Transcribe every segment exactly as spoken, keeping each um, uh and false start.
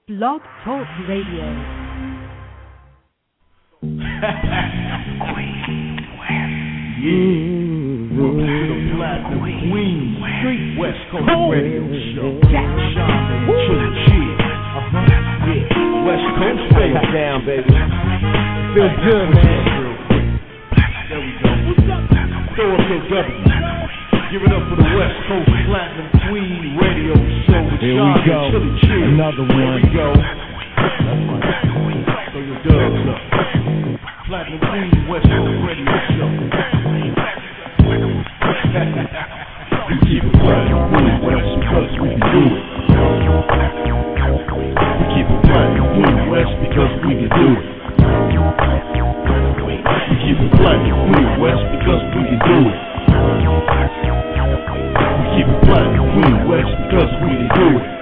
Blog Talk Radio. Yeah, welcome to the Platinum Queen Street West Coast Radio Show. Sean and Chili Chill. Uh-huh. Yeah, West Coast face down, baby. Feels good, man. There we go. Throw up your W. Give it up for the West Coast Platinum Queen Radio Show with Here Sean and Chili Chill. Another one. Here we go. Throw your dubs up. Platinum Queen West Coast Radio Show. We keep it platinum Queen West because we can do it. We keep it platinum Queen West because we can do it. We keep it platinum Queen West because we can do it. We keep it platinum Queen West because we can do it.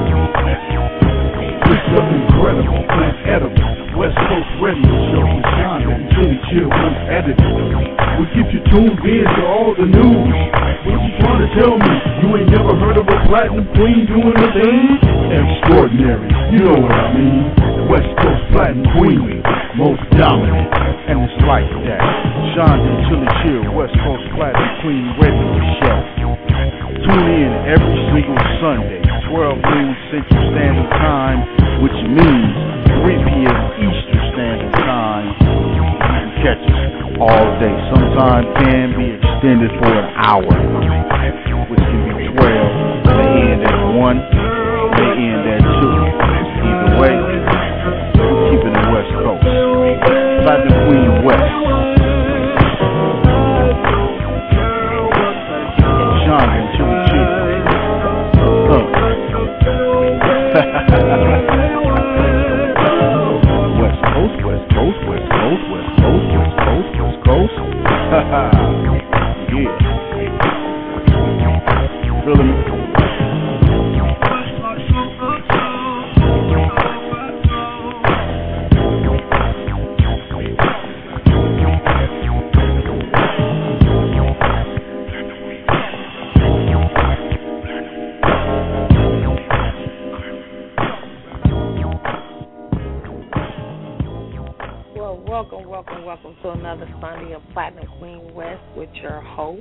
It's an incredible, unedible West Coast Radio Show with Sean and Chili Chill unedited. We keep you tuned in to all the news. What you trying to tell me? You ain't never heard of a platinum queen doing a thing? Extraordinary, you know what I mean. West Coast Platinum Queen, most dominant, and it's like that. Sean and Chili Chill, West Coast Platinum Queen Radio Show. Tune in every single Sunday, twelve noon Central Standard Time, which means three p.m. Eastern Standard Time. You can catch us all day. Sometimes can be extended for an hour, which can be twelve. May end at one, may end at two. Either way, we keep it in the West Coast. Platinum Queen West. Sean and Chili Chill. Uh. West Coast, West Coast, West Coast, West Coast, West Coast, West Coast. Yeah. Feeling me? Welcome, welcome, welcome to another Sunday of Platinum Queen West with your host,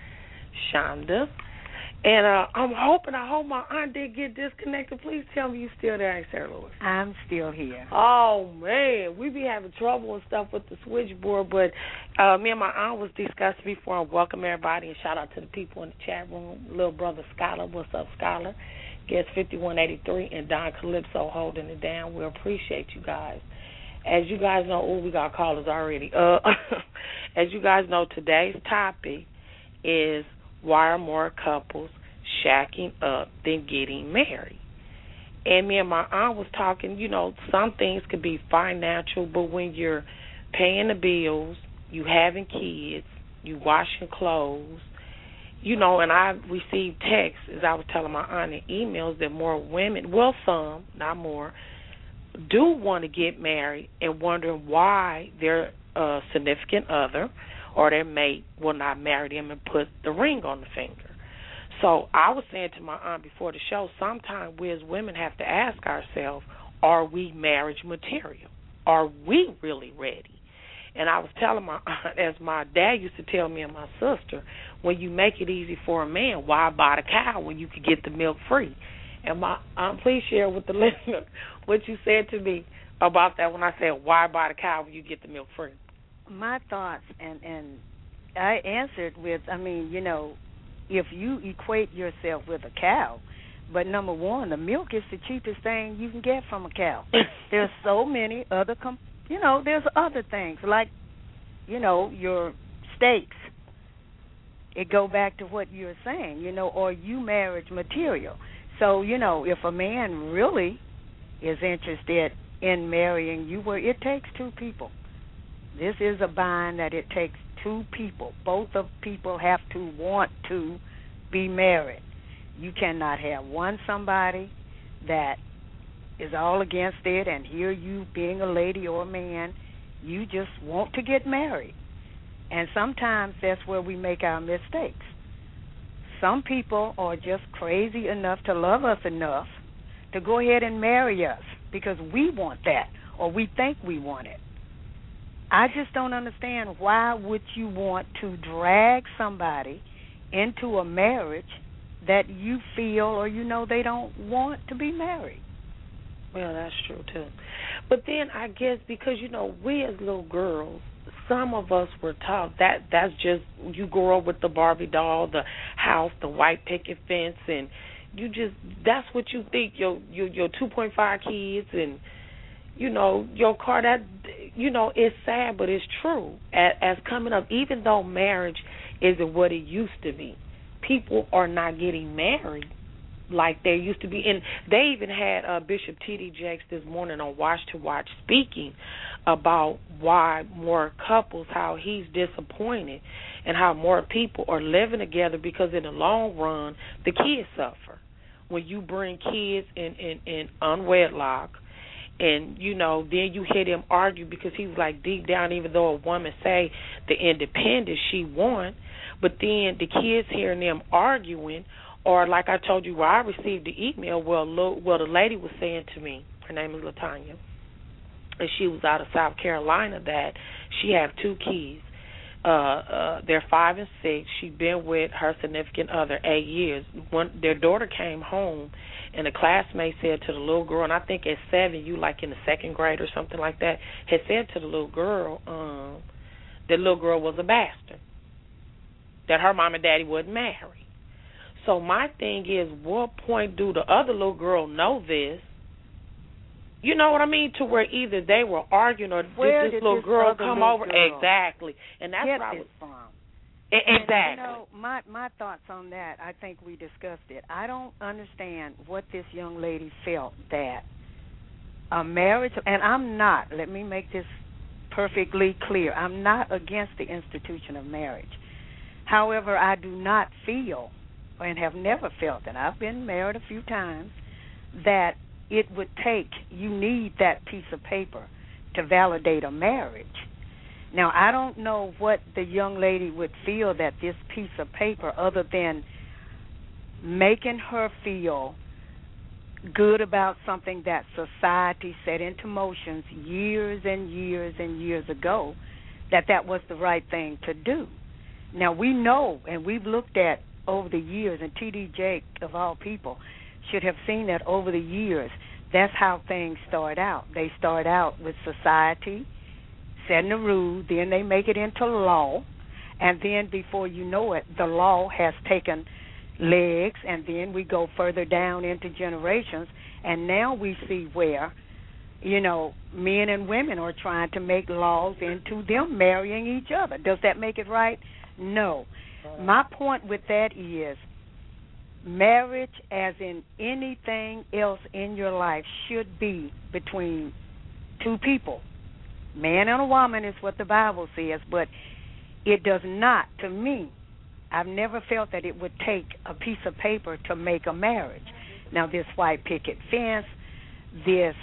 Shonda. And uh, I'm hoping, I hope my aunt did get disconnected. Please tell me you're still there in Saint Louis. I'm still here. Oh, man. We be having trouble and stuff with the switchboard, but uh, me and my aunt was discussing before. I welcome everybody and shout out to the people in the chat room. Little brother Scholar, what's up, Scholar? Guest fifty-one eighty-three and Don Calypso holding it down. We appreciate you guys. As you guys know, oh, we got callers already. Uh, as you guys know, today's topic is why are more couples shacking up than getting married? And me and my aunt was talking, you know, some things could be financial, but when you're paying the bills, you having kids, you washing clothes, you know, and I received texts, as I was telling my aunt in emails, that more women, well, some, not more, do want to get married and wondering why their uh, significant other or their mate will not marry them and put the ring on the finger. So I was saying to my aunt before the show, sometimes we as women have to ask ourselves, are we marriage material? Are we really ready? And I was telling my aunt, as my dad used to tell me and my sister, when you make it easy for a man, why buy the cow when you could get the milk free? And my aunt, please share with the listener what you said to me about that when I said, why buy the cow when you get the milk free? My thoughts, and, and I answered with, I mean, you know, if you equate yourself with a cow, but number one, the milk is the cheapest thing you can get from a cow. There's so many other, com- you know, there's other things like, you know, your steaks. It go back to what you're saying, you know, or you marriage material. So, you know, if a man really is interested in marrying you, well, it takes two people. This is a bind that it takes two people. Both of people have to want to be married. You cannot have one somebody that is all against it, and here you being a lady or a man, you just want to get married. And sometimes that's where we make our mistakes. Some people are just crazy enough to love us enough to go ahead and marry us. because we want that or we think we want it. I just don't understand why would you want to drag somebody into a marriage that you feel or you know they don't want to be married. Well, that's true, too. But then I guess because, you know, we as little girls, some of us were taught that that's just, you grow up with the Barbie doll, the house, the white picket fence, and you just, that's what you think, your your, your two point five kids and, you know, your car, that, you know, it's sad, but it's true. As, as coming up, even though marriage isn't what it used to be, people are not getting married like they used to be. And they even had uh, Bishop T D Jakes this morning on Watch to Watch speaking about why more couples, how he's disappointed and how more people are living together because in the long run, the kids suffer. When you bring kids in, in, in unwedlock, and, you know, then you hear them argue because he was like, deep down, even though a woman say the independence she want, but then the kids hearing them arguing, or like I told you where I received the email, well, lo, well the lady was saying to me, her name is LaTanya, and she was out of South Carolina, that she have two kids. Uh, uh, they're five and six. She's been with her significant other eight years. When their daughter came home, and a classmate said to the little girl, and I think at seven, you like in the second grade or something like that, had said to the little girl, um, that little girl was a bastard, that her mom and daddy wasn't married. So my thing is, what point do the other little girl know this? You know what I mean? To where either they were arguing or Where did this did little this girl other come little over? girl Exactly. And that's get what I this was from? Exactly. And, you know, my my thoughts on that, I think we discussed it. I don't understand what this young lady felt that a marriage, and I'm not, let me make this perfectly clear, I'm not against the institution of marriage. However, I do not feel and have never felt, and I've been married a few times, that it would take, you need that piece of paper to validate a marriage. Now, I don't know what the young lady would feel that this piece of paper, other than making her feel good about something that society set into motions years and years and years ago, that that was the right thing to do. Now, we know, and we've looked at over the years, and T D Jakes, of all people, should have seen that over the years, that's how things start out. They start out with society setting a rule, then they make it into law, and then before you know it, the law has taken legs, and then we go further down into generations, and now we see where, you know, men and women are trying to make laws into them marrying each other. Does that make it right? No. My point with that is marriage, as in anything else in your life, should be between two people. Man and a woman is what the Bible says, but it does not, to me, I've never felt that it would take a piece of paper to make a marriage. Now, this white picket fence, this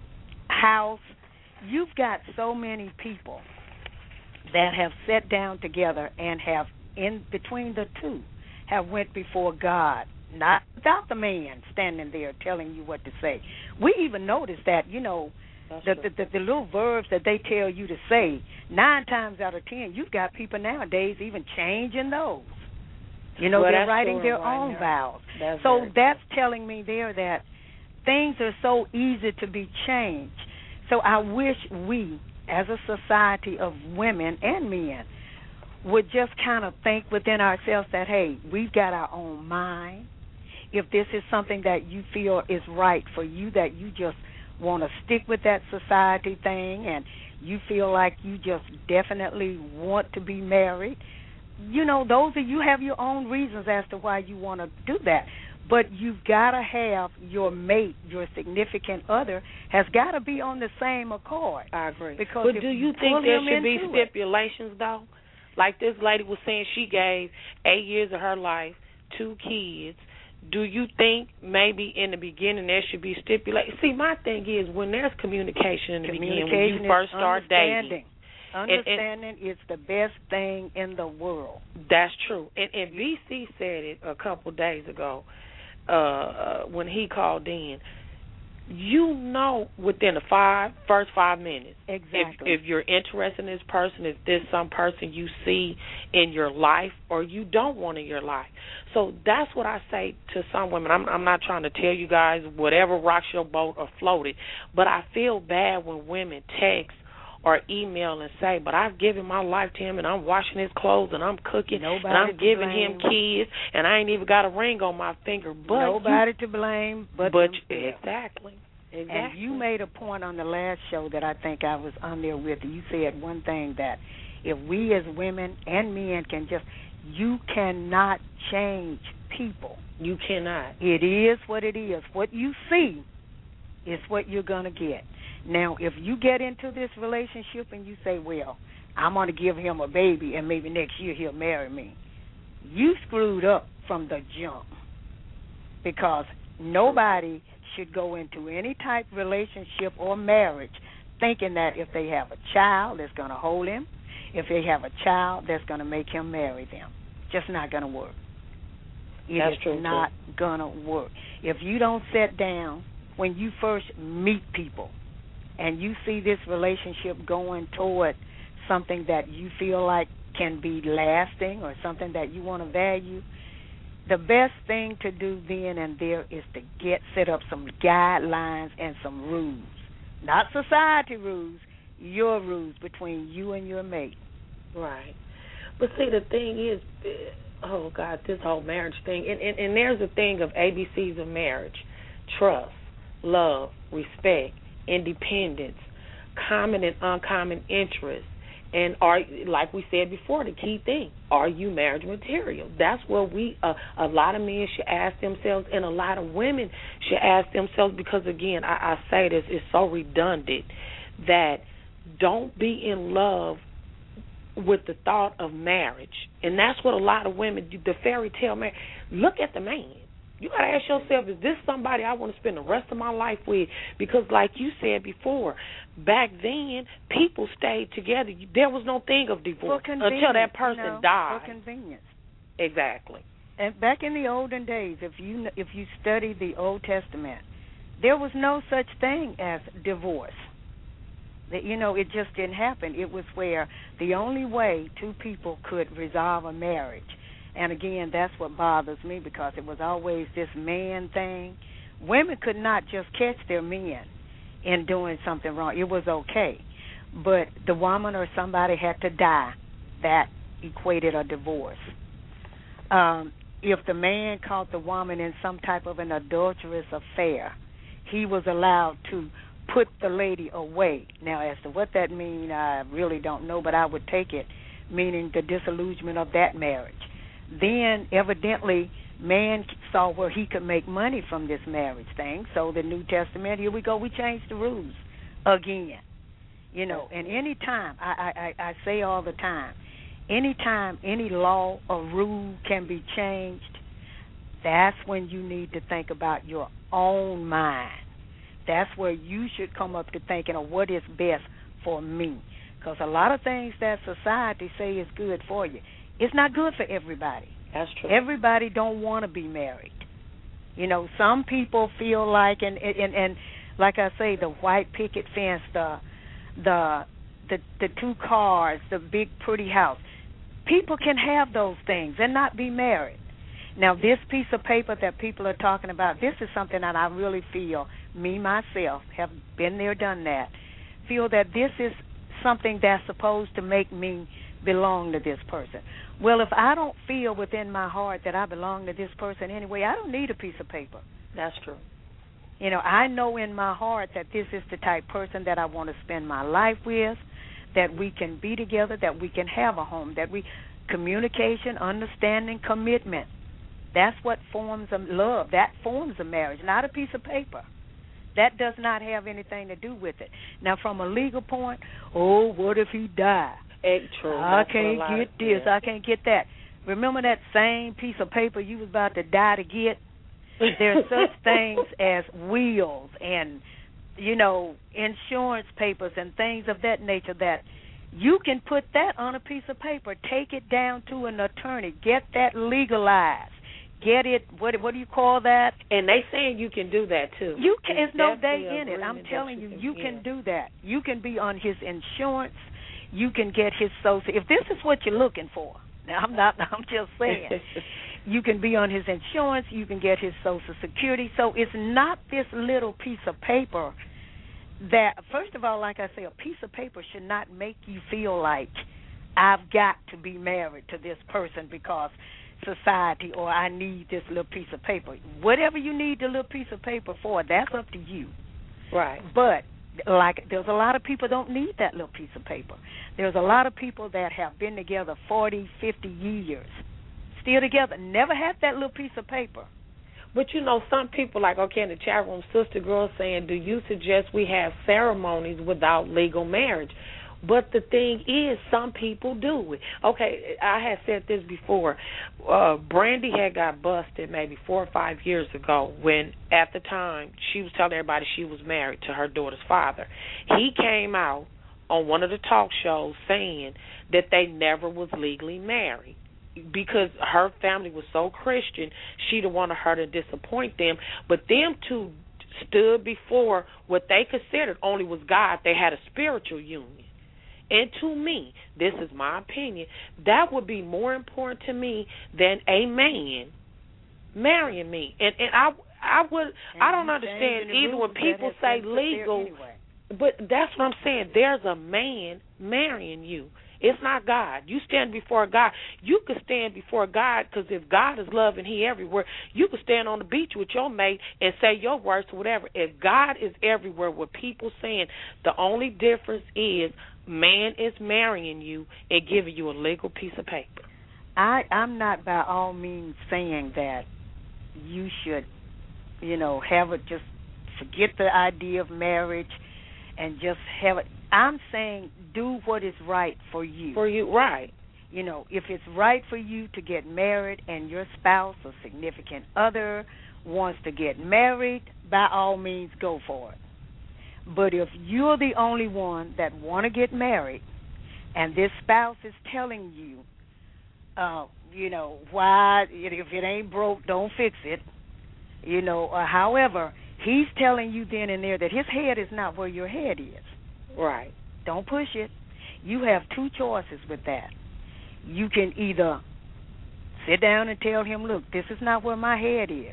house, you've got so many people that have sat down together and have, in between the two, have went before God, not without the man standing there telling you what to say. We even noticed that, you know, the, the, the, the little verbs that they tell you to say, nine times out of ten, you've got people nowadays even changing those. You know, well, they're writing their right own now. vows. That's so that's telling me there that things are so easy to be changed. So I wish we, as a society of women and men, would just kind of think within ourselves that, hey, we've got our own mind. If this is something that you feel is right for you, that you just want to stick with that society thing, and you feel like you just definitely want to be married, you know, those are, you have your own reasons as to why you want to do that. But you've got to have your mate, your significant other, has got to be on the same accord. I agree. Because but do you think there should be stipulations, it, though? Like this lady was saying, she gave eight years of her life, two kids. Do you think maybe in the beginning there should be stipulations? See, my thing is when there's communication in the beginning, when you first start dating. Understanding and, and, is the best thing in the world. That's true. And, and V C said it a couple days ago uh, uh, when he called in. you know within the five first five minutes Exactly. if if you're interested in this person, if this some person you see in your life or you don't want in your life. So that's what I say to some women. I'm I'm not trying to tell you guys whatever rocks your boat or float it, but I feel bad when women text or email and say, but I've given my life to him and I'm washing his clothes and I'm cooking Nobody and I'm to giving blame. him kids and I ain't even got a ring on my finger. But Nobody you, to blame but, but themselves. exactly. Exactly. And you made a point on the last show that I think I was on there with. You said one thing that if we as women and men can just, you cannot change people. You cannot. It is what it is. What you see is what you're going to get. Now, if you get into this relationship and you say, well, I'm going to give him a baby and maybe next year he'll marry me, you screwed up from the jump, because nobody should go into any type of relationship or marriage thinking that if they have a child that's going to hold him, if they have a child that's going to make him marry them. Just not going to work. It That's is true, not going to work. If you don't sit down when you first meet people and you see this relationship going toward something that you feel like can be lasting or something that you want to value, the best thing to do then and there is to get set up some guidelines and some rules. Not society rules, your rules between you and your mate. Right. But see, the thing is, oh, God, this whole marriage thing, and, and, and there's a thing of A B Cs of marriage: trust, love, respect, independence, common and uncommon interests, and are, like we said before, the key thing, are you marriage material? That's what we, uh, a lot of men should ask themselves, and a lot of women should ask themselves, because, again, I, I say this, it's so redundant, that don't be in love with the thought of marriage. And that's what a lot of women do, the fairy tale marriage. Look at the man. You got to ask yourself, is this somebody I want to spend the rest of my life with? Because like you said before, back then, people stayed together. There was no thing of divorce until that person you know, died. For convenience. Exactly. And back in the olden days, if you if you study the Old Testament, there was no such thing as divorce. That, you know, it just didn't happen. It was where the only way two people could resolve a marriage. And again, that's what bothers me, because it was always this man thing. Women could not just catch their men in doing something wrong. It was okay. But the woman or somebody had to die. That equated a divorce. Um, if the man caught the woman in some type of an adulterous affair, he was allowed to put the lady away. Now, as to what that means, I really don't know, but I would take it meaning the disillusionment of that marriage. Then, evidently, man saw where he could make money from this marriage thing. So the New Testament, here we go, we changed the rules again. You know, and any time, I, I, I say all the time, any time any law or rule can be changed, that's when you need to think about your own mind. That's where you should come up to thinking of what is best for me. Because a lot of things that society say is good for you, it's not good for everybody. That's true. Everybody don't want to be married. You know, some people feel like, and and, and like I say, the white picket fence, the the the the two cars, the big pretty house. People can have those things and not be married. Now, this piece of paper that people are talking about, this is something that I really feel, me, myself, have been there, done that, feel that this is something that's supposed to make me belong to this person. Well, if I don't feel within my heart that I belong to this person anyway, I don't need a piece of paper. That's true. You know, I know in my heart that this is the type of person that I want to spend my life with, that we can be together, that we can have a home, that we, communication, understanding, commitment. That's what forms of love. That forms a marriage, not a piece of paper. That does not have anything to do with it. Now, from a legal point, oh, what if he died? Egg true. I can't get this. I can't get that. Remember that same piece of paper you was about to die to get? There's such things as wills and, you know, insurance papers and things of that nature that you can put that on a piece of paper, take it down to an attorney, get that legalized, get it. What what do you call that? And they saying you can do that too. You can. There's no day in it. I'm telling you, you, you can, can do that. You can be on his insurance. You can get his social. If this is what you're looking for, now I'm not. I'm just saying. You can be on his insurance. You can get his Social Security. So it's not this little piece of paper that, first of all, like I say, a piece of paper should not make you feel like I've got to be married to this person because society or I need this little piece of paper. Whatever you need the little piece of paper for, that's up to you. Right. But like there's a lot of people don't need that little piece of paper. There's a lot of people that have been together forty, fifty years, still together, never had that little piece of paper. But, you know, some people, like, okay, in the chat room, Sister Girl saying, do you suggest we have ceremonies without legal marriage? But the thing is, some people do it. Okay, I had said this before. Uh, Brandy had got busted maybe four or five years ago when, at the time, she was telling everybody she was married to her daughter's father. He came out on one of the talk shows saying that they never was legally married, because her family was so Christian, she didn't want her to disappoint them. But them two stood before what they considered only was God. They had a spiritual union. And to me, this is my opinion, that would be more important to me than a man marrying me. And and I I would and I don't understand either when people say legal, anyway. But that's what I'm saying. There's a man marrying you. It's not God. You stand before God. You could stand before God, because if God is love and he everywhere, you could stand on the beach with your mate and say your words or whatever. If God is everywhere, what people saying, the only difference is man is marrying you and giving you a legal piece of paper. I, I'm not by all means saying that you should, you know, have it, just forget the idea of marriage and just have it. I'm saying do what is right for you. For you, right. You know, if it's right for you to get married and your spouse or significant other wants to get married, by all means go for it. But if you're the only one that want to get married and this spouse is telling you, uh, you know, why, if it ain't broke, don't fix it, you know, or however, he's telling you then and there that his head is not where your head is. Right. Don't push it. You have two choices with that. You can either sit down and tell him, look, this is not where my head is.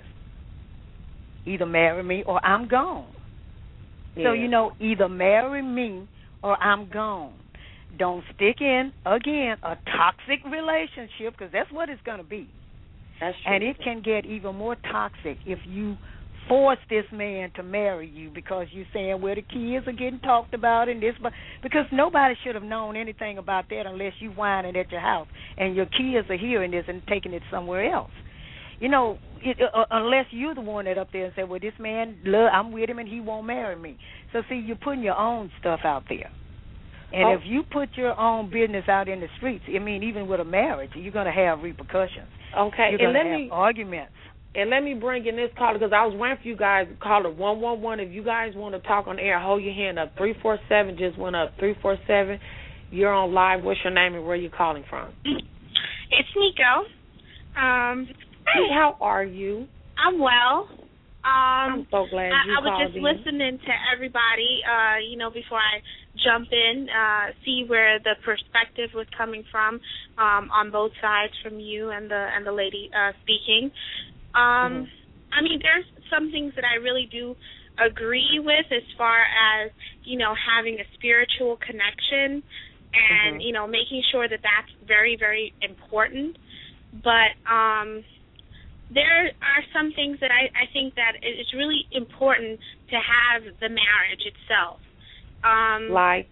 Either marry me or I'm gone. Yeah. So, you know, either marry me or I'm gone. Don't stick in, again, a toxic relationship, because that's what it's going to be. That's true. And it can get even more toxic if you force this man to marry you because you're saying, well, the kids are getting talked about and this, but because nobody should have known anything about that unless you whining at your house and your kids are hearing this and taking it somewhere else. You know, it, uh, unless you're the one that up there and say, well, this man, love, I'm with him and he won't marry me. So, see, you're putting your own stuff out there. And oh. if you put your own business out in the streets, I mean, even with a marriage, you're going to have repercussions. Okay. You're going to have me, arguments. And let me bring in this caller, because I was waiting for you guys to call it one one one. If you guys want to talk on air, hold your hand up. three four seven just went up. three four seven. You're on live. What's your name and where are you calling from? It's Nico. Um, hey, how are you? I'm well. Um, I'm so glad you I, I was called just in. listening to everybody, uh, you know, before I jump in, uh, see where the perspective was coming from um, on both sides, from you and the and the lady uh, speaking. Um, mm-hmm. I mean, there's some things that I really do agree with as far as, you know, having a spiritual connection and, mm-hmm. you know, making sure that that's very, very important. But um, there are some things that I, I think that it's really important to have the marriage itself. Um, like?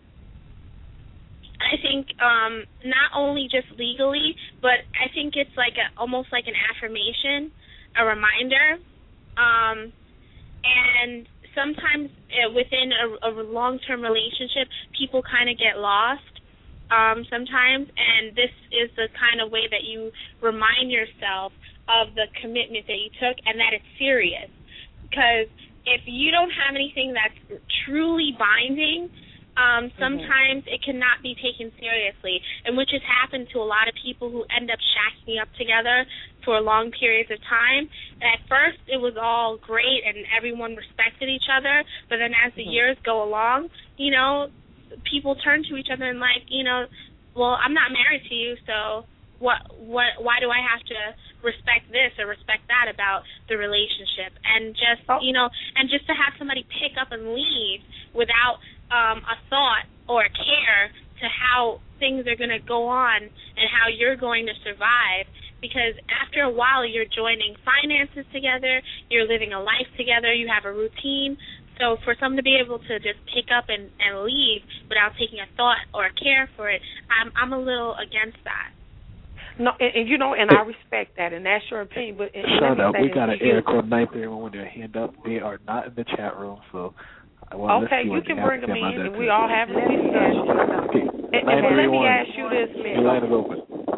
I think um, not only just legally, but I think it's like a, almost like an affirmation, a reminder. Um, and sometimes uh, within a, a long-term relationship, people kind of get lost um, sometimes, and this is the kind of way that you remind yourself of the commitment that you took and that it's serious. Because if you don't have anything that's truly binding, um, sometimes mm-hmm. it cannot be taken seriously, and which has happened to a lot of people who end up shacking up together for long periods of time. At first, it was all great, and everyone respected each other, but then as the mm-hmm. years go along, you know, people turn to each other and like, you know, well, I'm not married to you, so what, what, why do I have to respect this or respect that about the relationship? And just, oh. you know, and just to have somebody pick up and leave without um, a thought or a care to how things are going to go on and how you're going to survive, because after a while you're joining finances together, you're living a life together, you have a routine. So for someone to be able to just pick up and, and leave without taking a thought or a care for it, I'm I'm a little against that. No, and, and you know, and I respect that, and that's your opinion. But shut up, we got an Air Code nine three one with their hand up. They are not in the chat room, so. Well, okay, you can bring them in, and we all have a discussion. Okay. And, and let me ask you this, Miss. Your line is open.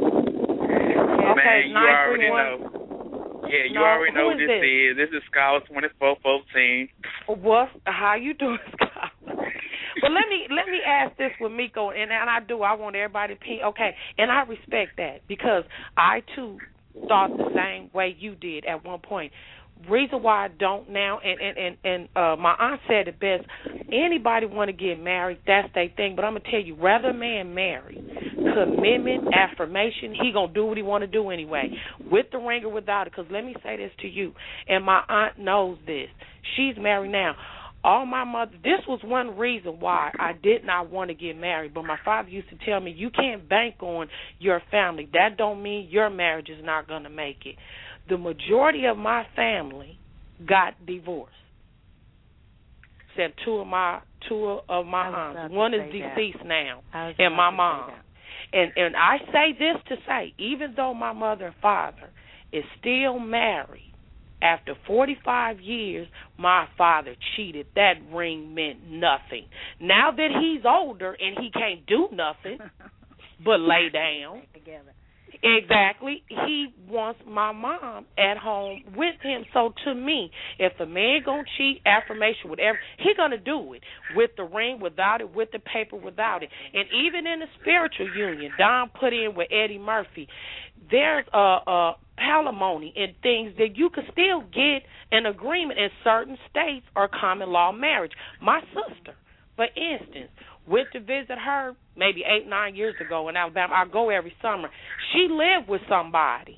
Okay, man, you already know. Yeah, you no, already know what this is. is. This is Scholar twenty-four fourteen. What? How you doing, Scholar? But let me let me ask this with Miko, and, and I do. I want everybody to pee. Okay, and I respect that because I too thought the same way you did at one point. Reason why I don't now, and and and, and uh, my aunt said it best. Anybody want to get married, that's their thing. But I'm gonna tell you, rather a man marry, commitment, affirmation, he gonna do what he want to do anyway, with the ring or without it. Because let me say this to you, and my aunt knows this. She's married now. All my mother, this was one reason why I did not want to get married. But my father used to tell me, you can't bank on your family. That don't mean your marriage is not gonna make it. The majority of my family got divorced. Except two of my two of my aunts. One is deceased that. now, and my mom. And and I say this to say, even though my mother and father is still married, after forty-five years, my father cheated. That ring meant nothing. Now that he's older and he can't do nothing but lay down. Together. Exactly. He wants my mom at home with him. So to me, if a man gonna cheat, affirmation, whatever, he gonna do it with the ring, without it, with the paper, without it. And even in the spiritual union, Don put in with Eddie Murphy, there's a, a palimony and things that you could still get an agreement in certain states or common law marriage. My sister, for instance, went to visit her maybe eight, nine years ago in Alabama. I go every summer. She lived with somebody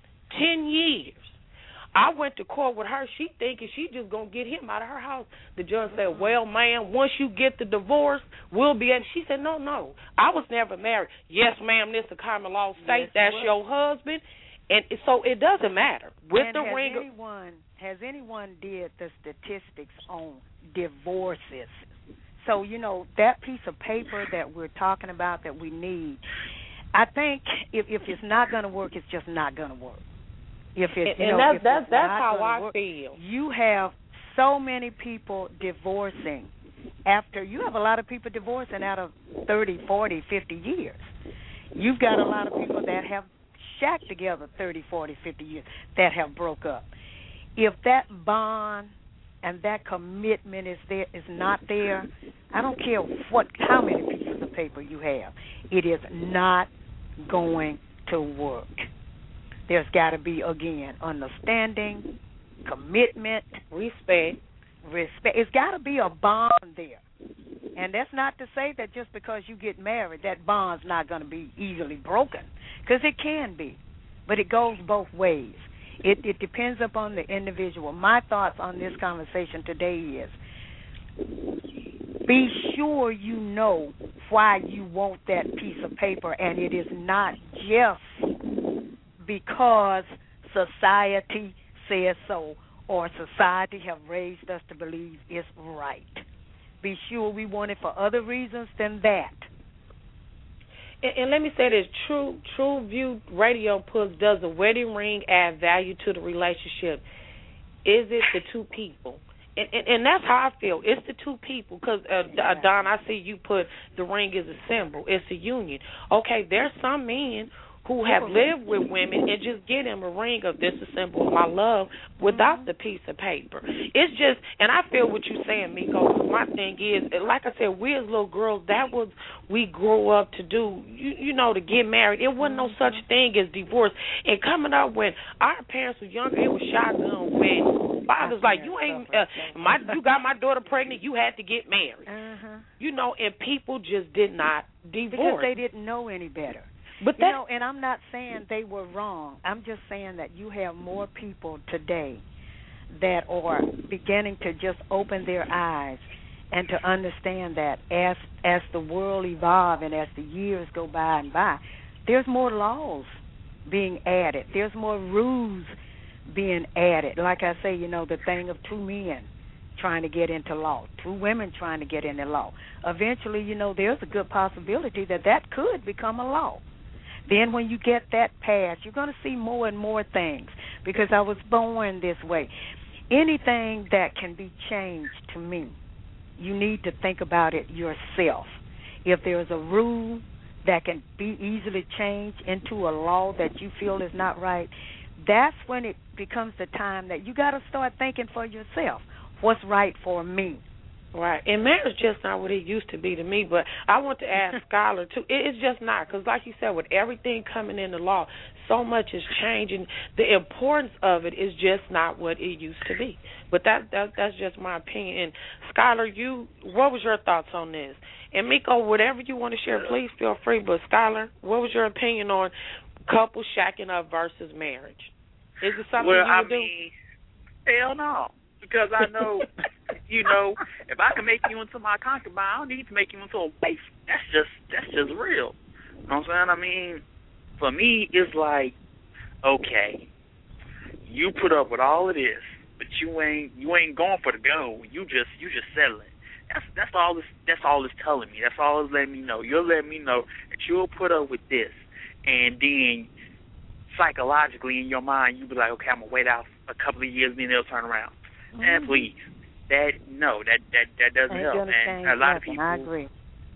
ten years. I went to court with her. She thinking she just going to get him out of her house. The judge said, well, ma'am, once you get the divorce, we'll be able. She said, no, no. I was never married. Yes, ma'am, this is a common law state. Yes, that's your husband. And so it doesn't matter. With and the has ring. Anyone, has anyone did the statistics on divorces? So, you know, that piece of paper that we're talking about that we need, I think if, if it's not going to work, it's just not going to work. If it, you and know, that's, that's, that's how I work, feel. You have so many people divorcing after, you have a lot of people divorcing out of thirty, forty, fifty years. You've got a lot of people that have shacked together thirty, forty, fifty years that have broke up. If that bond and that commitment is there, is not there, I don't care what, how many pieces of paper you have, it is not going to work. There's got to be, again, understanding, commitment, respect, respect. It's got to be a bond there. And that's not to say that just because you get married, that bond's not going to be easily broken, because it can be. But it goes both ways. It, it depends upon the individual. My thoughts on this conversation today is, be sure you know why you want that piece of paper, and it is not just because society says so or society have raised us to believe it's right. Be sure we want it for other reasons than that. And, and let me say this, True True View Radio puts, does the wedding ring add value to the relationship? Is it the two people? And, and, and that's how I feel. It's the two people. Because, uh, yeah. Don, I see you put the ring as a symbol. It's a union. Okay, there's some men who have lived with women and just get them a ring of this is a symbol of my love without the piece of paper. It's just, and I feel what you're saying, Miko. My thing is, like I said, we as little girls, that was we grew up to do, you, you know, to get married. It wasn't no such thing as divorce. And coming up when our parents were younger, it was shotgun weddings. Father's like, you ain't, uh, my, you got my daughter pregnant, you had to get married. Uh-huh. You know, and people just did not divorce. Because they didn't know any better. But you know, and I'm not saying they were wrong. I'm just saying that you have more people today that are beginning to just open their eyes and to understand that as as the world evolves and as the years go by and by, there's more laws being added. There's more rules being added. Like I say, you know, the thing of two men trying to get into law, two women trying to get into law. Eventually, you know, there's a good possibility that that could become a law. Then when you get that passed, you're going to see more and more things because I was born this way. Anything that can be changed to me, you need to think about it yourself. If there's a rule that can be easily changed into a law that you feel is not right, that's when it becomes the time that you got to start thinking for yourself, what's right for me. Right, and marriage just not what it used to be to me, but I want to ask Scholar, too. It's just not, because like you said, with everything coming into law, so much is changing. The importance of it is just not what it used to be. But that, that that's just my opinion. And Scholar, you, what was your thoughts on this? And Miko, whatever you want to share, please feel free. But Scholar, what was your opinion on couples shacking up versus marriage? Is it something well, you would I mean, do? Hell no. Because I know, you know, if I can make you into my concubine, I don't need to make you into a wife. That's just that's just real. You know what I'm saying? I mean, for me, it's like, okay, you put up with all of this, but you ain't you ain't going for the gold. You just you just settling. That's that's all this that's all it's telling me. That's all it's letting me know. You're letting me know that you'll put up with this, and then psychologically in your mind, you be like, okay, I'm gonna wait out a couple of years, then they'll turn around. Mm-hmm. And please, that no, that that that doesn't help. And a lot of people, I agree.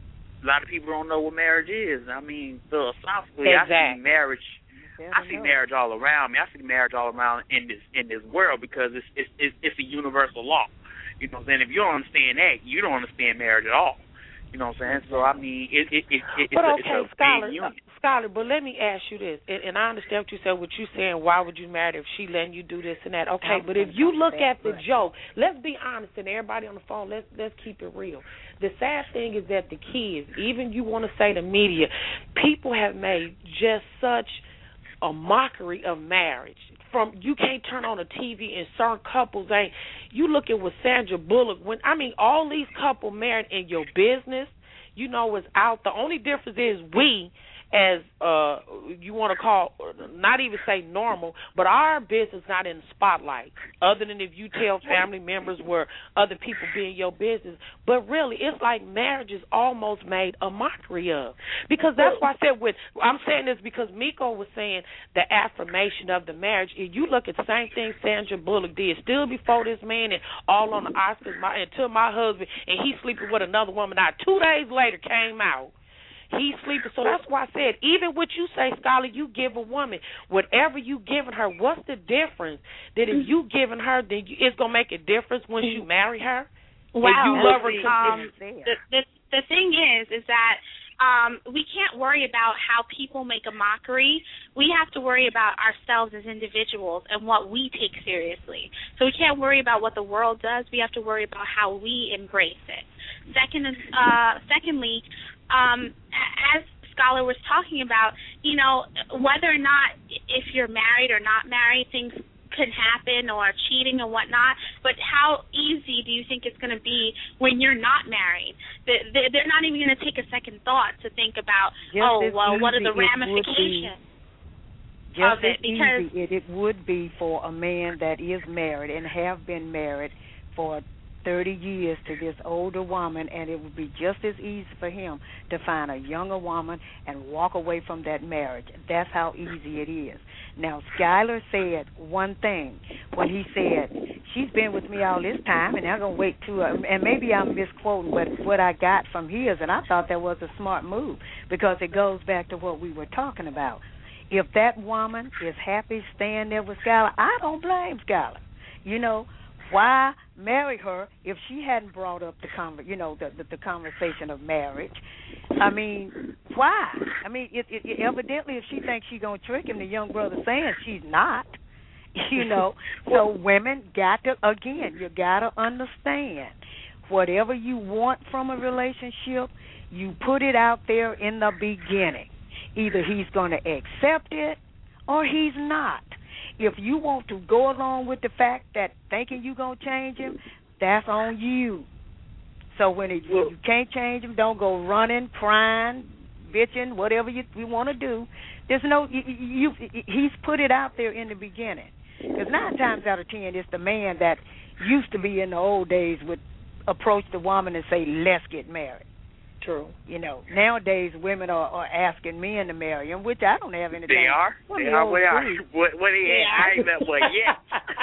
A lot of people don't know what marriage is. I mean, philosophically, exactly. I see marriage. I see know. marriage all around me. I see marriage all around in this in this world because it's it's it's, it's a universal law. You know what I'm saying? If you don't understand that, you don't understand marriage at all. You know what I'm saying? So I mean, it it, it, it it's, but a, okay, it's a Scholar, big unit. Scholar, but let me ask you this, and, and I understand what you said. What you saying? Why would you marry if she letting you do this and that? Okay, but if you look at the joke, let's be honest, and everybody on the phone, let's let's keep it real. The sad thing is that the kids, even you want to say the media, people have made just such a mockery of marriage. From you can't turn on a T V and certain couples ain't. You look at what Sandra Bullock when I mean all these couples married in your business, you know, is out. The only difference is we, as uh, you want to call, not even say normal, but our business not in the spotlight. Other than if you tell family members where other people be in your business, but really it's like marriage is almost made a mockery of. Because that's why I said with I'm saying this because Miko was saying the affirmation of the marriage. If you look at the same thing Sandra Bullock did, still before this man and all on the Oscars, my until my husband and he sleeping with another woman. Now two days later came out. He's sleeping. So that's why I said, even what you say, Scholar, you give a woman, whatever you giving her, what's the difference? That if you giving her, then you, it's going to make a difference once you marry her? Wow. You love her. Um, the, the, the thing is, is that um, we can't worry about how people make a mockery. We have to worry about ourselves as individuals and what we take seriously. So we can't worry about what the world does. We have to worry about how we embrace it. Second, uh, secondly, Um, as Scholar was talking about, you know, whether or not if you're married or not married, things could happen or cheating or whatnot, but how easy do you think it's going to be when you're not married? They're not even going to take a second thought to think about, Just oh, well, what are the ramifications of it? Because easy it, it would be for a man that is married and have been married for thirty years to this older woman, and it would be just as easy for him to find a younger woman and walk away from that marriage. That's how easy it is. Now, Skylar said one thing when he said, she's been with me all this time, and I'm going to wait to, uh, and maybe I'm misquoting what, what I got from his, and I thought that was a smart move because it goes back to what we were talking about. if that woman is happy staying there with Skylar, I don't blame Skylar. You know, why marry her if she hadn't brought up the conver- you know, the, the the conversation of marriage? I mean, why? I mean, it, it, it, evidently, if she thinks she's gonna trick him, the young brother saying she's not. You know, so women got to, again, you got to understand, whatever you want from a relationship, you put it out there in the beginning. Either he's going to accept it or he's not. If you want to go along with the fact that thinking you're going to change him, that's on you. So when it, you can't change him, don't go running, crying, bitching, whatever you, you want to do. There's no, you, you, he's put it out there in the beginning. Because nine times out of ten, it's the man that used to be in the old days would approach the woman and say, let's get married. True. You know, nowadays women are, are asking men to marry them, which I don't have anything. They are? Well, they the are? old What are? breed. What, what are you? Yeah. I ain't met one yet.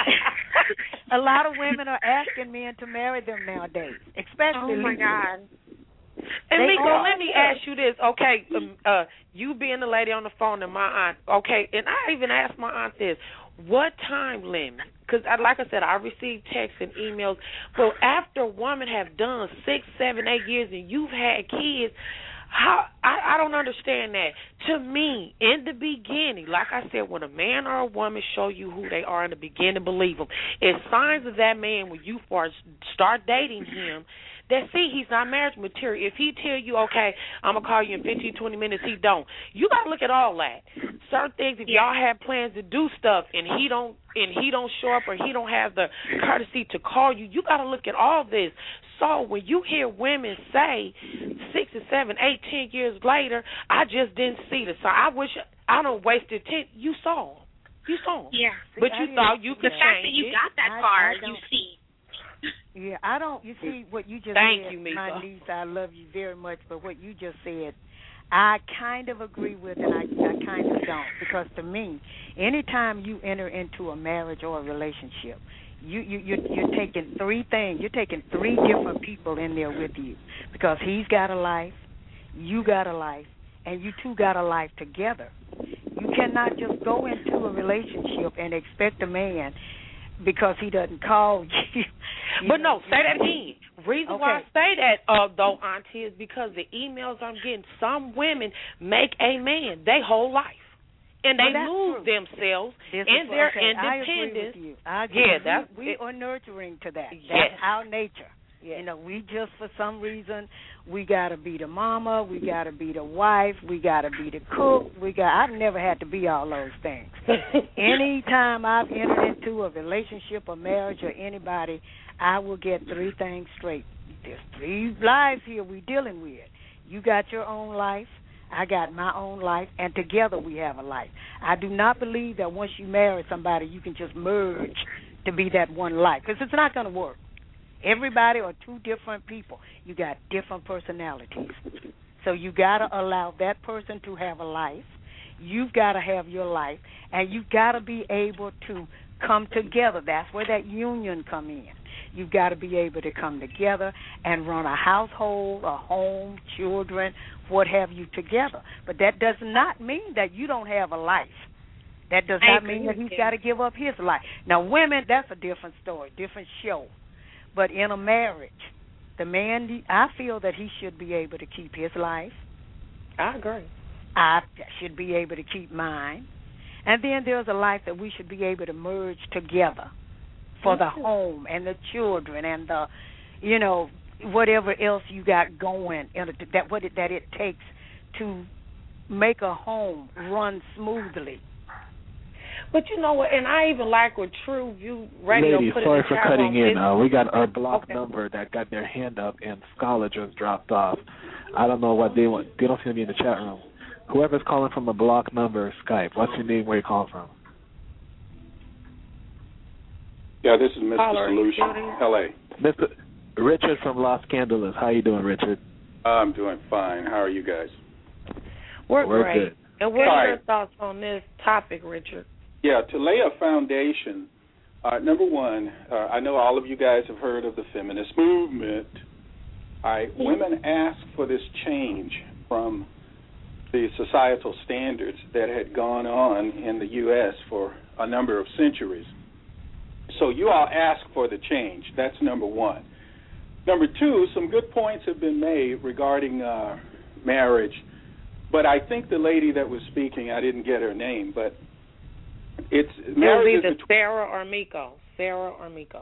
A lot of women are asking men to marry them nowadays, especially. Oh, my God. And They Miko, are. let me ask you this. Okay, um, uh, you being the lady on the phone and my aunt. Okay, and I even asked my aunt this. What time limit? Because, like I said, I received texts and emails. But after a woman have done six, seven, eight years and you've had kids, how I, I don't understand that. To me, in the beginning, like I said, when a man or a woman show you who they are in the beginning, believe them. It's signs of that man when you first start dating him that, see, he's not marriage material. If he tell you, okay, I'm going to call you in fifteen, twenty minutes, he don't. You got to look at all that. Certain things, if y'all have plans to do stuff and he don't and he don't show up or he don't have the courtesy to call you, you got to look at all this. So when you hear women say six or seven, eight, ten years later, I just didn't see the sign. I wish I don't wasted ten. You saw him. You saw him. Yeah. But you thought you could The fact that change you it. got that I- far, I you don't- see. Yeah, I don't. You see what you just Thank said, you, Mika. my niece. I love you very much, but what you just said, I kind of agree with, and I, I kind of don't, because to me, anytime you enter into a marriage or a relationship, you you you're, you're taking three things. You're taking three different people in there with you, because he's got a life, you got a life, and you two got a life together. You cannot just go into a relationship and expect a man, because he doesn't call you. you But know, no, say that again. Reason why I Okay. say that, uh, though, Auntie, is because the emails I'm getting, some women make a man their whole life. And they Well, that's lose true. themselves This in is, their okay, I agree independence. with you. I agree. Yeah, that's we, we it. are nurturing to that. Yes. That's our nature. Yes. You know, we just for some reason we gotta be the mama, we gotta be the wife, we gotta be the cook. We got. I've never had to be all those things. Anytime I've entered into a relationship, a marriage, or anybody, I will get three things straight. There's three lives here we dealing with. You got your own life. I got my own life, and together we have a life. I do not believe that once you marry somebody, you can just merge to be that one life, because it's not going to work. Everybody are two different people. You got different personalities. So you got to allow that person to have a life. You've got to have your life, and you've got to be able to come together. That's where that union come in. You've got to be able to come together and run a household, a home, children, what have you together. But that does not mean that you don't have a life. That does I not agree mean that with he's you. got to give up his life. Now, women, that's a different story, different show. But in a marriage, the man, I feel that he should be able to keep his life. I agree. I should be able to keep mine. And then there's a life that we should be able to merge together for the home and the children and the, you know, whatever else you got going, and that what it, that it takes to make a home run smoothly. But you know what, and I even like what True View Radio Ladies, put sorry in the for chat cutting room. in. Uh, we got our block Okay. number that got their hand up, and Scholar just dropped off. I don't know what they want. They don't seem to be in the chat room. Whoever's calling from a block number, Skype. What's your name? Where you calling from? Yeah, this is Mister Caller, Solution, you still L A. Mister Richard from Los Angeles. How you doing, Richard? I'm doing fine. How are you guys? We're, We're great. good. And what All are your right. thoughts on this topic, Richard? Yeah, to lay a foundation, uh, number one, uh, I know all of you guys have heard of the feminist movement. All right, women ask for this change from the societal standards that had gone on in the U S for a number of centuries. So you all ask for the change. That's number one. Number two, some good points have been made regarding uh, marriage, but I think the lady that was speaking, I didn't get her name, but it's marriage. It was either Sarah or Miko. Sarah or Miko.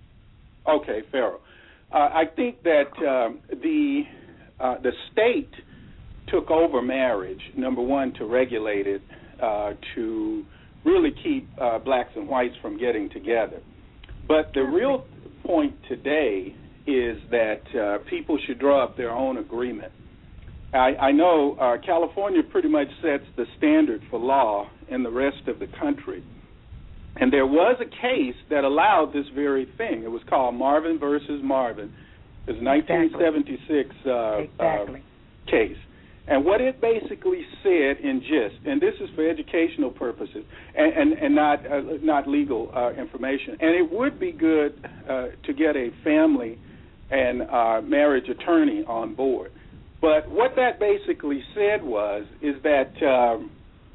Okay, Pharaoh. Uh, I think that um, the uh, the state took over marriage, number one, to regulate it, uh, to really keep uh, blacks and whites from getting together. But the real point today is that uh, people should draw up their own agreement. I, I know uh, California pretty much sets the standard for law in the rest of the country. And there was a case that allowed this very thing. It was called Marvin versus Marvin. It was a nineteen seventy-six uh, exactly. uh, case. And what it basically said in gist, and this is for educational purposes and, and, and not uh, not legal uh, information, and it would be good uh, to get a family and uh, marriage attorney on board. But what that basically said was is that um,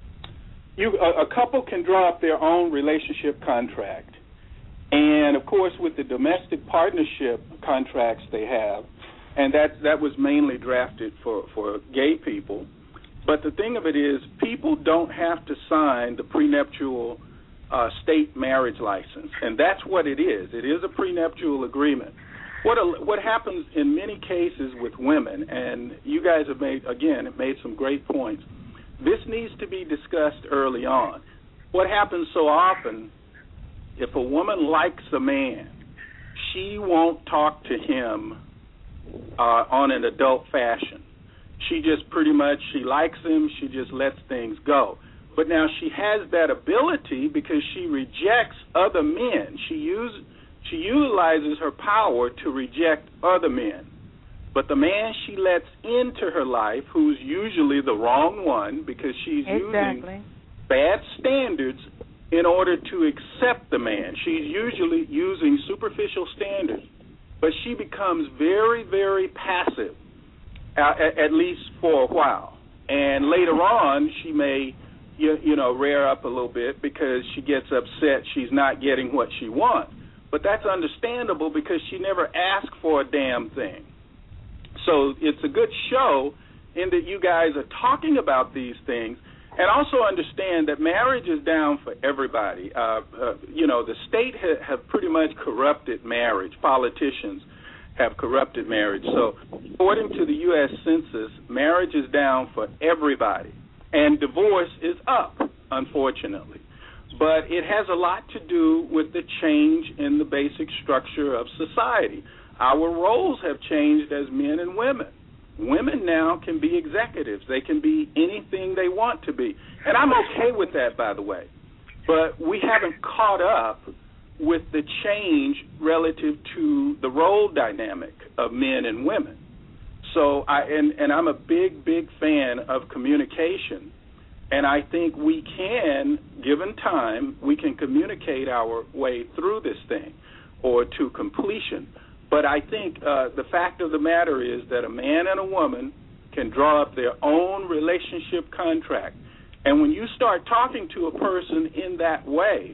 you a, a couple can draw up their own relationship contract, and of course with the domestic partnership contracts they have. And that that was mainly drafted for, for gay people. But the thing of it is, people don't have to sign the prenuptial uh, state marriage license. And that's what it is. It is a prenuptial agreement. What a, what happens in many cases with women, and you guys have made, again, have made some great points, this needs to be discussed early on. What happens so often, if a woman likes a man, she won't talk to him Uh, on an adult fashion. She just pretty much, she likes him, she just lets things go. But now she has that ability because she rejects other men. She use, she utilizes her power to reject other men. But the man she lets into her life, who's usually the wrong one because she's exactly. using bad standards in order to accept the man. She's usually using superficial standards. But she becomes very, very passive, uh, at, at least for a while. And later on, she may, you, you know, rear up a little bit because she gets upset she's not getting what she wants. But that's understandable because she never asked for a damn thing. So it's a good show in that you guys are talking about these things. And also understand that marriage is down for everybody. Uh, uh, you know, the state ha- have pretty much corrupted marriage. Politicians have corrupted marriage. So according to the U S Census, marriage is down for everybody. And divorce is up, unfortunately. But it has a lot to do with the change in the basic structure of society. Our roles have changed as men and women. Women now can be executives. They can be anything they want to be. And I'm okay with that, by the way. But we haven't caught up with the change relative to the role dynamic of men and women. So, I and, and I'm a big, big fan of communication. And I think we can, given time, we can communicate our way through this thing or to completion. But I think uh, the fact of the matter is that a man and a woman can draw up their own relationship contract. And when you start talking to a person in that way,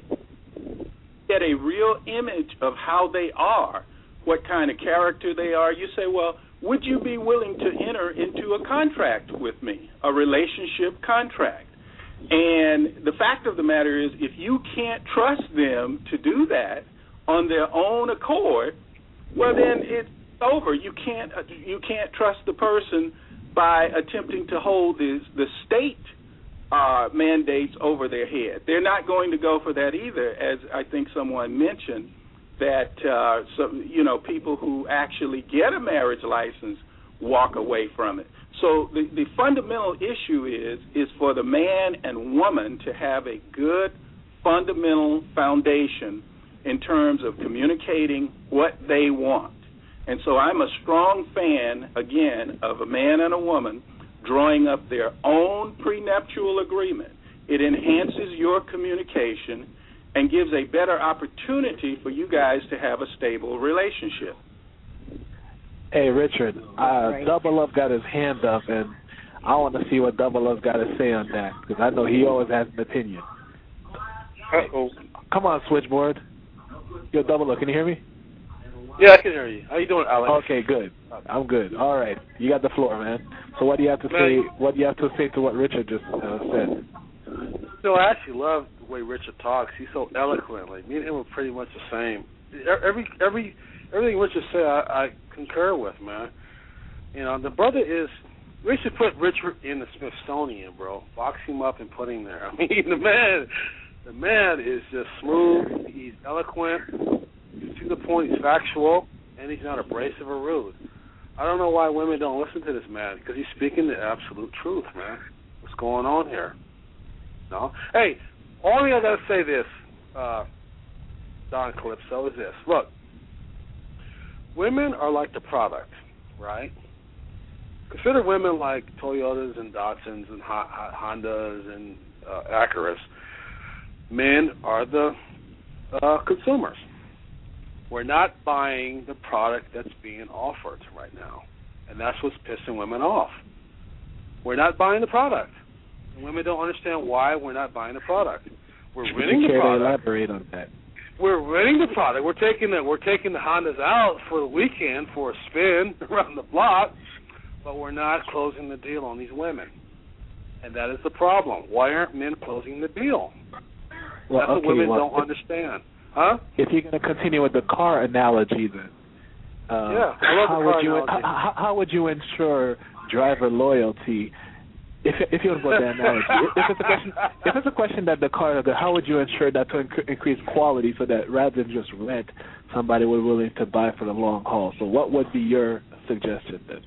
get a real image of how they are, what kind of character they are. You say, well, would you be willing to enter into a contract with me, a relationship contract? And the fact of the matter is, if you can't trust them to do that on their own accord, well, then it's over. You can't uh, you can't trust the person by attempting to hold the the state uh, mandates over their head. They're not going to go for that either, as I think someone mentioned, that uh, some you know people who actually get a marriage license walk away from it. So the, the fundamental issue is is for the man and woman to have a good fundamental foundation in terms of communicating what they want. And so I'm a strong fan, again, of a man and a woman drawing up their own prenuptial agreement. It enhances your communication and gives a better opportunity for you guys to have a stable relationship. Hey, Richard, uh, Double Up got his hand up, and I want to see what Double O's got to say on that because I know he always has an opinion. Uh-oh. Come on, switchboard. Yo, Double O, can you hear me? Yeah, I can hear you. How you doing, Alex? Okay, good. I'm good. All right, you got the floor, man. So what do you have to man, say? What do you have to say to what Richard just uh, said? No, I actually love the way Richard talks. He's so eloquent. Like me and him are pretty much the same. Every every everything Richard said, I, I concur with, man. You know, the brother is. We should put Richard in the Smithsonian, bro. Box him up and put him there. I mean, the man, the man is just smooth. He's eloquent. To the point, he's factual, and he's not abrasive or rude. I don't know why women don't listen to this man because he's speaking the absolute truth, man. What's going on here? No. Hey, only I gotta say this, uh, Don Calypso, is this. Look, women are like the product, right? Consider women like Toyotas and Datsuns and Hondas and uh, Acuras. Men are the uh, consumers. We're not buying the product that's being offered right now, and that's what's pissing women off. We're not buying the product. And women don't understand why we're not buying the product. We're renting the product. Elaborate on that. We're renting the product. We're taking the we're taking the Hondas out for the weekend for a spin around the block, but we're not closing the deal on these women, and that is the problem. Why aren't men closing the deal? Well, that's okay, what women well, don't understand. Huh? If you're going to continue with the car analogy, then uh, yeah, I love how the would car you analogy. how, how would you ensure driver loyalty? If if you would go with that analogy, if it's a question, if it's a question that the car, how would you ensure that to inc- increase quality so that rather than just rent, somebody would be willing to buy for the long haul? So what would be your suggestion then?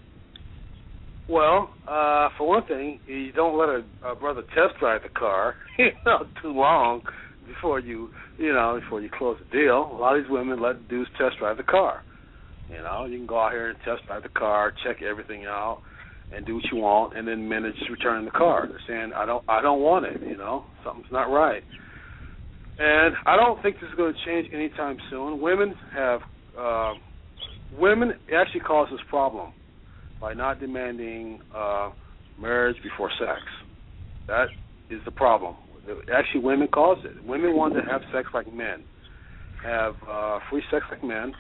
Well, uh, for one thing, you don't let a, a brother test drive the car, you know, too long before you, you know, before you close the deal. A lot of these women let dudes test drive the car. You know, you can go out here and test drive the car, check everything out, and do what you want, and then men are just returning the car. They're saying, I don't, I don't want it. You know, something's not right. And I don't think this is going to change anytime soon. Women have, uh, women actually cause this problem by not demanding uh, marriage before sex. That is the problem. Actually, women cause it. Women want to have sex like men, have uh, free sex like men,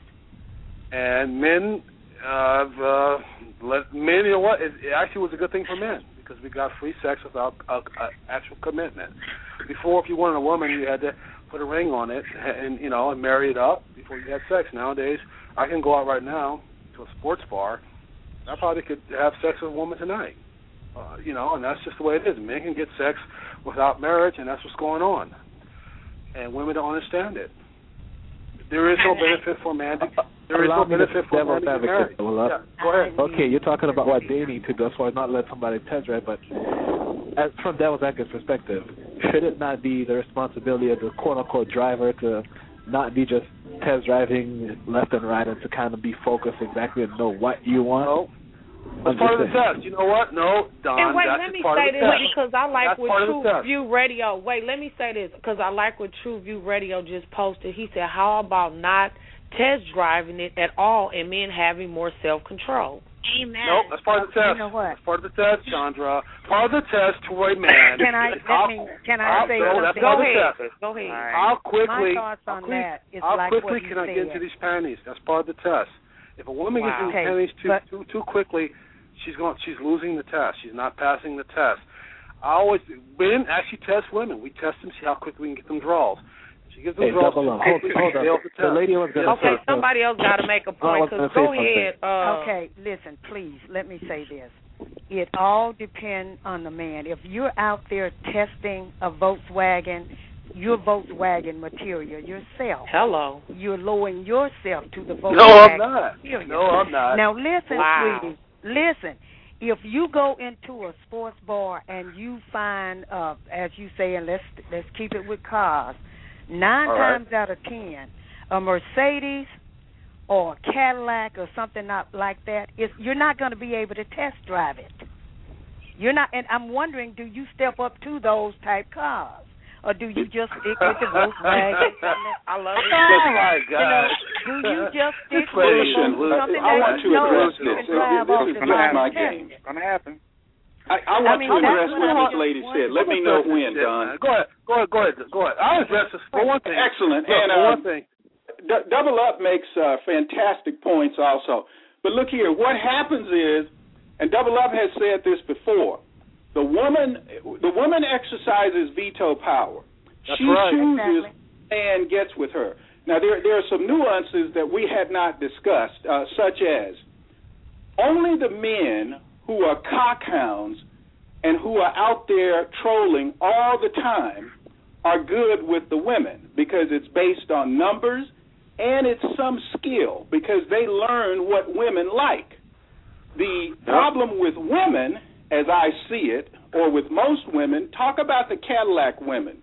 and men uh, have uh, let men. You know what? It, it actually was a good thing for men because we got free sex without uh, uh, actual commitment. Before, if you wanted a woman, you had to put a ring on it and you know and marry it up before you had sex. Nowadays, I can go out right now to a sports bar. I probably could have sex with a woman tonight. Uh, you know, and that's just the way it is. Men can get sex without marriage, and that's what's going on. And women don't understand it. There is no benefit for man to, there is no benefit for man to get married. Yeah, go ahead. Okay, you're talking about what they need to do, so not let somebody test drive, but as, from devil's advocate's perspective, should it not be the responsibility of the quote-unquote driver to not be just test driving left and right and to kind of be focused exactly and know what you want? No. That's part of the test. You know what? No, Don, and wait, that's let me part say of the this test. because I like That's what part of the True test. View Radio. Wait, let me say this because I like what True View Radio just posted. He said, "How about not test driving it at all and men having more self control?" Amen. Nope, that's part of the test. You know what? That's part of the test, Chandra. Part of the test to a man. Can I let me? Can I I'll, say no, something? that's Go part of the ahead. test. Go ahead. Right. How quickly? My thoughts on how quick, that is how like quickly what you can I said. get into these panties? That's part of the test. If a woman Wow. gets into Okay, panties too, but- too too quickly, she's going. She's losing the test. She's not passing the test. I always men actually test women. We test them, see how quickly we can get them draws. She gives them Hey, draws. double up. Hold, Hold on. The, The lady was going to Okay, say somebody else got to make a point. was gonna Cause say go something. ahead. Uh, Okay, listen, please, let me say this. It all depends on the man. If you're out there testing a Volkswagen, you're Volkswagen material yourself. Hello. You're lowering yourself to the Volkswagen No, I'm not. material. No, I'm not. Now, listen, Wow. sweetie, listen. If you go into a sports bar and you find, uh, as you say, and let's let's keep it with cars, nine All right. times out of ten, a Mercedes or a Cadillac or something not like that, is you're not going to be able to test drive it. You're not, and I'm wondering, do you step up to those type cars? Or do you just stick with the Volkswagen? I love it. Oh, my You know, God. do you just stick This with the question, Volkswagen, something I that want you to know address you this. can drive This off is the not line my and test game. it? It's gonna happen. I, I want I mean, to address that's what what this I lady was said. Let me know when, Yeah, Don. Go ahead, go ahead, go ahead, go ahead. I'll address this for one thing. Excellent. Look, and for uh, one thing. D- Double Up makes uh, fantastic points also. But look here, what happens is, and Double Up has said this before, the woman, the woman exercises veto power. That's she right. chooses Exactly. man gets with her. Now, there, there are some nuances that we had not discussed, uh, such as only the men who are cockhounds and who are out there trolling all the time are good with the women because it's based on numbers and it's some skill because they learn what women like. The problem with women, as I see it, or with most women, talk about the Cadillac women.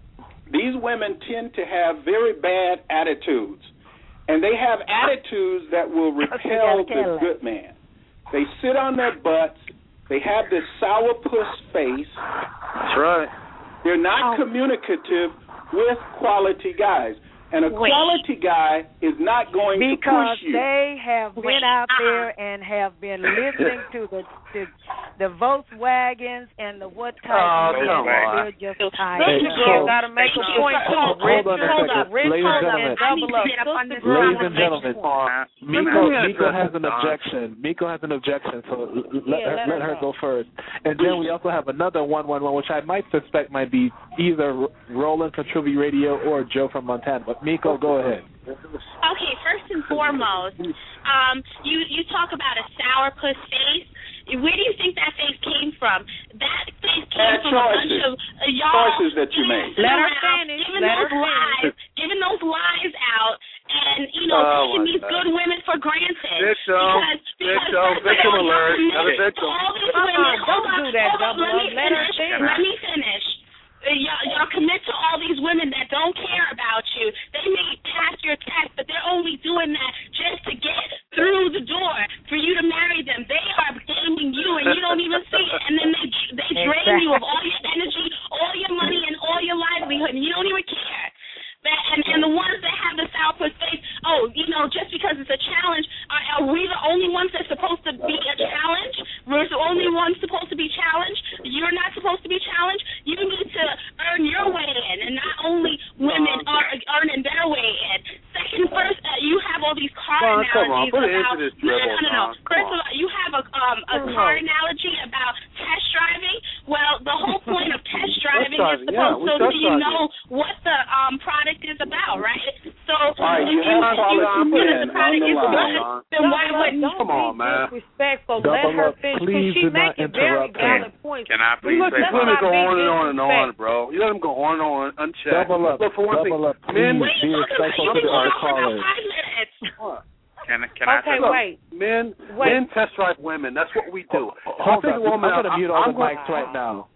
These women tend to have very bad attitudes, and they have attitudes that will repel the good man. They sit on their butts. They have this sourpuss face. That's right. They're not communicative with quality guys. And a Wait. quality guy is not going Because to push you. they have been Wait, out uh-uh. there and have been listening to the the, the Volkswagens and the what type Oh, of men. come on. They're just tired. Sister of Girl it. got to make a point too. Hold Rich, on a hold second. up. Rich, Ladies and hold up. gentlemen. Double up. I need to get up on Sister this Girl Ladies wanna and make a gentlemen, point. Miko, Let me Miko address has it, an Don. objection. Miko has an objection, so l- let, Yeah, her, let let her her go. go first. And then we also have another one one one, which I might suspect might be either R- Roland from Trivia Radio or Joe from Montana. But Miko, go ahead. Okay, first and foremost, um, you you talk about a sourpuss face. Where do you think that face came from? That face came Bad from a bunch choices. of uh, y'all Choices that you made. dancing Let her around, finish. giving Let her those lies, finish. giving those lies out, and you know Oh, taking my these God. good women for granted. Victim. Because, because Victim. first of Victim all, y'all alert. commit Another to victim. all these Uh-uh, women. don't Hold do on, that, hold on, Double let me Up. Let her finish. finish. Let me finish. Uh, y'all, y'all commit to all these women that don't care about you. They may pass your test, but they're only doing that just to get through the door for you to marry them. They are gaming you, and you don't even see it. And then they they drain you of all your energy, all your money, and all your livelihood, and you don't even care. That, and, and the ones that have the sourpuss face, oh, you know, just because it's a challenge, are, are we the only ones that's supposed to be a challenge? We're the only ones supposed to be challenged? You're not supposed to be challenged? You need to earn your way in, and not only women are earning their way in. Second, first, uh, you have all these car Don, come on, analogies put it about... into this no, no, dribble, no, no, no. Don. Come First on. of all, you have a, um, a Come car on. analogy about test driving. Well, the whole point of test driving driving, is yeah, supposed we so test that you driving. know what the um, product is about, right? So right, if you have if quality you men know the product on the is line. good, then why Double Up, wouldn't you? don't Come on, be man. disrespectful. Double Let her Up, finish. please She do not making very interrupt her. valid points. Can I please Look, say let's Let not him go be on and on and on, disrespectful. bro. You let him go on and on unchecked. Double up, Look, for one double thing, up, please men, What are be you talking about? respectful You've to been our going on for callers. about five minutes. Can can I Okay, say look, wait. men, Wait. men test drive women. That's what we do. Hold If I take on, a woman I'm going to out, mute all I'm the going- mics right now.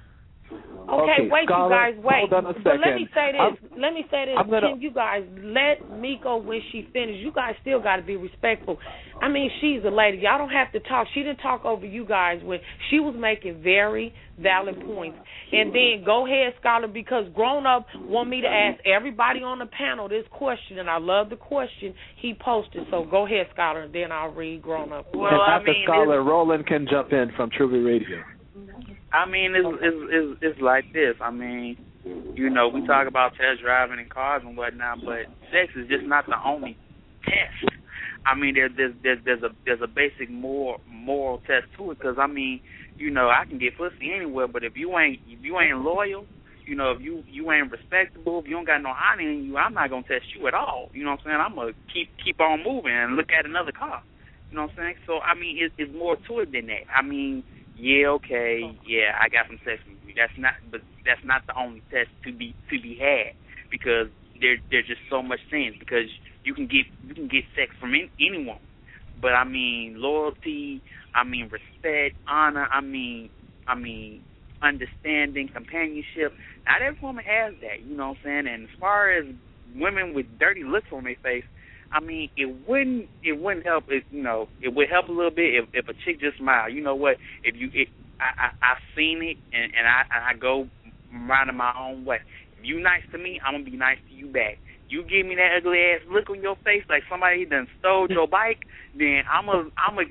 Okay, wait, Scholar, you guys, wait. hold on a But let second. me say this. I'm- let me say this. I'm gonna- Can you guys let Miko when she finishes? You guys still got to be respectful. I mean, she's a lady. Y'all don't have to talk. She didn't talk over you guys when she was making very valid points. And then go ahead, Scholar, because Grown Up want me to ask everybody on the panel this question, and I love the question he posted. So go ahead, Scholar, and then I'll read Grown Up. Well, and I after mean, Scholar, Roland can jump in from Trivia Radio. I mean, it's, it's it's it's like this. I mean, you know, we talk about test driving and cars and whatnot, but sex is just not the only test. I mean, there, there's there's there's a there's a basic moral moral test to it. Because I mean, you know, I can get pussy anywhere, but if you ain't if you ain't loyal, you know, if you you ain't respectable, if you don't got no honor in you, I'm not gonna test you at all. You know what I'm saying? I'm gonna keep keep on moving and look at another car. You know what I'm saying? So I mean, it's, it's more to it than that. I mean. Yeah, okay, yeah, I got some sex with you. That's not, but that's not the only test to be to be had because there there's just so much things because you can get you can get sex from in, anyone, but I mean loyalty, I mean respect, honor, I mean I mean understanding, companionship. Not every woman has that, you know what I'm saying? And as far as women with dirty looks on their face. I mean, it wouldn't it wouldn't help if you know it would help a little bit if, if a chick just smiled. You know what? If you it, I, I I've seen it and, and I and I go minding my own way. If you nice to me, I'm gonna be nice to you back. You give me that ugly ass look on your face like somebody done stole your bike, then I'm a I'm a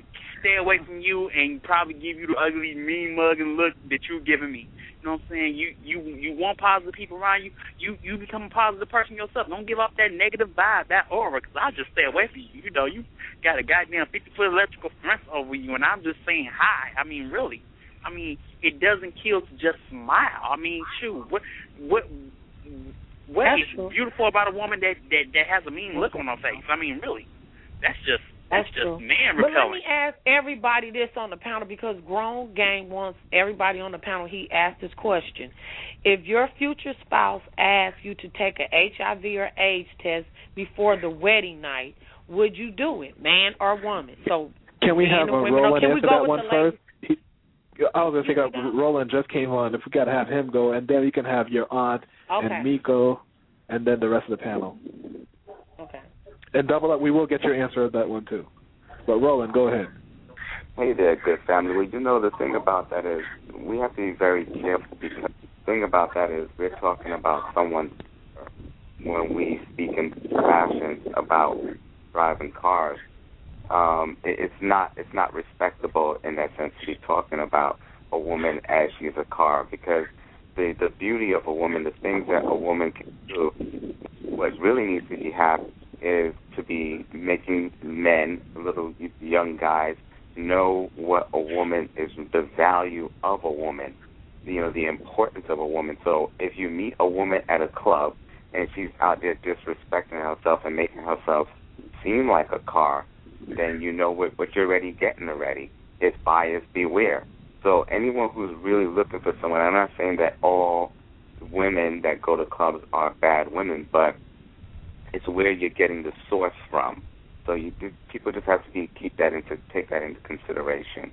stay away from you and probably give you the ugly, mean mugging look that you're giving me. You know what I'm saying? You you you want positive people around you. You you become a positive person yourself. Don't give off that negative vibe, that aura, because I'll just stay away from you. You know, you got a goddamn fifty-foot electrical fence over you, and I'm just saying hi. I mean, really. I mean, it doesn't kill to just smile. I mean, shoot, what what what That's is true. beautiful about a woman that, that, that has a mean look on her face? I mean, really, that's just that's, That's just true. man But let repelling. me ask everybody this on the panel, because Grown Game wants everybody on the panel, he asked this question. If your future spouse asks you to take an H I V or AIDS test before the wedding night, would you do it, man or woman? So Can we men have and a women, or Roland can we answer go that with one the first? ladies? He, I was going to think of Roland just came on. If we got to have him go, and then we can have your aunt Okay. and Miko, and then the rest of the panel. Okay. And double up, we will get your answer of that one too. But Roland, go ahead. Hey there, good family. Well, you know, the thing about that is we have to be very careful, because the thing about that is we're talking about someone when we speak in fashion about driving cars. Um, it, it's not it's not respectable in that sense to be talking about a woman as she's a car, because the the beauty of a woman, the things that a woman can do, what really needs to be happening is to be making men, little young guys, know what a woman is, the value of a woman, you know, the importance of a woman. So if you meet a woman at a club and she's out there disrespecting herself and making herself seem like a car, then you know what, what you're already getting already. It's buyers beware. So anyone who's really looking for someone, I'm not saying that all women that go to clubs are bad women, but it's where you're getting the source from. So you people just have to be, keep that into take that into consideration.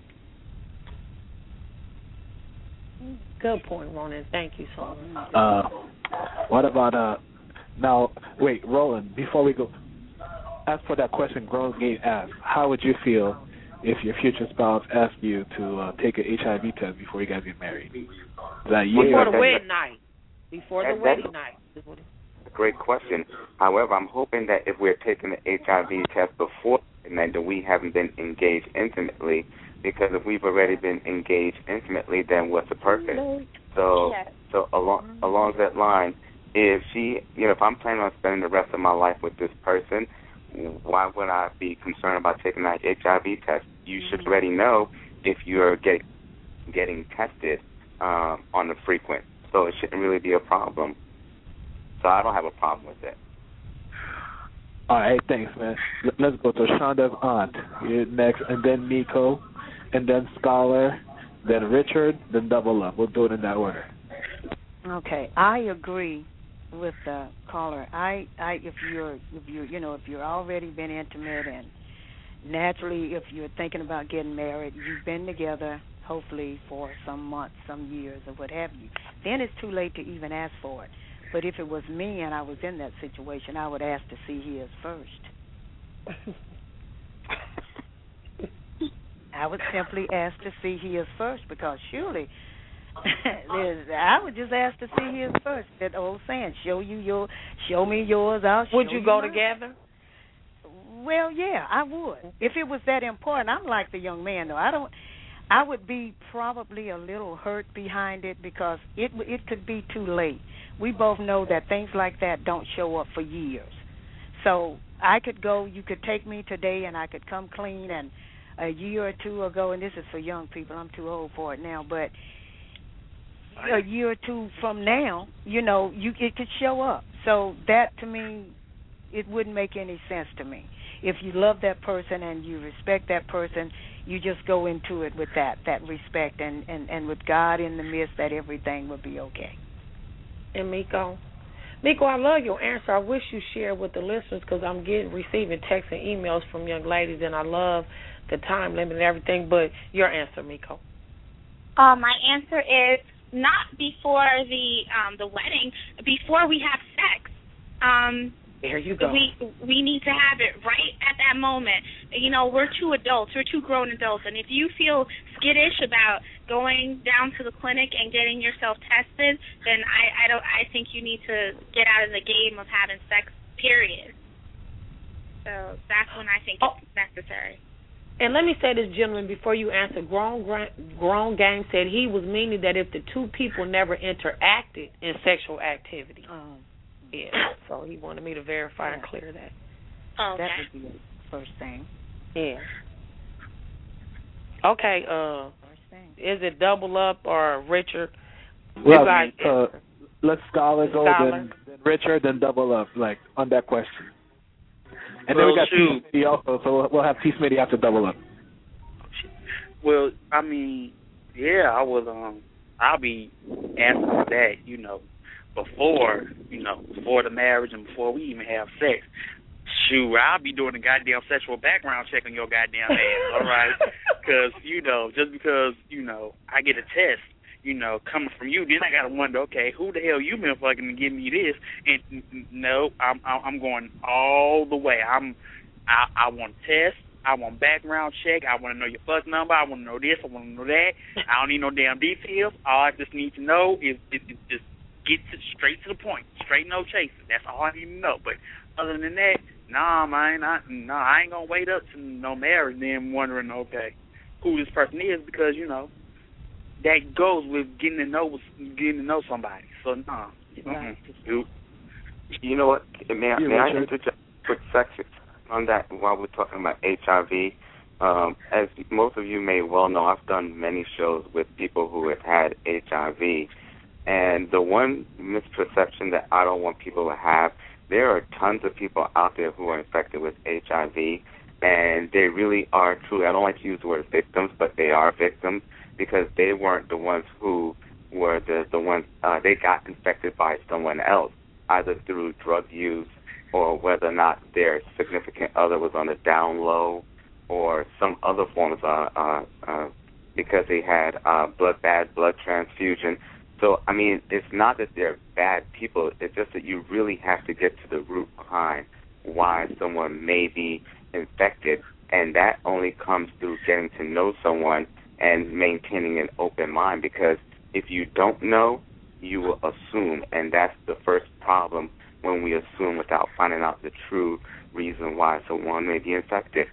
Good point, Ronan. Thank you so much. Uh, what about uh? Now, wait, Roland. Before we go, as for that question Grown Game asked, how would you feel if your future spouse asked you to uh, take an H I V test before you guys get married? Is that yeah? Before the wedding night. Before the That- wedding night. Is what it- Great question. However, I'm hoping that if we're taking the H I V test before and that we haven't been engaged intimately, because if we've already been engaged intimately, then what's the purpose? So, so along along that line, if she, you know, if I'm planning on spending the rest of my life with this person, why would I be concerned about taking that H I V test? You should already know if you're get, getting tested um, on the frequent, so it shouldn't really be a problem. So I don't have a problem with it. All right, thanks, man. L- Let's go to Shonda's aunt. You're next, and then Miko, and then Scholar, then Richard, then Double Up. We'll do it in that order. Okay, I agree with the caller. I, I, if you're, if you, you know, if you're already been intimate and naturally, if you're thinking about getting married, you've been together, hopefully for some months, some years, or what have you. Then it's too late to even ask for it. But if it was me and I was in that situation, I would ask to see his first. I would simply ask to see his first, because surely there's, I would just ask to see his first. That old saying, show you your, show me yours, I'll show Would you you go mine. together? Well, yeah, I would. If it was that important, I'm like the young man, though. I don't. I would be probably a little hurt behind it, because it it could be too late. We both know that things like that don't show up for years. So I could go, you could take me today and I could come clean, and a year or two ago, and this is for young people, I'm too old for it now, but a year or two from now, you know, you it could show up. So that, to me, it wouldn't make any sense to me. If you love that person and you respect that person, you just go into it with that, that respect, and, and, and with God in the midst, that everything will be okay. And Miko? Miko, I love your answer. I wish you shared with the listeners, because I'm getting receiving texts and emails from young ladies, and I love the time limit and everything. But your answer, Miko? Uh, my answer is not before the um, the wedding, before we have sex. Um, There you go. We we need to have it right at that moment. You know, we're two adults. We're two grown adults. And if you feel skittish about going down to the clinic and getting yourself tested, then I, I don't. I think you need to get out of the game of having sex, period. So that's when I think oh. it's necessary. And let me say this, gentlemen, before you answer. Grown Grown Gang said he was meaning that if the two people never interacted in sexual activity. Um, yeah, so he wanted me to verify yeah. and clear that. Oh, okay. That would be the first thing. Yeah. Okay, uh, first thing. Is it double up or Richard? Well, you guys uh, let's Scholar go, Scholar. Then, then Richard, then double up, like, on that question. And well, then we got shoot. T. Smitty also, so we'll have T. Smitty after double up. Well, I mean, yeah, I was, um, I'll be answering that, you know, before, you know, before the marriage and before we even have sex. Shoot, I'll be doing a goddamn sexual background check on your goddamn ass, all right? Because, you know, just because, you know, I get a test, you know, coming from you, then I got to wonder, okay, who the hell you been fucking to give me this? And no, I'm I'm going all the way. I'm I, I want test. I want background check. I want to know your first number. I want to know this. I want to know that. I don't need no damn details. All I just need to know is, is, is just get to, straight to the point. Straight, no chasing. That's all I need to know. But other than that, nah, man, I, nah, I ain't going to wait up to no marriage then wondering, okay, who this person is because, you know, that goes with getting to know getting to know somebody. So, nah. Mm-hmm. You, you know what? May, I, may I interject a quick section on that while we're talking about H I V? Um, as most of you may well know, I've done many shows with people who have had H I V. And the one misperception that I don't want people to have, there are tons of people out there who are infected with H I V, and they really are truly, I don't like to use the word victims, but they are victims because they weren't the ones who were the, the ones, uh, they got infected by someone else, either through drug use or whether or not their significant other was on the down low or some other forms of, uh, uh, because they had uh, blood, bad blood transfusion. So, I mean, it's not that they're bad people. It's just that you really have to get to the root behind why someone may be infected, and that only comes through getting to know someone and maintaining an open mind, because if you don't know, you will assume, and that's the first problem when we assume without finding out the true reason why someone may be infected.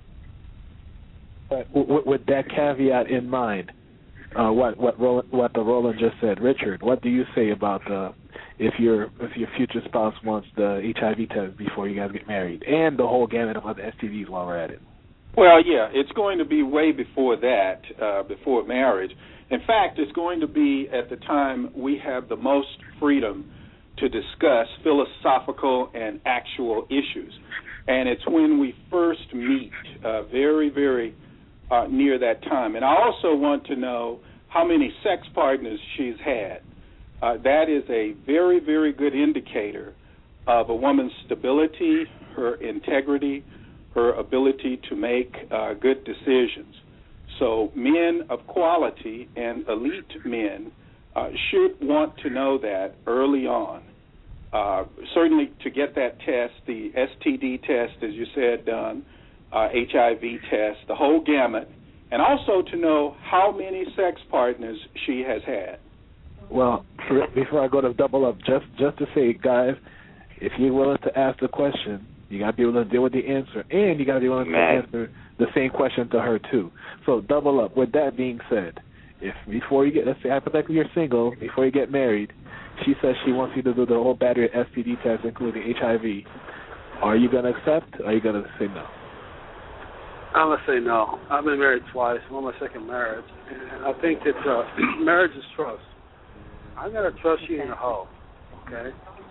But with, with that caveat in mind, uh, what what Roland, what the Roland just said, Richard, what do you say about uh, if your if your future spouse wants the H I V test before you guys get married, and the whole gamut of other S T Ds while we're at it? Well, yeah, it's going to be way before that, uh, before marriage. In fact, it's going to be at the time we have the most freedom to discuss philosophical and actual issues. And it's when we first meet, uh, very, very uh, near that time. And I also want to know how many sex partners she's had. Uh, that is a very, very good indicator of a woman's stability, her integrity, her ability to make uh, good decisions. So men of quality and elite men uh, should want to know that early on. Uh, certainly to get that test, the S T D test, as you said, done, uh, H I V test, the whole gamut, and also to know how many sex partners she has had. Well, before I go to double up, just just to say, guys, if you're willing to ask the question, you got to be willing to deal with the answer, and you got to be willing Man. to answer the same question to her, too. So double up. With that being said, if before you get, let's say hypothetically you're single, before you get married, she says she wants you to do the whole battery of S T D tests, including H I V, are you going to accept, or are you going to say no? I'm going to say no. I've been married twice. I'm on my second marriage. And I think that uh, marriage is trust. I got to trust you in a hoe, okay?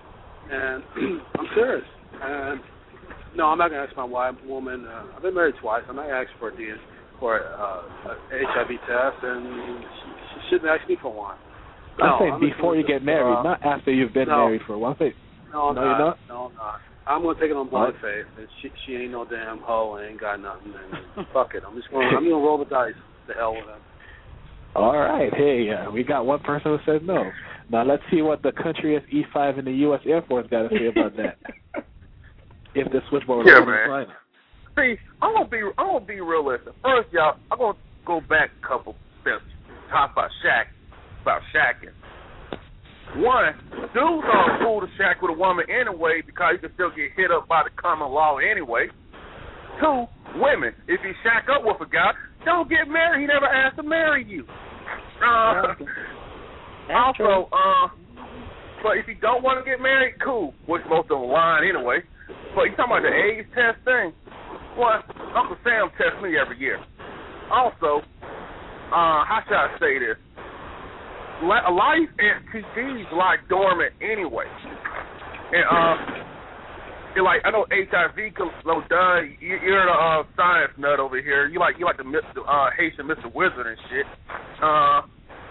And I'm serious. And no, I'm not going to ask my wife, woman. Uh, I've been married twice. I'm not going to ask for a D S, for uh, an H I V test, and she, she shouldn't ask me for one. No, I'm saying I'm before you get married, uh, not after you've been no, married for one thing. No, I'm no, not. You're not. No, I'm not. I'm gonna take it on blind faith. And she, she ain't no damn hoe and ain't got nothing. And fuck it. I'm just gonna, I'm gonna roll the dice. The hell with them. All right. Hey, uh, we got one person who said no. Now let's see what the country as E five in the U S Air Force got to say about that. If the switchboard was yeah, on the line. See, I'm gonna be, I'm gonna be realistic. First, y'all, I'm gonna go back a couple steps. Talk about shack, about shacking. One, dudes aren't cool to shack with a woman anyway because you can still get hit up by the common law anyway. Two, women, if you shack up with a guy, don't get married. He never asked to marry you. Uh, also, uh, but if you don't want to get married, cool. Which most of them lying anyway. But you talking about the age test thing? Well, Uncle Sam tests me every year. Also, uh, how should I say this? A lot of these S T Ds lie dormant anyway. And, uh, You're like, I know H I V, no, duh, you're the uh, science nut over here. You like you like the Mister Uh, Haitian Mister Wizard and shit. Uh,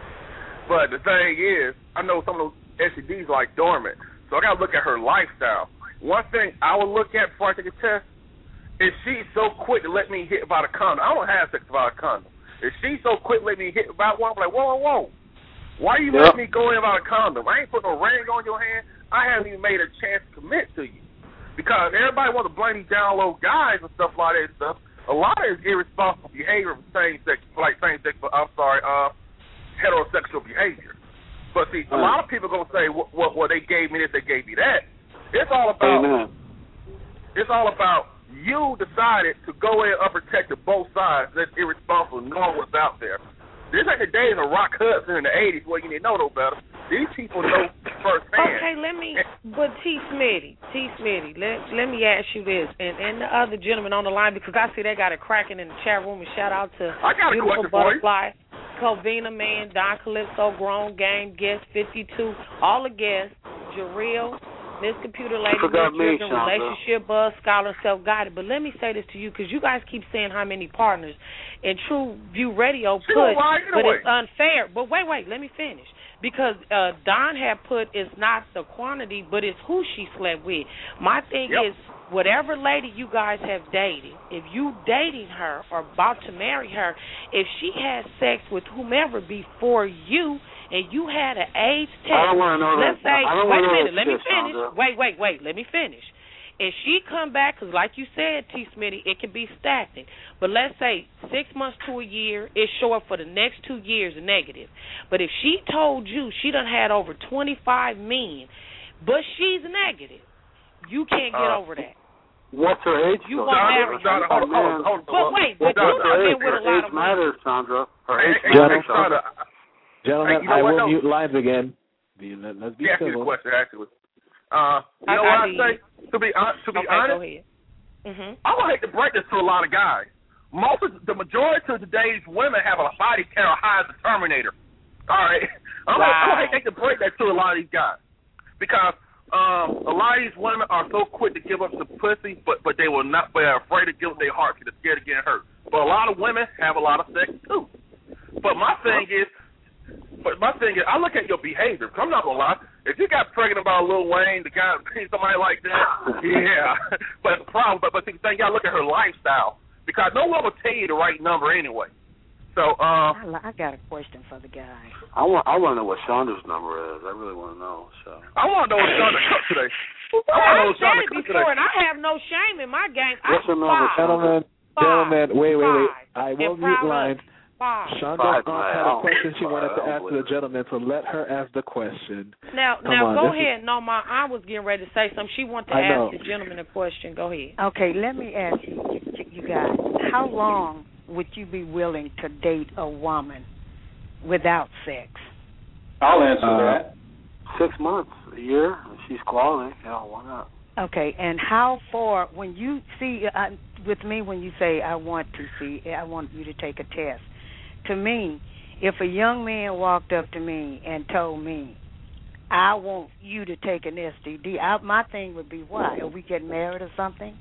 but the thing is, I know some of those S T Ds like dormant, so I gotta look at her lifestyle. One thing I would look at before I take a test is she's so quick to let me hit about a condom. I don't have sex about a condom. If she's so quick to let me hit about one, I'm like, whoa, whoa, whoa. Why are you yep. letting me go in about a condom? I ain't put no ring on your hand. I haven't even made a chance to commit to you. Because everybody wants to blame these down low guys and stuff like that and stuff. A lot of it is irresponsible behavior from same sex, like same sex, I'm sorry, uh, heterosexual behavior. But see, a lot of people are gonna say, "Well, well, well, they gave me this, they gave me that." It's all about, Amen. It's all about you decided to go in and unprotected both sides. That's irresponsible, knowing what's out there. This ain't the days of Rock Hudson in the eighties where you didn't know no better. These people know firsthand. Okay, let me, but T. Smitty, T. Smitty, let, let me ask you this, and, and the other gentleman on the line, because I see they got it cracking in the chat room, and shout out to I got Beautiful Butterfly, Covina Man, Don Calypso, Grown Game, Guest fifty-two, all the guests, Jarrell, Miss Computer Lady, Miss Children, Relationship Buzz, Scholar, Self-Guided. But let me say this to you, because you guys keep saying how many partners, and True View Radio put, but it's unfair. But wait, wait, let me finish. Because uh, Don had put it's not the quantity, but it's who she slept with. My thing yep. is, whatever lady you guys have dated, if you dating her or about to marry her, if she had sex with whomever before you and you had an AIDS test, I don't want to know let's that. say, I don't wait a know minute, let me shit, finish. Sandra. Wait, wait, wait, let me finish. If she come back, because like you said, T. Smitty, it can be stagnant. But let's say six months to a year, it's short for the next two years negative. But if she told you she done had over twenty-five men, but she's negative, you can't get uh, over that. What's her age? You won't marry her. Hold on, hold on, hold on. But wait, but you done been with a lot of matters, Sandra. Her age matters. Gentlemen, Gentlemen you know I what, will no. mute lines again. Let's be yeah, civil. Ask you a question, actually. Uh, you I, know I what I did. say? To be, uh, to be okay, honest, go ahead. Mm-hmm. I would hate to break this to a lot of guys. Most of the majority of today's women have a body count high as a Terminator. All right, I'm wow. gonna hate to break that to a lot of these guys because um, a lot of these women are so quick to give up the pussy, but but they will not. They're afraid to give up their heart because they're scared of getting hurt. But a lot of women have a lot of sex too. But my thing is. But my thing is, I look at your behavior. I'm not gonna lie. If you got pregnant by Lil Wayne, the guy, somebody like that, yeah. But the problem, but but the thing, you gotta look at her lifestyle because no one will tell you the right number anyway. So, um, I, I got a question for the guy. I want I want to know what Shonda's number is. I really want to know. So I want to know what Shonda cooked today. I I've said it before, and I have no shame in my game. What's her number, gentlemen? Gentlemen, wait, wait, wait. I will and mute lines. Shonda Five, had a question she wanted to ask believe the gentleman, so let her ask the question. Now, Come now on, go this ahead. is... No, my aunt was getting ready to say something. She wanted to I ask know. the gentleman a question. Go ahead. Okay, let me ask you, you guys, how long would you be willing to date a woman without sex? I'll answer Uh, that. six months, a year. If she's quality, hell, why not? Okay, and how far, when you see, uh, with me, when you say I want to see, I want you to take a test, to me, if a young man walked up to me and told me, I want you to take an S T D, I, my thing would be, why? Are we getting married or something?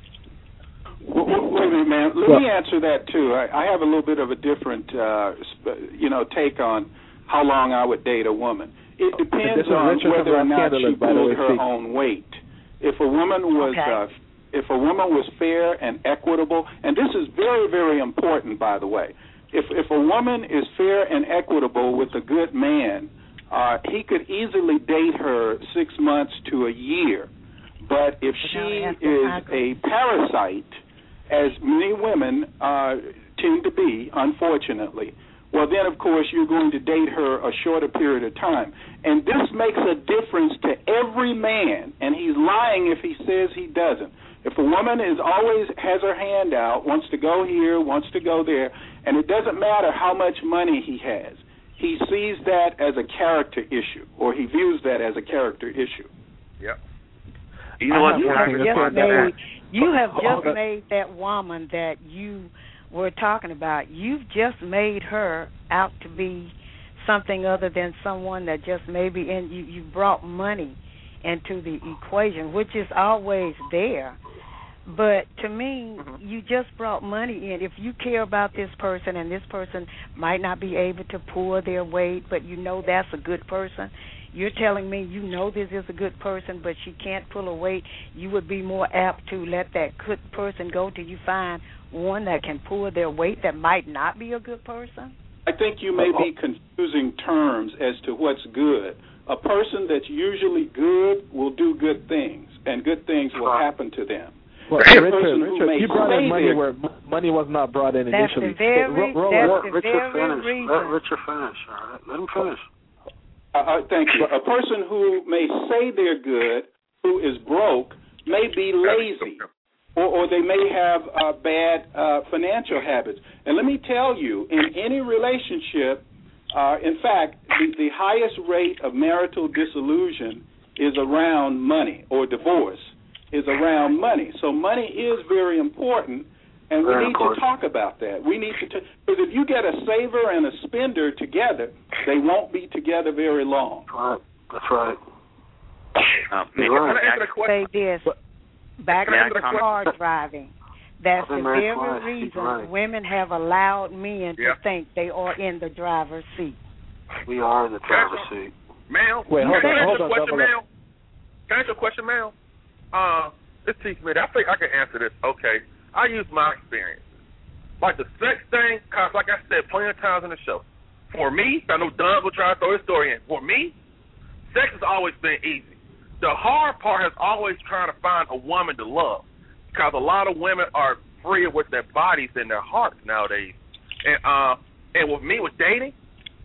Wait a minute, man. Let well, me answer that, too. I, I have a little bit of a different, uh, you know, take on how long I would date a woman. It depends on whether or not she pulled her own weight. If a woman was... Okay. Uh, if a woman was fair and equitable, and this is very, very important, by the way, If if a woman is fair and equitable with a good man, uh, he could easily date her six months to a year. But if she is a parasite, as many women uh, tend to be, unfortunately, well, then, of course, you're going to date her a shorter period of time. And this makes a difference to every man, and he's lying if he says he doesn't. If a woman is always has her hand out, wants to go here, wants to go there, and it doesn't matter how much money he has, he sees that as a character issue, or he views that as a character issue. Yep. You know what? You have just made, you have just that. made that woman that you were talking about, you've just made her out to be something other than someone that just maybe, and you, you brought money into the equation, which is always there. But to me, mm-hmm. you just brought money in. If you care about this person and this person might not be able to pull their weight, but you know that's a good person, you're telling me you know this is a good person, but she can't pull a weight, you would be more apt to let that good person go till you find one that can pull their weight that might not be a good person? I think you may be confusing terms as to what's good. A person that's usually good will do good things, and good things will happen to them. Well, Richard, Richard, you brought in money where money was not brought in that's initially. The very, Ro- that's Ro- the Richard very finish. reason. Let Richard finish. All right, let him finish. Uh, uh, thank you. A person who may say they're good, who is broke, may be lazy, or, or they may have uh, bad uh, financial habits. And let me tell you, in any relationship, uh, in fact, the, the highest rate of marital disillusion is around money, or divorce is around money. So money is very important, and we very need important. to talk about that. We need to, because if you get a saver and a spender together, they won't be together very long. That's right. Um, right. Say this. Back to the car driving. That's the very right. reason right. women have allowed men yeah. to think they are in the driver's seat. We are in the driver's seat. Ma'am, Wait, hold can I on, hold answer a on, question, double ma'am? Can I answer a question, ma'am? Uh, this T. Smith, I think I can answer this. Okay, I use my experience. Like the sex thing, cause like I said plenty of times in the show, for me, I know Don will try to throw his story in. For me, sex has always been easy. The hard part has always trying to find a woman to love, because a lot of women are free with their bodies and their hearts nowadays. And uh, and with me with dating,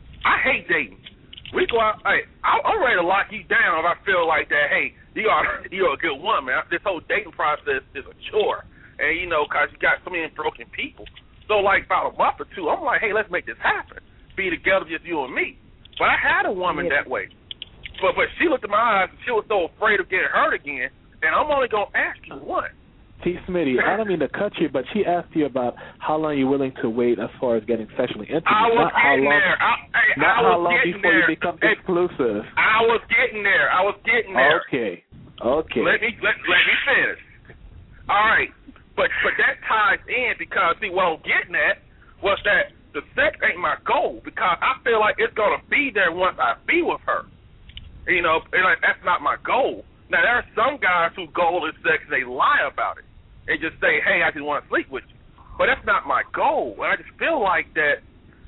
I hate dating. We go out. Hey, I'm ready to lock you down if I feel like that. Hey, you are you're a good woman. This whole dating process is a chore, and you know, cause you got so many broken people. So like about a month or two, I'm like, hey, let's make this happen. Be together, just you and me. But I had a woman yeah. that way. But but she looked at my eyes and she was so afraid of getting hurt again. And I'm only gonna ask you one. T. Smitty, I don't mean to cut you, but she asked you about how long you're willing to wait as far as getting sexually intimate. I was not how getting long, there. I, I, not I how was long getting before there. you become Hey, exclusive. I was getting there. I was getting there. Okay. Okay. Let me let, let me finish. All right, but but that ties in because see what I'm getting at was that the sex ain't my goal because I feel like it's gonna be there once I be with her. You know, and like, that's not my goal. Now there are some guys whose goal is sex and they lie about it. They just say, hey, I just want to sleep with you. But that's not my goal. And I just feel like that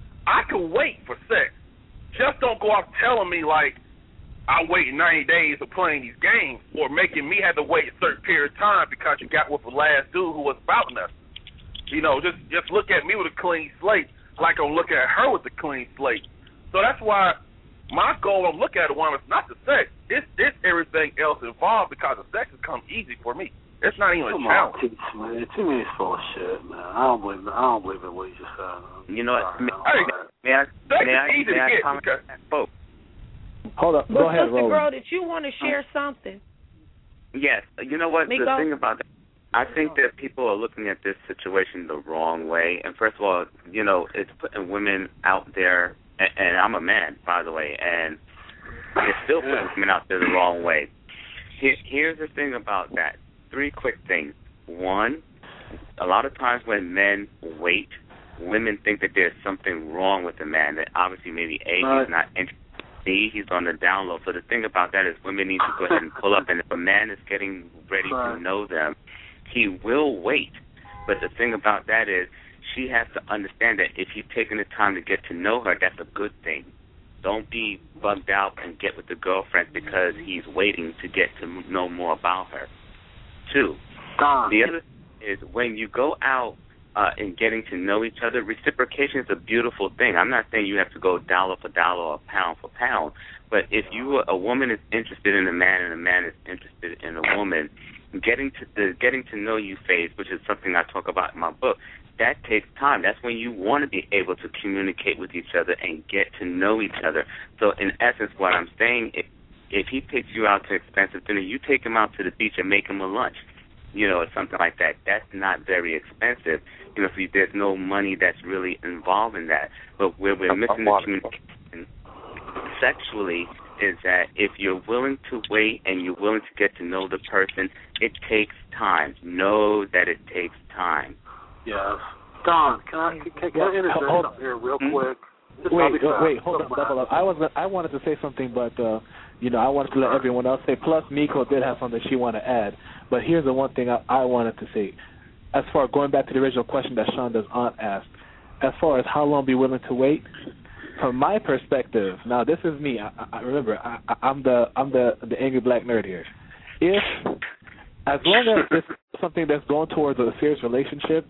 I can wait for sex. Just don't go off telling me, like, I wait ninety days of playing these games or making me have to wait a certain period of time because you got with the last dude who was about nothing. You know, just, just look at me with a clean slate like I'm looking at her with a clean slate. So that's why my goal when I'm looking at a woman is not the sex. It's, it's everything else involved because the sex has come easy for me. It's not even Come a challenge. on, T. Smith. T. full of shit, man. I don't believe. I don't believe in what you just said. You know what? May, Hey, may I? sex May I? is easy May to I get. comment? Okay. Oh, Hold up. But Go ahead, Sister Roland. Girl, did you want to share something? yes. You know what? Miko? The thing about that, I think that people are looking at this situation the wrong way. And first of all, you know, it's putting women out there, and, and I'm a man, by the way, and it's still putting women out there the wrong way. Here, here's the thing about that. Three quick things. One, a lot of times when men wait, women think that there's something wrong with the man, that obviously maybe A, right. he's not interested, B, he's on the down low. So the thing about that is women need to go ahead and pull up, and if a man is getting ready right. to know them, he will wait. But the thing about that is she has to understand that if he's taking the time to get to know her, that's a good thing. Don't be bugged out and get with the girlfriend because he's waiting to get to know more about her. Two, Don. the other is when you go out uh, and getting to know each other, reciprocation is a beautiful thing. I'm not saying you have to go dollar for dollar or pound for pound, but if you a woman is interested in a man and a man is interested in a woman, getting to the getting to know you phase, which is something I talk about in my book, that takes time. That's when you want to be able to communicate with each other and get to know each other. So in essence, what I'm saying, if, if he takes you out to expensive dinner, you take him out to the beach and make him a lunch, you know, or something like that. That's not very expensive. You know, so there's no money that's really involved in that. But where we're missing the communication sexually is that if you're willing to wait and you're willing to get to know the person, it takes time. Know that it takes time. Yes. Don, can I can, can I interject hold, something here real hmm? quick? Just wait, wait, wait, hold up, double up. I was I wanted to say something, but uh, you know, I wanted to let everyone else say. Plus, Miko did have something she wanted to add. But here's the one thing I, I wanted to say. As far as going back to the original question that Shonda's aunt asked, as far as how long be willing to wait, from my perspective, now this is me. I, I remember I, I'm the I'm the the angry black nerd here. If as long as it's something that's going towards a serious relationship,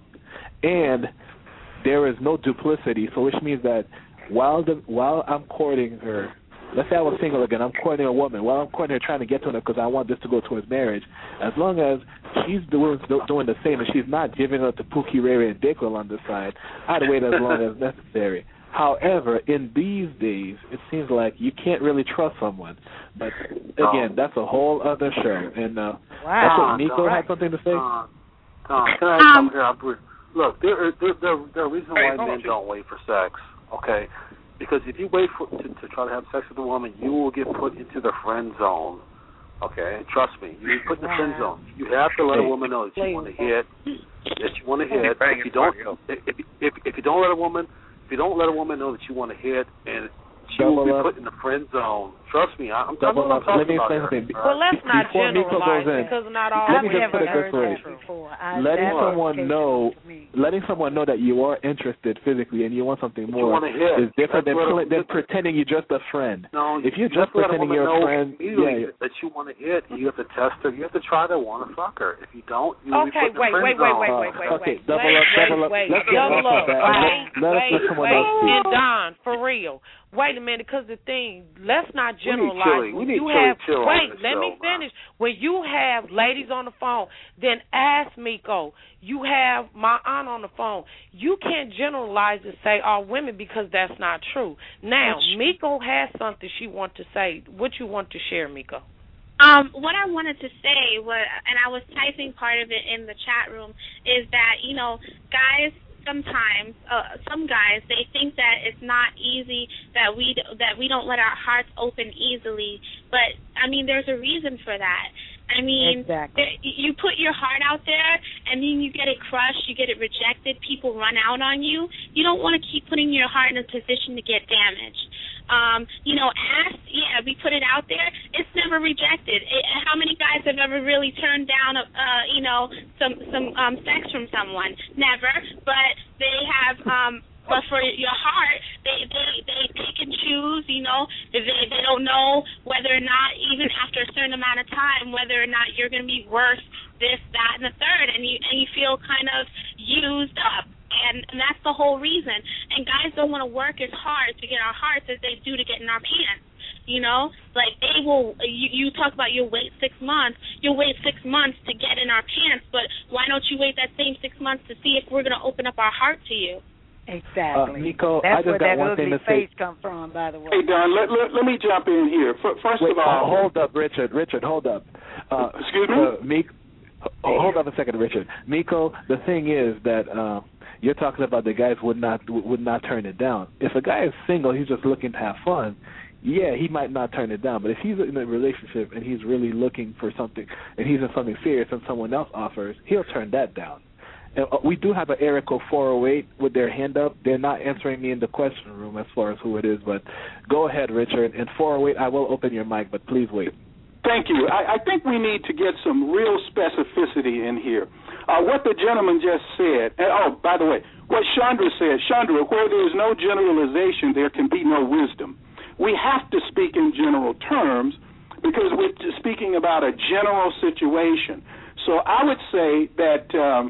and there is no duplicity, so which means that while the while I'm courting her, let's say I was single again, I'm courting a woman. While I'm courting her, trying to get to her because I want this to go towards marriage, as long as she's doing doing the same and she's not giving up to Pookie, Ray Ray, and Dayquil on the side, I'd wait as long as necessary. However, in these days, it seems like you can't really trust someone. But again, that's a whole other show. And uh, wow. I think Miko had something to say. Tom, Tom, can I um, come here? I'm, look, there are there, there, there are reasons why men don't wait for sex. Okay, because if you wait for to, to try to have sex with a woman, you will get put into the friend zone. Okay, trust me, you get put in the friend zone. You have to let a woman know that you want to hit, that you want to hit. If you don't, if if if you don't let a woman If you don't let a woman know that you want to hit and she will be put in the friend zone, trust me, I'm, I'm not talking about her. Well, let's not generalize because not all let me just put it this way. Letting someone know, letting someone know that you are interested physically and you want something more is different than, than pretending you're just a friend. No, if you're just pretending you're a friend, yeah, that you want to hit, you have to test her. You have to try to want to fuck her. If you don't, you will okay, be put in the wait, friend wait, zone. wait, wait, wait, wait, okay, wait, double up, double up. wait, Let's double up. Wait, Let us let someone else speak. And Don, for real. Wait a minute, because the thing, let's not generalize. We need you chili, have, chill wait, on let show, me finish. Man. When you have ladies on the phone, then ask Miko. You have my aunt on the phone. You can't generalize and say all women because that's not true. Now, Miko has something she wants to say. What you want to share, Miko? Um, what I wanted to say was, and I was typing part of it in the chat room, is that, you know, guys, sometimes uh, some guys, they think that it's not easy, that we that we don't let our hearts open easily. But I mean, there's a reason for that. I mean, exactly. there, you put your heart out there, and then you get it crushed, you get it rejected, people run out on you. You don't want to keep putting your heart in a position to get damaged. Um, you know, ask, yeah, we put it out there. It's never rejected. It, how many guys have ever really turned down, uh, you know, some some um, sex from someone? Never. But they have. Um, but for your heart, they they they pick and choose. You know, they they don't know whether or not, even after a certain amount of time, whether or not you're going to be worth this, that, and the third, and you and you feel kind of used up. And, and that's the whole reason. And guys don't want to work as hard to get our hearts as they do to get in our pants. You know, like they will. You, you talk about you'll wait six months. You'll wait six months to get in our pants, but why don't you wait that same six months to see if we're going to open up our heart to you? Exactly. Uh, Miko, that's I just where got that one thing ugly to say. face come from, by the way. Hey, Don, let, let, let me jump in here. First Wait, of all, hold up, Richard. Richard, hold up. Uh, excuse me. Uh, Miko, hold up a second, Richard. Miko, the thing is that. Uh, You're talking about the guys would not would not turn it down. If a guy is single, he's just looking to have fun. Yeah, he might not turn it down. But if he's in a relationship and he's really looking for something, and he's in something serious, and someone else offers, he'll turn that down. And we do have an area code four oh eight with their hand up. They're not answering me in the question room as far as who it is. But go ahead, Richard. And four oh eight, I will open your mic, but please wait. Thank you. I, I think we need to get some real specificity in here. Uh, what the gentleman just said, and, oh, by the way, what Chandra said, Chandra, where there is no generalization, there can be no wisdom. We have to speak in general terms because we're speaking about a general situation. So I would say that um,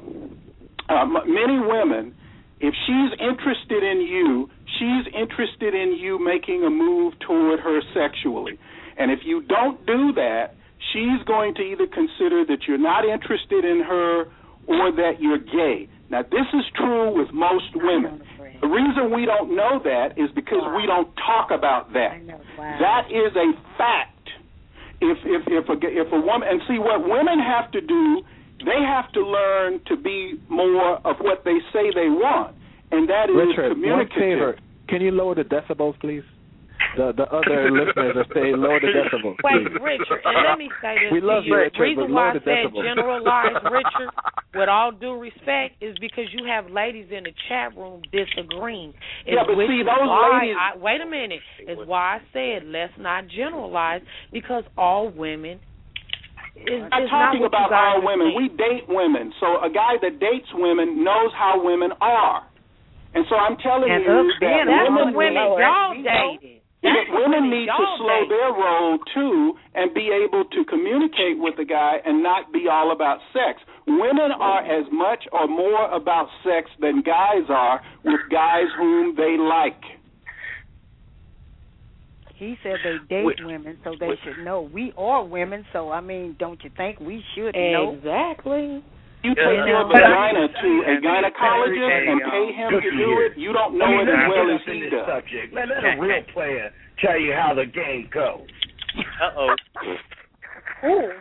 uh, many women, if she's interested in you, she's interested in you making a move toward her sexually. And if you don't do that, she's going to either consider that you're not interested in her or that you're gay. Now, this is true with most women. The reason we don't know that is because wow. we don't talk about that. Wow. That is a fact. If if if a, if a woman, and see what women have to do, they have to learn to be more of what they say they want, and that is Richard, communicative. One favor, can you lower the decibels, please? The the other listeners are saying lower the decibels. Wait, Richard, and let me say this we to love you. You, Richard, the reason why I the said decibels. generalize, Richard, with all due respect, is because you have ladies in the chat room disagreeing. Yeah, but which see, is those why ladies... I, wait a minute. Is why I said let's not generalize, because all women... Is, I'm is talking not about all women. Think. We date women. So a guy that dates women knows how women are. And so I'm telling and you that that's women, women y'all dated. That women need to slow dated. their roll, too, and be able to communicate with the guy and not be all about sex. Women are as much or more about sex than guys are with guys whom they like. He said they date we, women, so they we, should know. We are women, so, I mean, don't you think we should know? Exactly. You take your vagina to a gynecologist and pay him to do it, you don't know it as well as he does. Subject. Let, let a real player tell you how the game goes. Uh-oh. Ooh.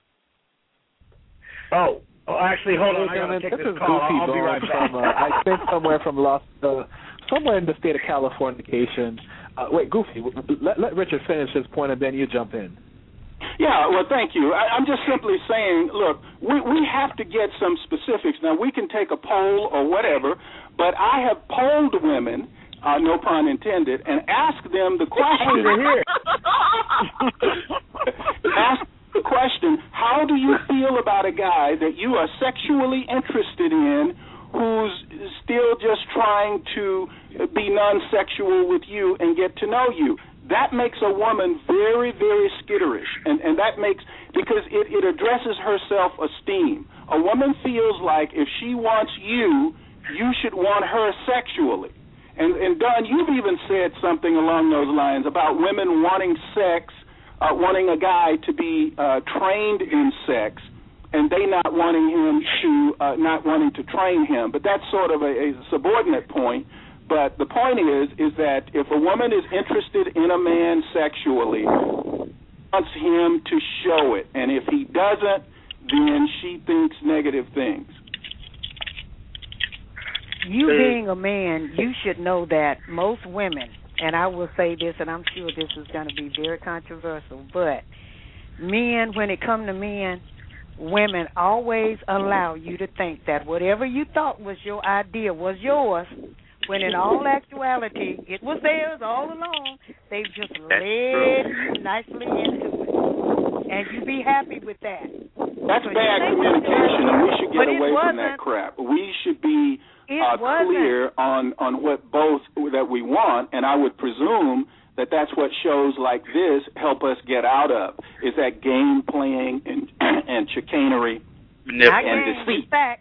Oh. Oh, actually, hold on. I gotta take this, this is call. Goofy I'll be right back. From, uh, I think somewhere from Los, uh, somewhere in the state of Californication. Uh, wait, Goofy, let, let Richard finish his point and then you jump in. Yeah, well, thank you. I, I'm just simply saying, look, we, we have to get some specifics. Now, we can take a poll or whatever, but I have polled women, uh, no pun intended, and asked them the question. ask the question, how do you feel about a guy that you are sexually interested in who's still just trying to be non-sexual with you and get to know you? That makes a woman very, very skitterish, and, and that makes, because it, it addresses her self-esteem. A woman feels like if she wants you, you should want her sexually. And, and Don, you've even said something along those lines about women wanting sex, uh, wanting a guy to be uh, trained in sex, and they not wanting him to, uh, not wanting to train him. But that's sort of a, a subordinate point. But the point is, is that if a woman is interested in a man sexually, wants him to show it, and if he doesn't, then she thinks negative things. You being a man, you should know that most women, and I will say this, and I'm sure this is going to be very controversial, but men, when it comes to men, women always allow you to think that whatever you thought was your idea was yours, when in all actuality, it was theirs all along. They've just led you nicely into it. And you be happy with that. That's so bad communication, and we should get away from that crap. We should be uh, clear on, on what both that we want, and I would presume that that's what shows like this help us get out of, is that game playing and, and chicanery and deceit. It's fact.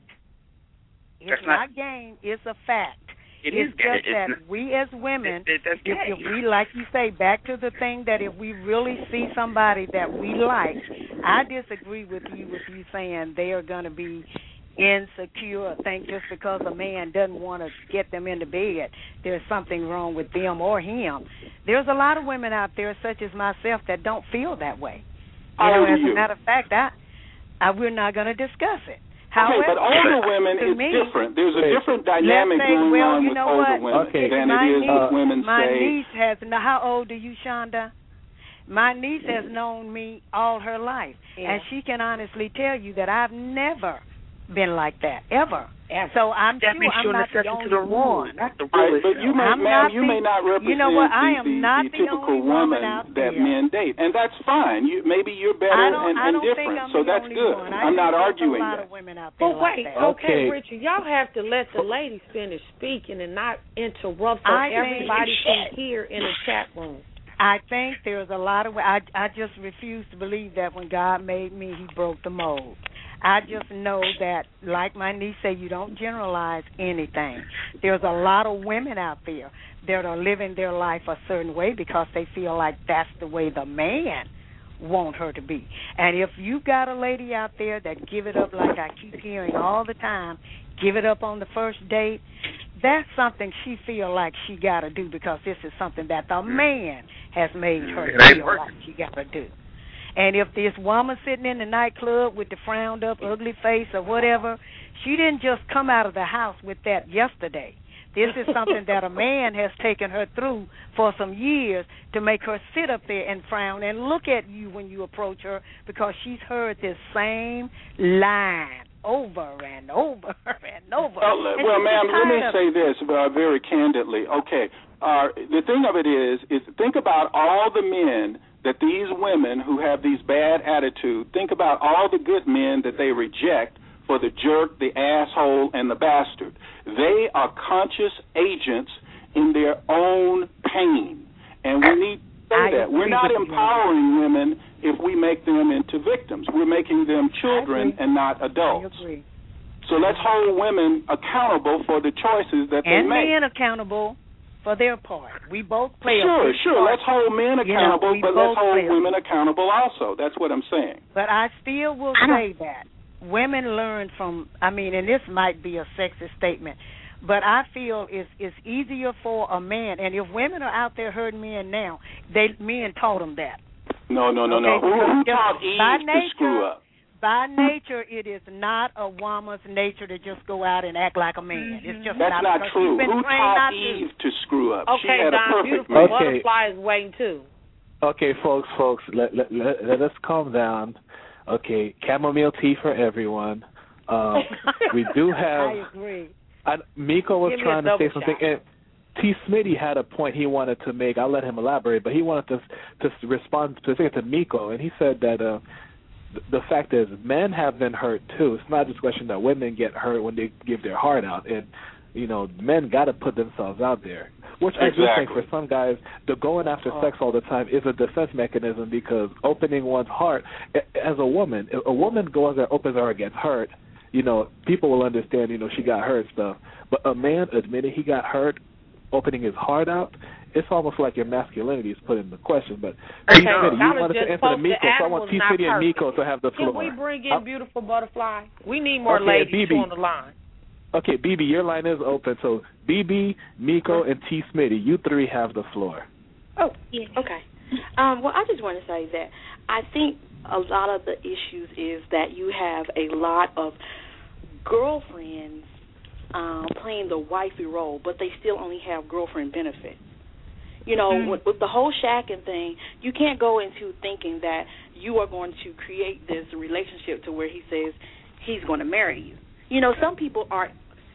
It's that's not, not game, it's a fact. It it's is just it's that not, we as women, it, it, if, if we, like you say, back to the thing that if we really see somebody that we like, I disagree with you with you saying they are going to be insecure, think just because a man doesn't want to get them into bed, there's something wrong with them or him. There's a lot of women out there, such as myself, that don't feel that way. You know, as a matter of fact, I, I we're not going to discuss it. However, okay, but older women is me, different. There's a different dynamic say, going well, on you with know older what? women okay. than my it is niece, with women, my say. My niece has, now how old are you, Shonda? My niece has known me all her life, yeah. and she can honestly tell you that I've never been like that, ever. Ever. So I'm that sure I'm not the only to the one. Not the right, but you may, I'm ma'am, not you the, may not represent you know what, I am the, the, not the the typical only woman out that there. men date, and that's fine. You, maybe you're better I don't, and, I and don't different, think I'm so the that's only good. One. I I'm not think arguing a lot that. Of women out but there wait, like that. okay, okay, Richard, y'all have to let the ladies finish speaking and not interrupt so I everybody think, can hear in the chat room. I think there's a lot of. I I just refuse to believe that when God made me, He broke the mold. I just know that, like my niece said, you don't generalize anything. There's a lot of women out there that are living their life a certain way because they feel like that's the way the man want her to be. And if you got a lady out there that give it up, like I keep hearing all the time, give it up on the first date, that's something she feel like she got to do, because this is something that the man has made her feel like she got to do. And if this woman sitting in the nightclub with the frowned up, ugly face or whatever, she didn't just come out of the house with that yesterday. This is something that a man has taken her through for some years to make her sit up there and frown and look at you when you approach her, because she's heard this same line over and over and over. Well, and well ma'am, let me of- say this uh, very candidly. Okay, uh, the thing of it is, is think about all the men that these women who have these bad attitudes, think about all the good men that they reject for the jerk, the asshole, and the bastard. They are conscious agents in their own pain, and we need to say I that. We're not empowering women if we make them into victims. We're making them children and not adults. I agree. So let's hold women accountable for the choices that and they make. men accountable for their part. We both play sure, a big sure. part. Let's hold men accountable, you know, but let's hold play women accountable also. That's what I'm saying. But I still will say that women learn from, I mean, and this might be a sexist statement, but I feel it's, it's easier for a man, and if women are out there hurting men now, they men taught them that. No, no, no, okay? no. Who, who taught by Eve nature, to screw up? By nature, it is not a woman's nature to just go out and act like a man. It's just That's not, not because true. she's been Who trained taught not Eve to. to screw up? she Okay, had a Don, perfect beautiful man. Okay. butterfly is waiting too. Okay, folks, folks, let, let, let, let us calm down. Okay, chamomile tea for everyone. Um, we do have. I agree. I, Miko was Give me trying a to say double something, shot. and T. Smitty had a point he wanted to make. I'll let him elaborate, but he wanted to to respond specifically to Miko, and he said that uh, th- the fact is men have been hurt too. It's not just a question that women get hurt when they give their heart out, and you know men got to put themselves out there. Which I do think for some guys, the going after sex all the time is a defense mechanism, because opening one's heart, as a woman, if a woman goes there, opens her heart, gets hurt, you know, people will understand, you know, she got hurt stuff. But a man admitting he got hurt, opening his heart out, it's almost like your masculinity is put into question. But Okay, T. Smitty, you wanted to answer the Miko, so I want T. Smitty and Miko to have the floor. Can we bring in I'll, beautiful butterfly? We need more okay, ladies B B. on the line. Okay, B B, your line is open. So B B, Miko, and T. Smitty, you three have the floor. Oh, yeah. Okay. Um, well, I just want to say that I think a lot of the issues is that you have a lot of girlfriends um, playing the wifey role, but they still only have girlfriend benefit. You know, mm-hmm. with, with the whole shacking thing, you can't go into thinking that you are going to create this relationship to where he says he's going to marry you. You know, some people are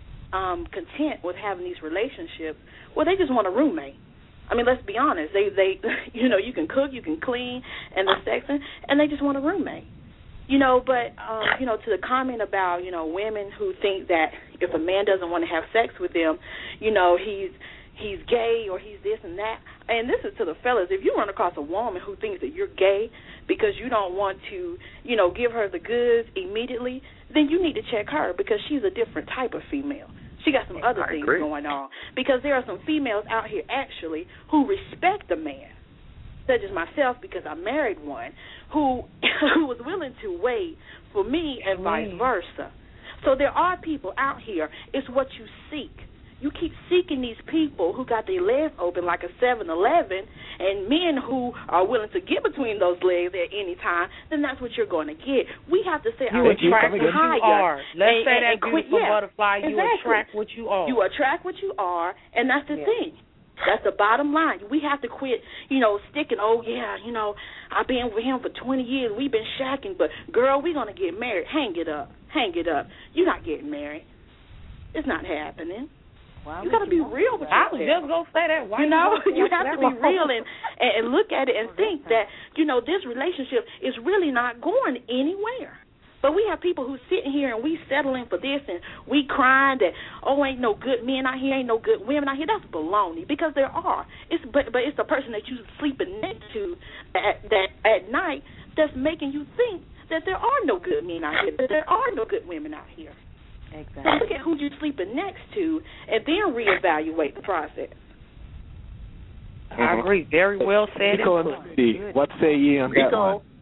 um, content with having these relationships where they just want a roommate. I mean, let's be honest. They, they, you know, you can cook, you can clean, and the sexing, and they just want a roommate. You know, but, um, you know, to the comment about, you know, women who think that if a man doesn't want to have sex with them, you know, he's he's gay or he's this and that. And this is to the fellas. If you run across a woman who thinks that you're gay because you don't want to, you know, give her the goods immediately, then you need to check her, because she's a different type of female. She got some other I things agree. going on. Because there are some females out here, actually, who respect the man, such as myself, because I married one, who who was willing to wait for me and vice versa. So there are people out here. It's what you seek. You keep seeking these people who got their legs open like a seven eleven, and men who are willing to get between those legs at any time, then that's what you're going to get. We have to set You our attract what higher. you are. Let's and, say and, that and quit, beautiful yeah, butterfly. You exactly. attract what you are. You attract what you are, and that's the Yeah. thing. That's the bottom line. We have to quit, you know, sticking, oh, yeah, you know, I've been with him for twenty years. We've been shacking, but, girl, we're going to get married. Hang it up. Hang it up. You're not getting married. It's not happening. Why You got to be real with I was yourself. just going to say that. Why You know, you, you have to be real and, and look at it and think that, you know, this relationship is really not going anywhere. But we have people who sitting here and we settling for this and we crying that, oh, ain't no good men out here, ain't no good women out here. That's baloney, because there are. It's but but it's the person that you sleeping next to at, that at night that's making you think that there are no good men out here, that there are no good women out here. Exactly. So look at who you're sleeping next to and then reevaluate the process. I agree. Very well said. Miko and Smitty, what say ye on that Miko, one?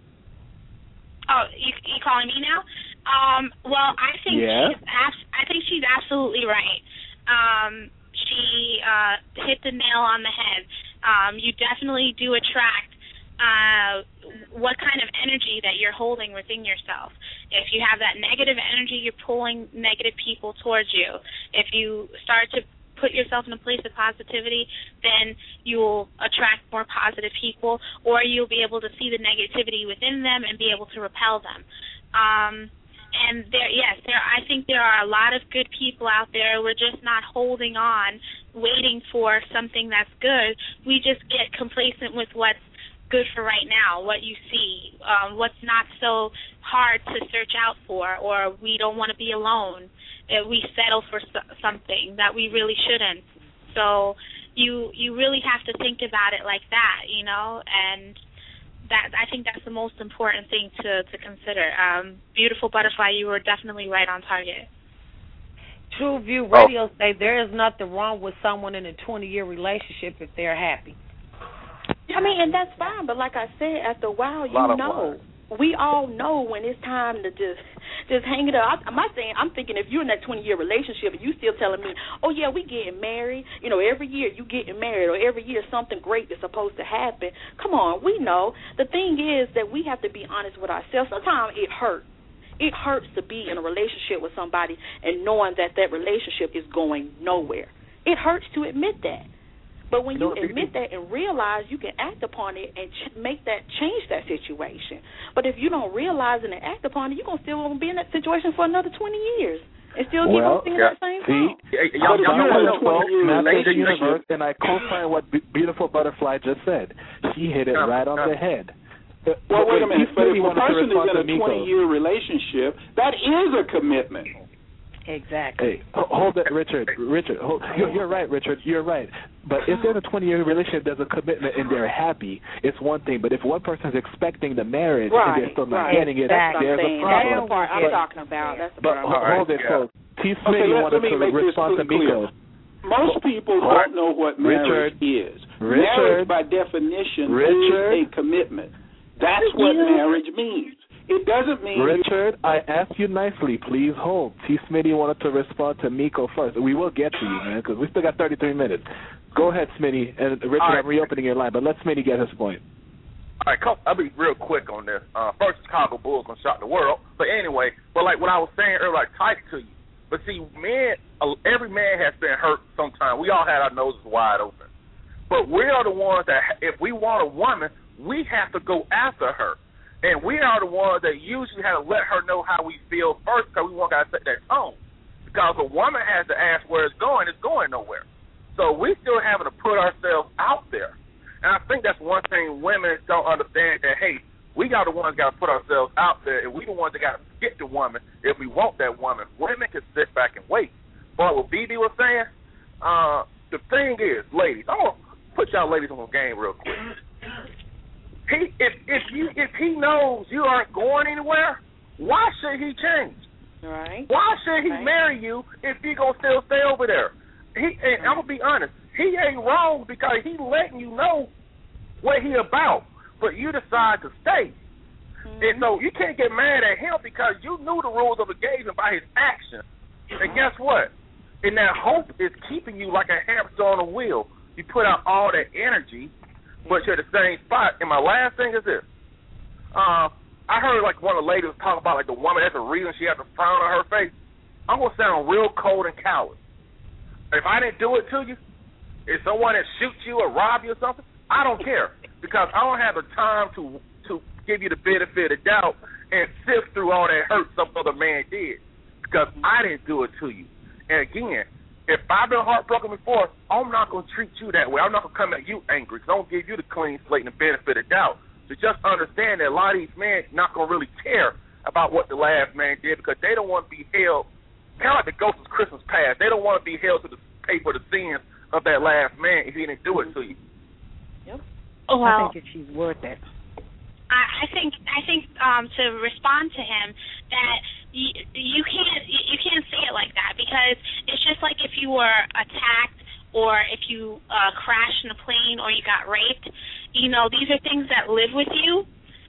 Oh, you you calling me now? Um, well, I think yeah. she's abs- I think she's absolutely right. Um, she uh, hit the nail on the head. Um, you definitely do attract uh, what kind of energy that you're holding within yourself. If you have that negative energy, you're pulling negative people towards you. If you start to put yourself in a place of positivity, then you'll attract more positive people, or you'll be able to see the negativity within them and be able to repel them. Um, and there, yes, there. I think there are a lot of good people out there. We're just not holding on, waiting for something that's good. We just get complacent with what's good for right now, what you see, um, what's not so hard to search out for, or we don't want to be alone. We settle for something that we really shouldn't. So you you really have to think about it like that, you know, and that I think that's the most important thing to, to consider. Um, Beautiful Butterfly, you were definitely right on target. True View Radio oh. say there is nothing wrong with someone in a twenty-year relationship if they're happy. I mean, and that's fine, but like I said, after a while, you know. We all know when it's time to just just hang it up. I'm not saying, I'm thinking if you're in that twenty-year relationship and you still telling me, oh, yeah, we getting married, you know, every year you getting married or every year something great is supposed to happen. Come on, we know. The thing is that we have to be honest with ourselves. Sometimes it hurts. It hurts to be in a relationship with somebody and knowing that that relationship is going nowhere. It hurts to admit that. But when you, you know, admit that and realize, you can act upon it and ch- make that change that situation. But if you don't realize it and act upon it, you're going to still be in that situation for another twenty years and still keep well, on seeing yeah. that same See, thing. y'all, y'all know what the universe, and I co-sign what B- Beautiful Butterfly just said. She hit it yeah. right on yeah. the head. Well, wait a minute. But if a person is in a twenty-year relationship, that is a commitment. Exactly. Hey, hold it, Richard. Richard, hold, you're, you're right, Richard. You're right. But if there's a twenty-year relationship, there's a commitment, and they're happy, it's one thing. But if one person's expecting the marriage right, and they're still not right. getting it, that's there's a problem. That's the part I'm but, talking about. That's the but part I'm hold it, yeah. folks. T. Smitty okay, wanted let, let to respond to Miko. Most people don't know what marriage Richard, is. Richard, marriage, by definition, Richard, is a commitment. That's what yeah. marriage means. It doesn't mean... Richard, I asked you nicely. Please hold. T. Smitty wanted to respond to Miko first. We will get to you, man, because we still got thirty-three minutes. Go ahead, Smitty. And Richard, right. I'm reopening your line, but let Smitty get his point. All right, I'll be real quick on this. Uh, first, Chicago Bulls gonna shock the world. But anyway, but like what I was saying earlier, like type to you. But see, men, every man has been hurt sometime. We all had our noses wide open. But we are the ones that, if we want a woman, we have to go after her. And we are the ones that usually have to let her know how we feel first, because we want to set that tone. Because a woman has to ask where it's going, it's going nowhere. So we still having to put ourselves out there. And I think that's one thing women don't understand, that, hey, we got the ones got to put ourselves out there, and we the ones that got to get the woman if we want that woman. Women can sit back and wait. But what B B was saying, uh, the thing is, ladies, I'm going to put y'all ladies on the game real quick. He, if if you if he knows you aren't going anywhere, why should he change? Right. Why should he right. marry you if he gonna still stay over there? He and I'm gonna be honest, he ain't wrong because he letting you know what he about, but you decide to stay. Mm-hmm. And so you can't get mad at him because you knew the rules of the game by his actions. And guess what? And that hope is keeping you like a hamster on a wheel. You put out all that energy, but you're at the same spot. And my last thing is this. Uh, I heard like one of the ladies talk about like the woman, that's the reason she has a frown on her face. I'm going to sound real cold and coward. If I didn't do it to you, if someone that shoots you or rob you or something, I don't care. Because I don't have the time to to give you the benefit of doubt and sift through all that hurt some other man did. Because I didn't do it to you. And again, if I've been heartbroken before, I'm not going to treat you that way. I'm not going to come at you angry because I don't give you the clean slate and the benefit of doubt. So just understand that a lot of these men not going to really care about what the last man did because they don't want to be held, kind of like the ghost of Christmas past. They don't want to be held to the pay for the sins of that last man if he didn't do it to you. Yep. Oh, well, I think she's worth it. I, I think I think um, to respond to him that you, you can't you can't say it like that because it's just like if you were attacked or if you uh, crashed in a plane or you got raped. You know, these are things that live with you,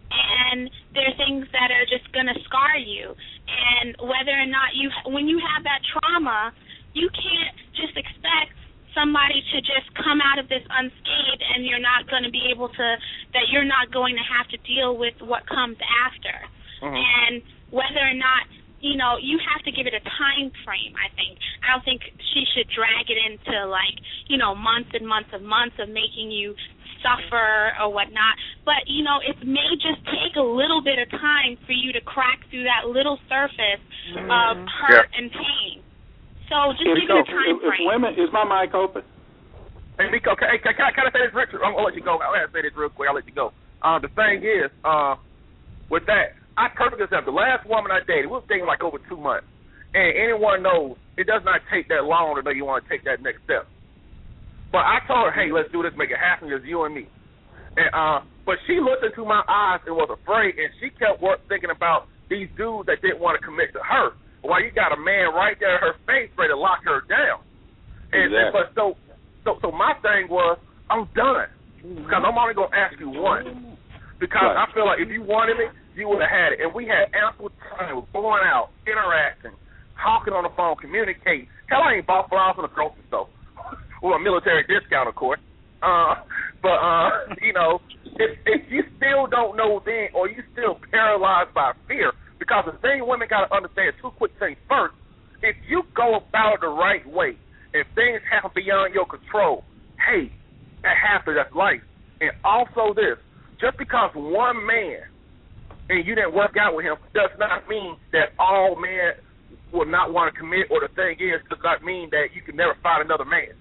and there are things that are just going to scar you. And whether or not you, when you have that trauma, you can't just expect somebody to just come out of this unscathed, and you're not going to be able to, that you're not going to have to deal with what comes after. Mm-hmm. And whether or not, you know, you have to give it a time frame, I think. I don't think she should drag it into, like, you know, months and months and months of making you suffer or whatnot. But, you know, it may just take a little bit of time for you to crack through that little surface mm-hmm. of hurt yeah. and pain. So just give it a time if, frame. If women, is my mic open? Hey, Miko, can, can, can, I, can I say this, Richard? I'm going to let you go. I'll say this real quick. I'll let you go. Uh, the thing is, uh, with that, I perfectly accept the last woman I dated, we were dating like over two months. And anyone knows it does not take that long to know you want to take that next step. But I told her, hey, let's do this, make it happen, just you and me. And uh, but she looked into my eyes and was afraid, and she kept work, thinking about these dudes that didn't want to commit to her. While you got a man right there in her face ready to lock her down. And, exactly. and but so, so so my thing was, I'm done. Because I'm only going to ask you once. Because right. I feel like if you wanted me, you would have had it. And we had ample time of going out, interacting, talking on the phone, communicating. Hell, I ain't bought flowers in the grocery store. With a military discount, of course. Uh, but, uh, you know, if, if you still don't know then, or you still paralyzed by fear, because the thing women got to understand, two quick things. First, if you go about it the right way, if things happen beyond your control, hey, that happens, that's life. And also this, just because one man and you didn't work out with him does not mean that all men will not want to commit, or the thing is, does not mean that you can never find another man.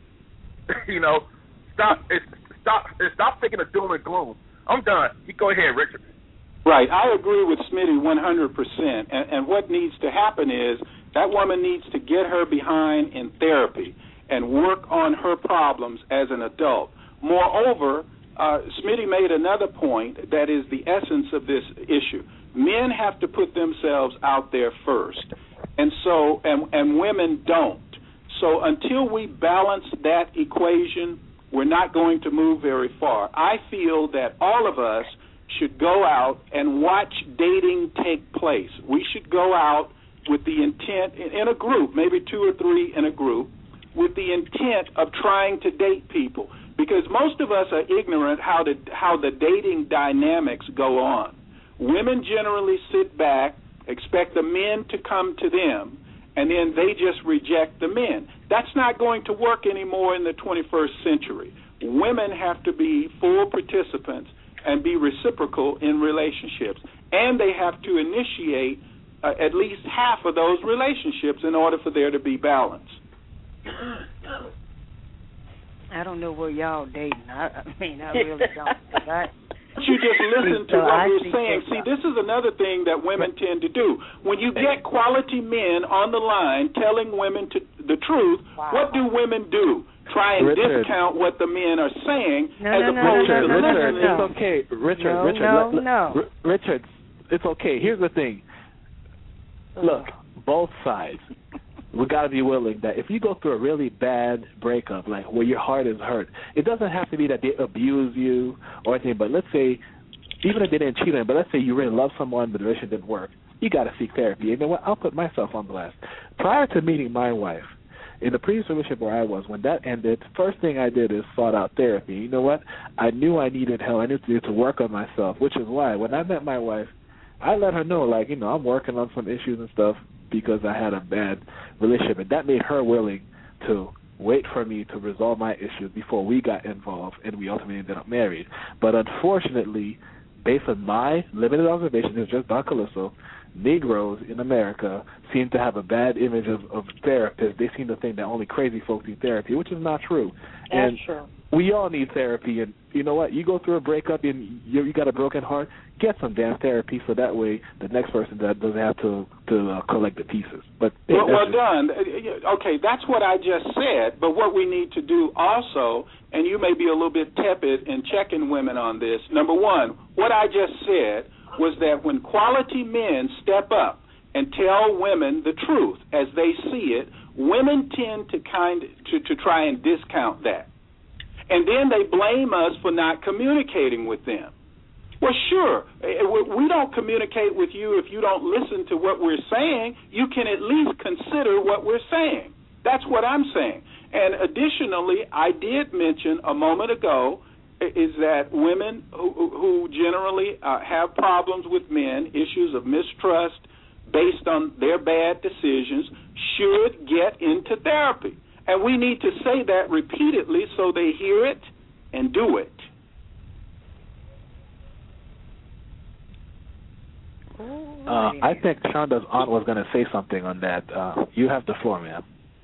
You know, stop it's, stop it's, stop thinking of doom and gloom. I'm done. You go ahead, Richard. Right. I agree with Smitty one hundred percent. And, and what needs to happen is that woman needs to get her behind in therapy and work on her problems as an adult. Moreover, uh, Smitty made another point that is the essence of this issue. Men have to put themselves out there first, and so and, and women don't. So until we balance that equation, we're not going to move very far. I feel that all of us should go out and watch dating take place. We should go out with the intent, in a group, maybe two or three in a group, with the intent of trying to date people. Because most of us are ignorant how to, how the dating dynamics go on. Women generally sit back, expect the men to come to them, and then they just reject the men. That's not going to work anymore in the twenty-first century. Women have to be full participants and be reciprocal in relationships. And they have to initiate uh, at least half of those relationships in order for there to be balance. I don't know where y'all dating. I, I mean, I really don't. I, you just listen to so what I we're saying. See, this is another thing that women tend to do. When you get quality men on the line telling women to, the truth, wow. what do women do? Try and Richard. discount what the men are saying no, as no, opposed no, no, to no, no, listening. no, no. It's okay, Richard. No, Richard, no, let, no. R- Richard, it's okay. Here's the thing. Look, both sides. We got to be willing that if you go through a really bad breakup, like where your heart is hurt, it doesn't have to be that they abuse you or anything. But let's say, even if they didn't cheat on you, but let's say you really love someone, but the relationship didn't work, you got to seek therapy. You know what? I'll put myself on blast. Prior to meeting my wife, in the previous relationship where I was, when that ended, first thing I did is sought out therapy. You know what? I knew I needed help. I needed to work on myself, which is why when I met my wife, I let her know, like, you know, I'm working on some issues and stuff because I had a bad relationship, and that made her willing to wait for me to resolve my issues before we got involved, and we ultimately ended up married. But unfortunately, based on my limited observations, it's just Don Calisto, Negroes in America seem to have a bad image of, of therapists. They seem to think that only crazy folks need therapy, which is not true. That's and true. We all need therapy, and you know what? You go through a breakup and you, you got a broken heart, get some damn therapy so that way the next person that doesn't have to to uh, collect the pieces. But hey, well, well done. Okay, that's what I just said. But what we need to do also, and you may be a little bit tepid in checking women on this. Number one, what I just said was that when quality men step up and tell women the truth as they see it, women tend to kind to, to try and discount that. And then they blame us for not communicating with them. Well, sure. We don't communicate with you if you don't listen to what we're saying. You can at least consider what we're saying. That's what I'm saying. And additionally, I did mention a moment ago is that women who, who generally uh, have problems with men, issues of mistrust based on their bad decisions, should get into therapy. And we need to say that repeatedly so they hear it and do it. Uh, I think Shonda's aunt was going to say something on that. Uh, you have the floor, ma'am.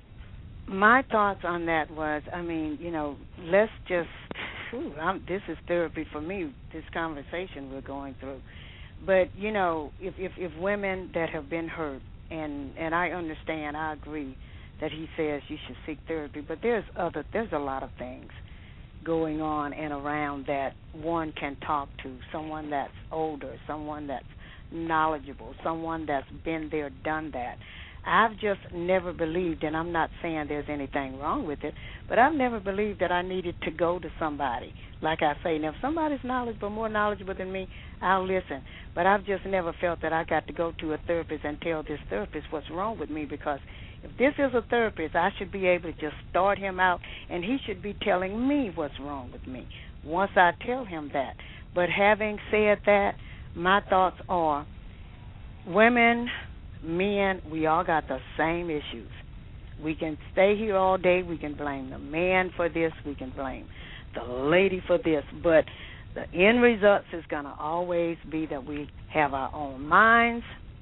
My thoughts on that was, I mean, you know, let's just, whew, I'm, this is therapy for me, this conversation we're going through. But, you know, if, if, if women that have been hurt, and, and I understand, I agree that he says you should seek therapy, but there's other, there's a lot of things going on and around that one can talk to, someone that's older, someone that's knowledgeable, someone that's been there, done that. I've just never believed, and I'm not saying there's anything wrong with it, but I've never believed that I needed to go to somebody. Like I say, now if somebody's knowledgeable, more knowledgeable than me, I'll listen. But I've just never felt that I got to go to a therapist and tell this therapist what's wrong with me, because if this is a therapist, I should be able to just start him out, and he should be telling me what's wrong with me once I tell him that. But having said that, my thoughts are women, men, we all got the same issues. We can stay here all day. We can blame the man for this. We can blame the lady for this. But the end results is going to always be that we have our own minds,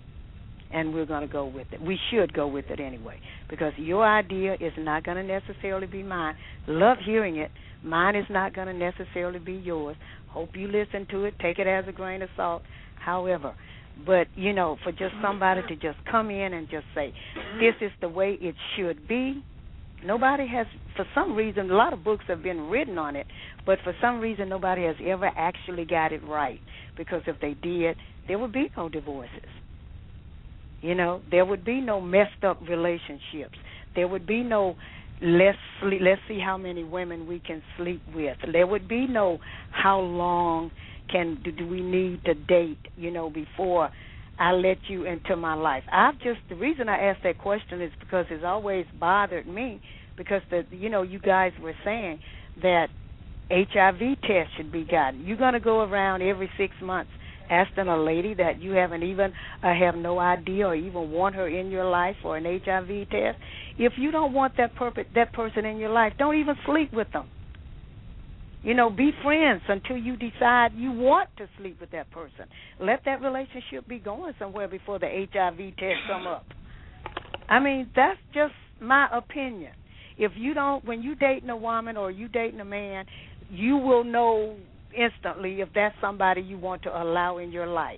and we're going to go with it. We should go with it anyway, because your idea is not going to necessarily be mine. Love hearing it. Mine is not going to necessarily be yours. Hope you listen to it. Take it as a grain of salt. However, but, you know, for just somebody to just come in and just say, this is the way it should be, nobody has, for some reason, a lot of books have been written on it, but for some reason nobody has ever actually got it right, because if they did, there would be no divorces. You know, there would be no messed up relationships. There would be no let's sleep, let's see how many women we can sleep with. There would be no how long can do, do we need to date, you know, before I let you into my life. I've just, the reason I asked that question is because it's always bothered me, because, the you know, you guys were saying that H I V test should be gotten. You're going to go around every six months asking a lady that you haven't even, uh, have no idea or even want her in your life for an H I V test. If you don't want that, perp- that person in your life, don't even sleep with them. You know, be friends until you decide you want to sleep with that person. Let that relationship be going somewhere before the H I V test come up. I mean, that's just my opinion. If you don't, when you dating a woman or you dating a man, you will know instantly if that's somebody you want to allow in your life.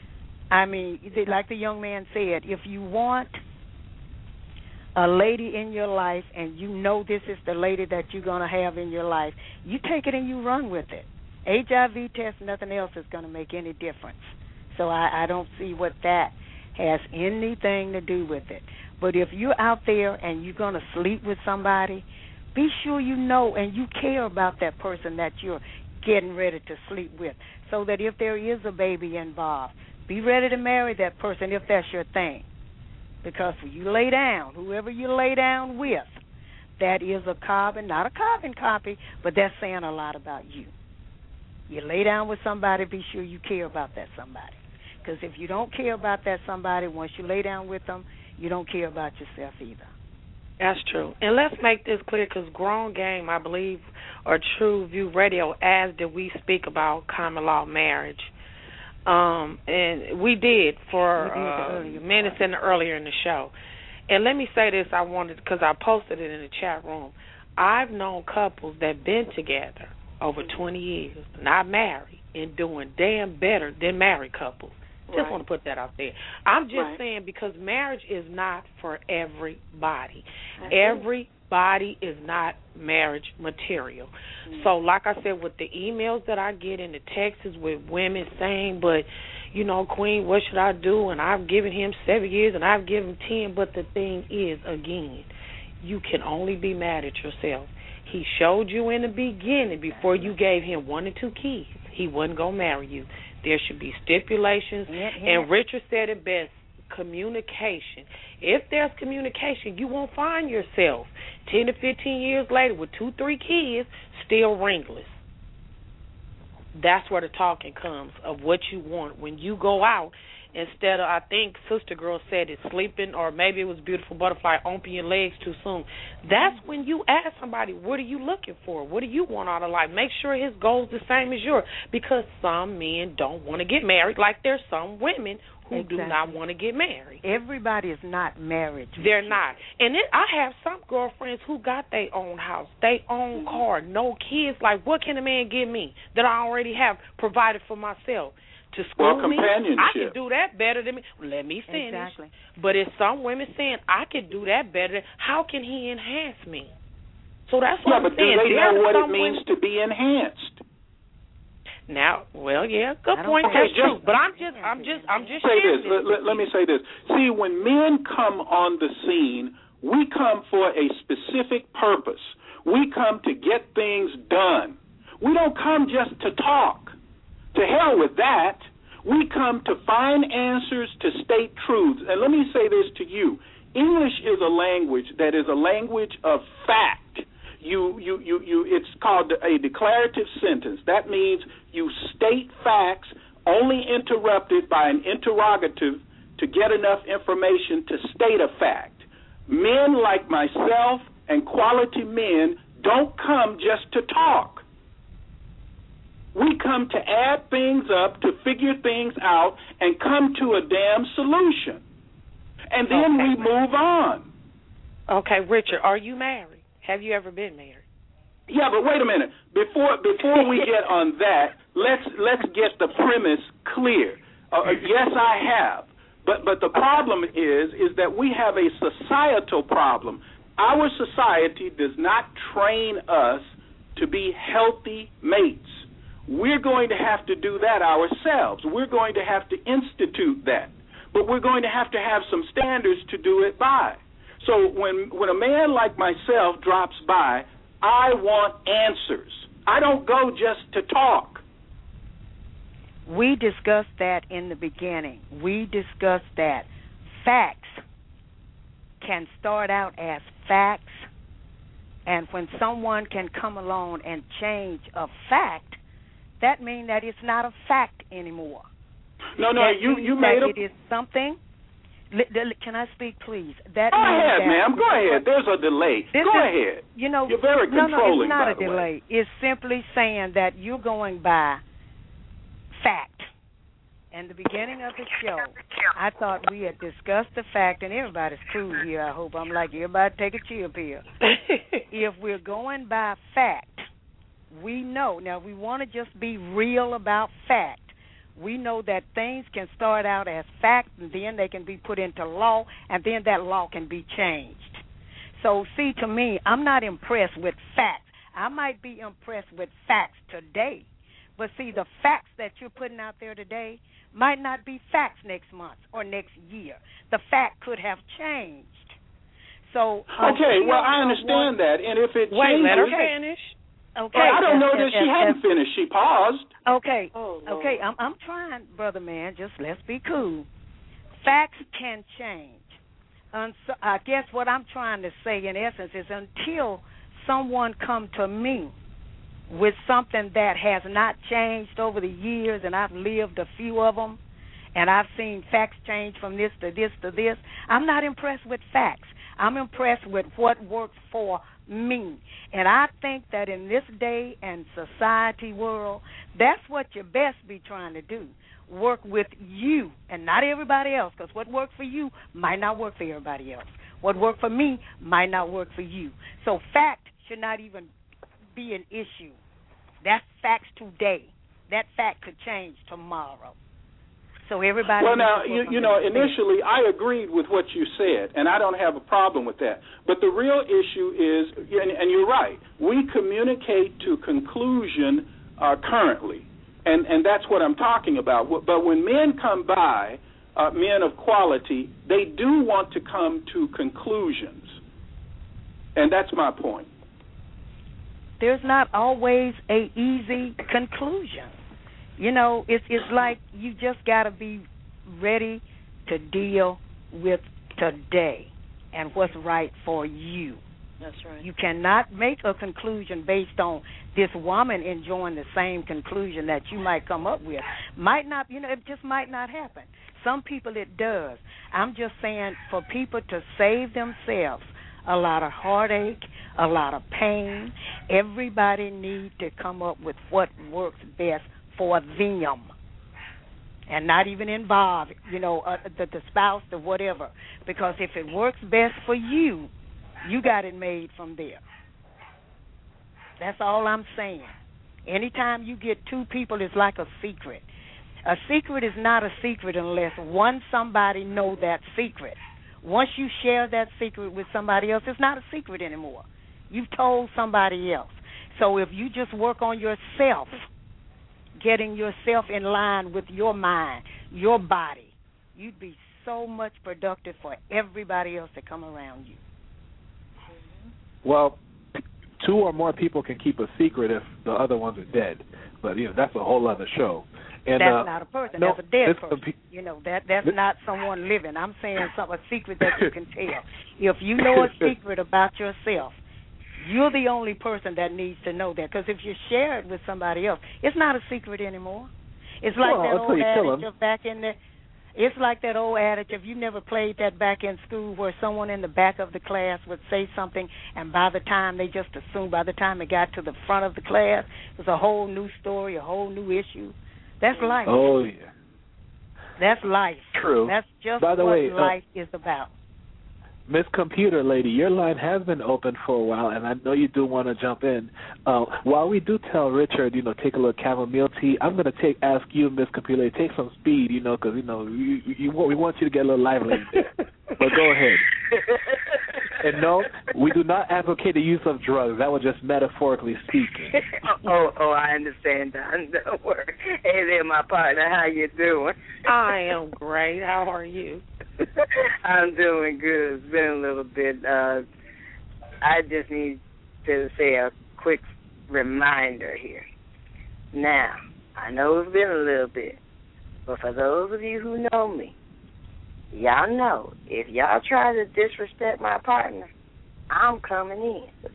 I mean, like the young man said, if you want a lady in your life and you know this is the lady that you're going to have in your life, you take it and you run with it. H I V test, nothing else is going to make any difference. So I, I don't see what that has anything to do with it. But if you're out there and you're going to sleep with somebody, be sure you know and you care about that person that you're getting ready to sleep with, so that if there is a baby involved, be ready to marry that person if that's your thing. Because when you lay down, whoever you lay down with, that is a carbon, not a carbon copy, but that's saying a lot about you. You lay down with somebody, be sure you care about that somebody. Because if you don't care about that somebody, once you lay down with them, you don't care about yourself either. That's true. And let's make this clear, because Grown Game, I believe, or True View Radio, asked that we speak about common law marriage. Um, and we did for uh, minutes in the, earlier in the show. And let me say this, I wanted, because I posted it in the chat room. I've known couples that been together over twenty years, not married, and doing damn better than married couples. Just right. want to put that out there. I'm just right. saying, because marriage is not for everybody. That's everybody it. is not marriage material. Mm-hmm. So like I said, with the emails that I get in the texts with women saying, but, you know, Queen, what should I do? And I've given him seven years and I've given him ten. But the thing is, again, you can only be mad at yourself. He showed you in the beginning, before you gave him one or two keys, he wasn't going to marry you. There should be stipulations. Yeah, yeah. And Richard said it best, communication. If there's communication, you won't find yourself ten to fifteen years later with two, three kids still ringless. That's where the talking comes of what you want when you go out. Instead of, I think Sister Girl said it, sleeping, or maybe it was Beautiful Butterfly, open your legs too soon. That's when you ask somebody, what are you looking for? What do you want out of life? Make sure his goal's the same as yours, because some men don't want to get married, like there's some women who exactly. do not want to get married. Everybody is not married. They're not. And it, I have some girlfriends who got their own house, their own mm-hmm. car, no kids. Like, what can a man give me that I already have provided for myself? To school well, me, companionship. I can do that better than me. Let me finish. Exactly. But it's some women saying, I can do that better. How can he enhance me? So that's what yeah, I'm but saying. do they There know what it women... means to be enhanced? Now, well, yeah, good point. That's true. But I'm just, I'm just, I'm just say sharing this. this. Let, let me say this. See, when men come on the scene, we come for a specific purpose. We come to get things done. We don't come just to talk. To hell with that. We come to find answers, to state truths. And let me say this to you. English is a language that is a language of fact. You, you, you, you, it's called a declarative sentence. That means you state facts, only interrupted by an interrogative to get enough information to state a fact. Men like myself and quality men don't come just to talk. We come to add things up, to figure things out, and come to a damn solution. And then okay. we move on. Okay, Richard, are you married? Have you ever been married? Yeah, but wait a minute. Before before we get on that, let's let's get the premise clear. Uh, yes, I have. But but the problem is is that we have a societal problem. Our society does not train us to be healthy mates. We're going to have to do that ourselves. We're going to have to institute that. But we're going to have to have some standards to do it by. So when when a man like myself drops by, I want answers. I don't go just to talk. We discussed that in the beginning. We discussed that facts can start out as facts, and when someone can come along and change a fact, that means that it's not a fact anymore. No, no, that you you made that a... it is something. Can I speak, please? That go ahead, that ma'am. Go ahead. There's a delay. Go is, ahead. You know, you're very controlling. No, no, it's not by a the delay. Way. It's simply saying that you're going by fact. In the beginning of the show, I thought we had discussed the fact, and everybody's cool here. I hope I'm like everybody take a chill pill. If we're going by fact, we know, now we want to just be real about fact. We know that things can start out as fact, and then they can be put into law, and then that law can be changed. So, see, to me, I'm not impressed with facts. I might be impressed with facts today, but see, the facts that you're putting out there today might not be facts next month or next year. The fact could have changed. So, okay, well, I understand that, and if it wait, changes, let her finish. Okay. Well, I don't know as, that as, she as, hadn't as, finished. She paused. Okay. Oh, okay, I'm I'm trying, brother man. Just let's be cool. Facts can change. And so I guess what I'm trying to say in essence is until someone come to me with something that has not changed over the years, and I've lived a few of them, and I've seen facts change from this to this to this, I'm not impressed with facts. I'm impressed with what works for me. And I think that in this day and society world, that's what you best be trying to do. Work with you and not everybody else, because what worked for you might not work for everybody else. What worked for me might not work for you. So fact should not even be an issue. That's facts today. That fact could change tomorrow. So everybody. Well, now you, you know, initially I agreed with what you said, and I don't have a problem with that. But the real issue is, and, and you're right, we communicate to conclusion uh, currently, and and that's what I'm talking about. But when men come by, uh, men of quality, they do want to come to conclusions, and that's my point. There's not always a easy conclusion. You know, it's it's like you just got to be ready to deal with today and what's right for you. That's right. You cannot make a conclusion based on this woman enjoying the same conclusion that you might come up with. Might not, you know, it just might not happen. Some people it does. I'm just saying for people to save themselves a lot of heartache, a lot of pain, everybody needs to come up with what works best for them and not even involve, you know, uh, the, the spouse or whatever. Because if it works best for you, you got it made from there. That's all I'm saying. Anytime you get two people, it's like a secret. A secret is not a secret unless one somebody know that secret. Once you share that secret with somebody else, it's not a secret anymore. You've told somebody else. So if you just work on yourself, getting yourself in line with your mind, your body, you'd be so much productive for everybody else that come around you. Well, two or more people can keep a secret if the other ones are dead, but you know that's a whole other show. And, that's uh, not a person. No, that's a dead this, person. You know that that's not someone living. I'm saying some a secret that you can tell. If you know a secret about yourself, you're the only person that needs to know that. Because if you share it with somebody else, it's not a secret anymore. It's like well, that old adage him. of back in the. It's like that old adage, if you never played that back in school where someone in the back of the class would say something and by the time they just assumed, by the time it got to the front of the class, it was a whole new story, a whole new issue. That's life. Oh, yeah. That's life. True. That's just By the what way, life uh, is about. Miss Computer Lady, your line has been open for a while, and I know you do want to jump in. Uh, while we do tell Richard, you know, take a little chamomile tea, I'm going to take ask you, Miss Computer Lady, take some speed, you know, because, you know, you, you, we want you to get a little lively in there. But go ahead. And no, we do not advocate the use of drugs. That was just metaphorically speaking. oh, oh, I understand, Don. Don't worry. Hey there, my partner. How you doing? I am great. How are you? I'm doing good. It's been a little bit. Uh, I just need to say a quick reminder here. Now, I know it's been a little bit, but for those of you who know me, y'all know if y'all try to disrespect my partner, I'm coming in.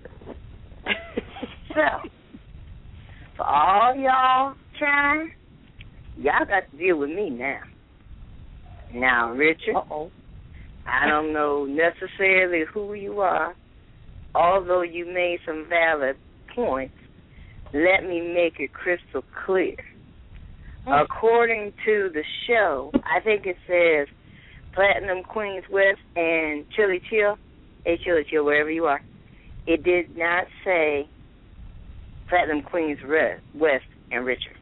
So, for all y'all trying, y'all got to deal with me now. Now, Richard, Uh-oh. I don't know necessarily who you are, although you made some valid points. Let me make it crystal clear. Mm. According to the show, I think it says Platinum Queens West and Chili Chill, hey Chili Chill, wherever you are. It did not say Platinum Queens West and Richard.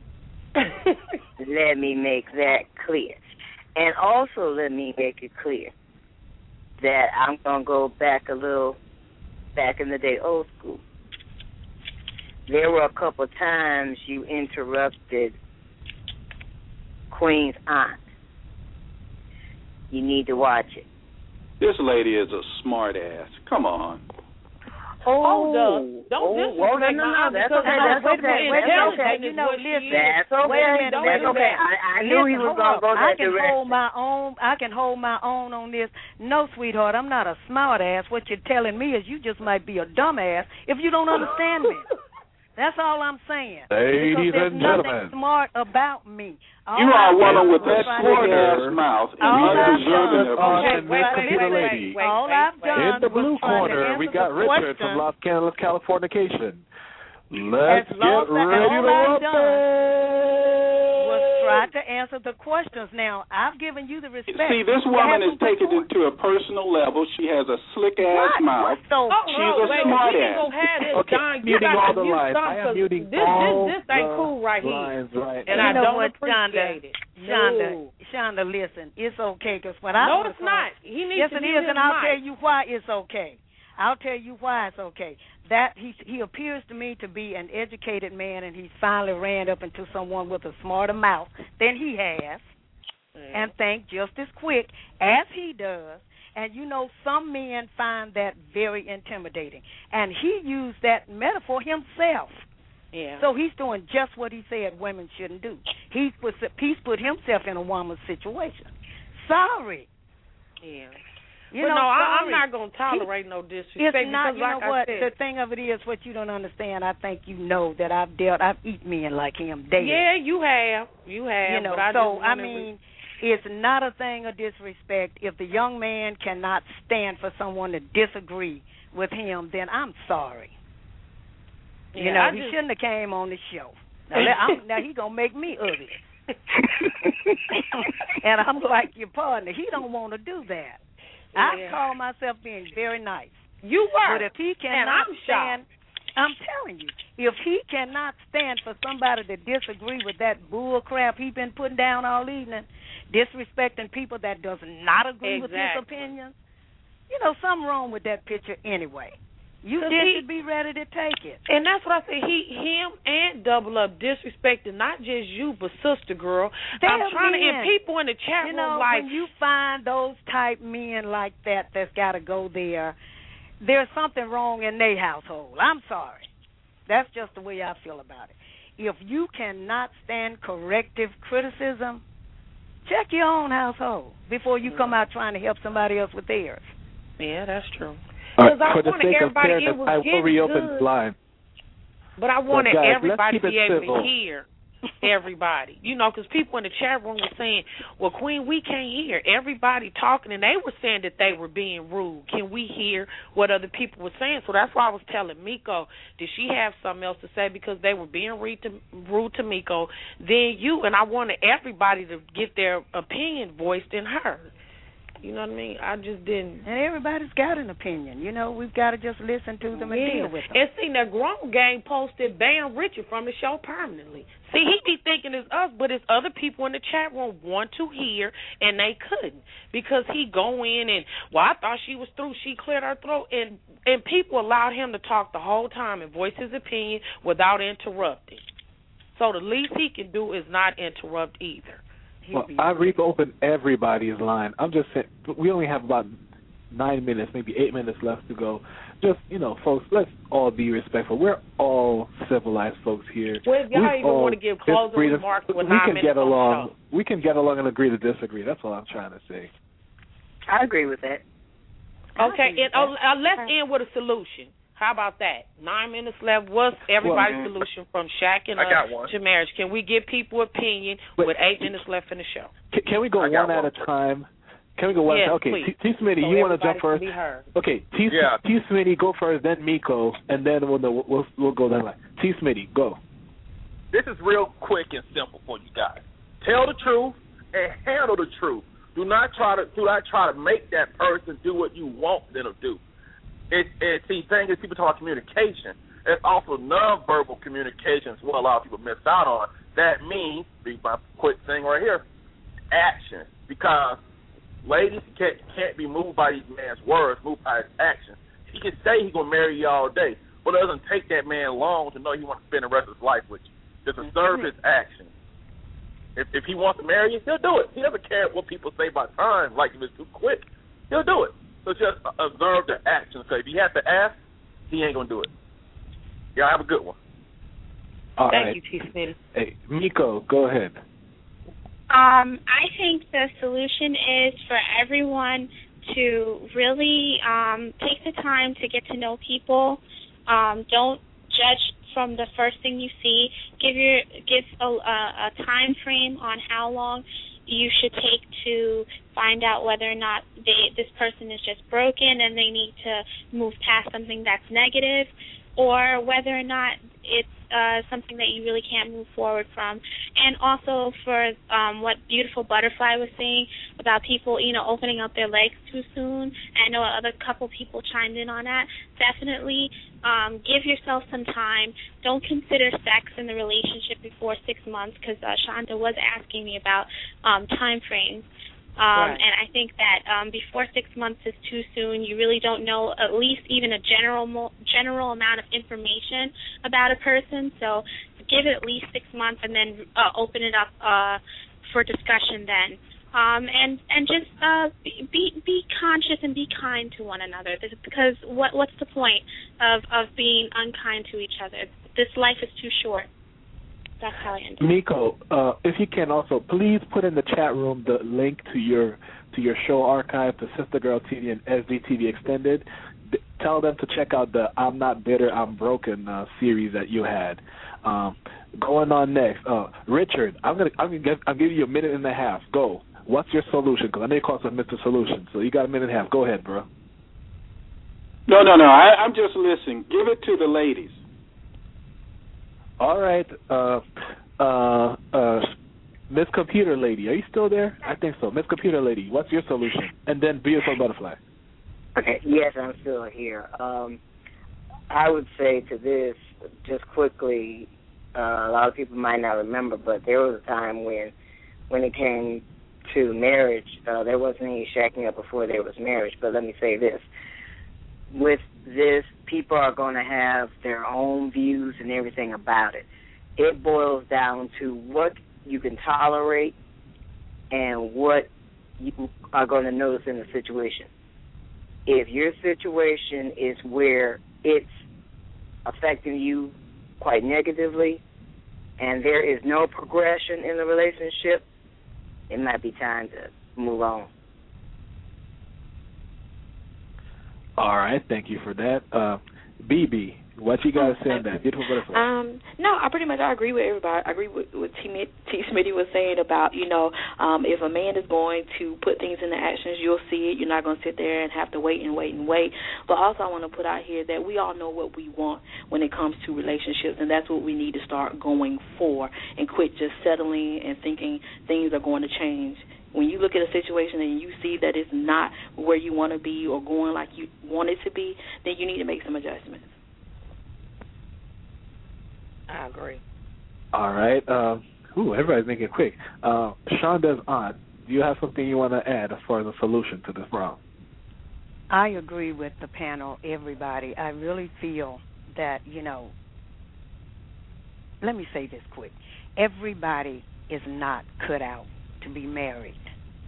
Let me make that clear. And also let me make it clear that I'm going to go back a little, back in the day, old school. There were a couple times you interrupted Queen's aunt. You need to watch it. This lady is a smart ass. Come on. Oh, don't oh, disrespect well, no, no, my no, that's because okay, my that's husband okay, is that's intelligent okay. is You know, what she listen, is. That's okay, Wait a minute, don't that's do okay. that. I, I knew Listen, he was hold going to up. go I that can direction. hold my own. I can hold my own on this. No, sweetheart, I'm not a smart ass. What you're telling me is you just might be a dumb ass if you don't understand me. That's all I'm saying. Ladies because there's and nothing gentlemen. smart about me. All You are I've one done with was that try slick to- ass mouth and All I've undeserving done- of Awesome, Okay, Miss wait, wait, Computer wait, Lady. wait, All I've done In the was blue try to corner, we answer got the Richard question. from Los Angeles, Californication. Let's As get long as I- ready all to I've rumble. was try to answer the questions. Now, I've given you the respect. See, this You woman haven't is taking put it to a personal level. She has a slick ass What? mouth. What? So, Oh, She's no, a wait, smart we ass. can go have this, Okay, Don. You muting got all to the mute lines. some, I am 'cause muting this, all this, this ain't the cool right here. lines right And now. I you know don't what, Shonda, appreciate it. Shonda, No. Shonda, listen, it's okay because when I No, wanna it's call- not. He needs yes, to it mute is, his and I'll mic. tell you why it's okay. I'll tell you why it's okay. That he he appears to me to be an educated man, and he's finally ran up into someone with a smarter mouth than he has, and think just as quick as he does. And you know, some men find that very intimidating, and he used that metaphor himself Yeah. So he's doing just what he said women shouldn't do. He's put he's put himself in a woman's situation. Sorry. Yeah. You but know, no, sorry. I'm not going to tolerate no disrespect. It's not, because you like know what? I said, the thing of it is, what you don't understand, I think you know that I've dealt, I've eaten men like him daily. Yeah, you have. You have. You know, but I so, just I mean, it's not a thing of disrespect. If the young man cannot stand for someone to disagree with him, then I'm sorry. Yeah, you know, I he just, shouldn't have came on the show. Now, let, I'm, now he going to make me ugly. And I'm like your partner. He don't want to do that. Yeah. I call myself being very nice. You were. But if he and cannot I'm stand, shocked. I'm telling you, if he cannot stand for somebody to disagree with that bull crap he been putting down all evening, disrespecting people that does not agree exactly. with his opinions, you know, something wrong with that picture anyway. You did he, should be ready to take it. And that's what I say. He, him, and Double Up disrespecting not just you, but Sister Girl. They're I'm trying men. to, and people in the chat you room know, like, when you find those type men like that that's got to go there, there's something wrong in their household. I'm sorry. That's just the way I feel about it. If you cannot stand corrective criticism, check your own household before you come out trying to help somebody else with theirs. Yeah, that's true. Right, I for the sake of everybody, fairness, I will reopen good, the line. But I wanted but guys, everybody to be able civil. to hear everybody. You know, because people in the chat room were saying, well, Queen, we can't hear. Everybody talking, and they were saying that they were being rude. Can we hear what other people were saying? So that's why I was telling Miko, did she have something else to say? Because they were being rude to, rude to Miko. Then you, and I wanted everybody to get their opinion voiced and heard. You know what I mean? I just didn't. And everybody's got an opinion. You know, we've got to just listen to them and yeah. deal with them. And see, that grown gang posted ban Richard from the show permanently. See, he be thinking it's us, but it's other people in the chat room want to hear, and they couldn't. Because he go in and, well, I thought she was through. She cleared her throat. And, and people allowed him to talk the whole time and voice his opinion without interrupting. So the least he can do is not interrupt either. Well, I reopened everybody's line. I'm just saying, we only have about nine minutes, maybe eight minutes left to go. Just, you know, folks, let's all be respectful. We're all civilized folks here. Well, if y'all We've even want to give closing remarks with nine we can minutes get along. on the show. We can get along and agree to disagree. That's all I'm trying to say. I agree with that. Okay, and uh, uh, let's end with a solution. How about that? Nine minutes left. What's everybody's well, solution from Shaq and uh, to marriage? Can we give people opinion Wait, with eight minutes left in the show? Can, can we go one, one at a time? Can we go one yes, at a time? Okay, please. T. T Smitty, so you want to jump first? Okay, T. Yeah. T. Smitty, go first, then Miko, and then we'll we'll, we'll, we'll go that way. T. Smitty, go. This is real quick and simple for you guys. Tell the truth and handle the truth. Do not try to do not try to make that person do what you want them to do. It, it, see, thing is, people talk about communication. There's also nonverbal communications what a lot of people miss out on. That means, be my quick thing right here, action. Because ladies can't, can't be moved by these man's words, moved by his actions. He can say he's going to marry you all day, but it doesn't take that man long to know he wants to spend the rest of his life with you. Just observe his actions. If, if he wants to marry you, he'll do it. He doesn't care what people say about time, like if it's too quick. He'll do it. So just observe the actions. So if you have to ask, he ain't going to do it. Y'all have a good one. All Thank right. you, T. Smitty. Hey, Miko, go ahead. Um, I think the solution is for everyone to really um, take the time to get to know people. Um, don't judge from the first thing you see. Give your give a, a, a time frame on how long you should take to find out whether or not they, this person is just broken and they need to move past something that's negative, or whether or not it's uh, something that you really can't move forward from. And also for um, what Beautiful Butterfly was saying about people, you know, opening up their legs too soon. I know other couple people chimed in on that. Definitely um, give yourself some time. Don't consider sex in the relationship before six months because uh, Shonda was asking me about um, time frames. Um, right. And I think that um, before six months is too soon. You really don't know at least even a general mo- general amount of information about a person. So give it at least six months and then uh, open it up uh, for discussion then. Um, and and just uh, be be conscious and be kind to one another because what what's the point of, of being unkind to each other? this life is too short. That's how I end it. Miko, uh, if you can also, please put in the chat room the link to your to your show archive, to Sister Girl T V and S D T V Extended. D- tell them to check out the I'm Not Bitter, I'm Broken uh, series that you had. Um, going on next, uh, Richard, I'm gonna I'm gonna give, I'll give you a minute and a half. Go. What's your solution? Because I know you call yourself Mister Solution, so you got a minute and a half. Go ahead, bro. No, no, no. I, I'm just listening. Give it to the ladies. All right, uh, uh, uh, Miss Computer Lady, are you still there? I think so. Miss Computer Lady, what's your solution? And then Beautiful Butterfly. Okay, yes, I'm still here. Um, I would say to this, just quickly, uh, a lot of people might not remember, but there was a time when, when it came to marriage, uh, there wasn't any shacking up before there was marriage. But let me say this. With this, people are going to have their own views and everything about it. It boils down to what you can tolerate and what you are going to notice in the situation. If your situation is where it's affecting you quite negatively and there is no progression in the relationship, it might be time to move on. All right, thank you for that. Uh, B B, what you got to say on that? Beautiful Butterfly. Um, no, I pretty much I agree with everybody. I agree with what T. T. Smitty was saying about, you know, um, if a man is going to put things into actions, you'll see it. You're not going to sit there and have to wait and wait and wait. But also I want to put out here that we all know what we want when it comes to relationships, and that's what we need to start going for and quit just settling and thinking things are going to change. When you look at a situation and you see that it's not where you want to be or going like you want it to be, then you need to make some adjustments. I agree. All right. Uh, ooh, everybody's making it quick. Uh, Shonda's aunt, do you have something you want to add as far as a solution to this problem? I agree with the panel, everybody. I really feel that, you know, let me say this quick. Everybody is not cut out to be married.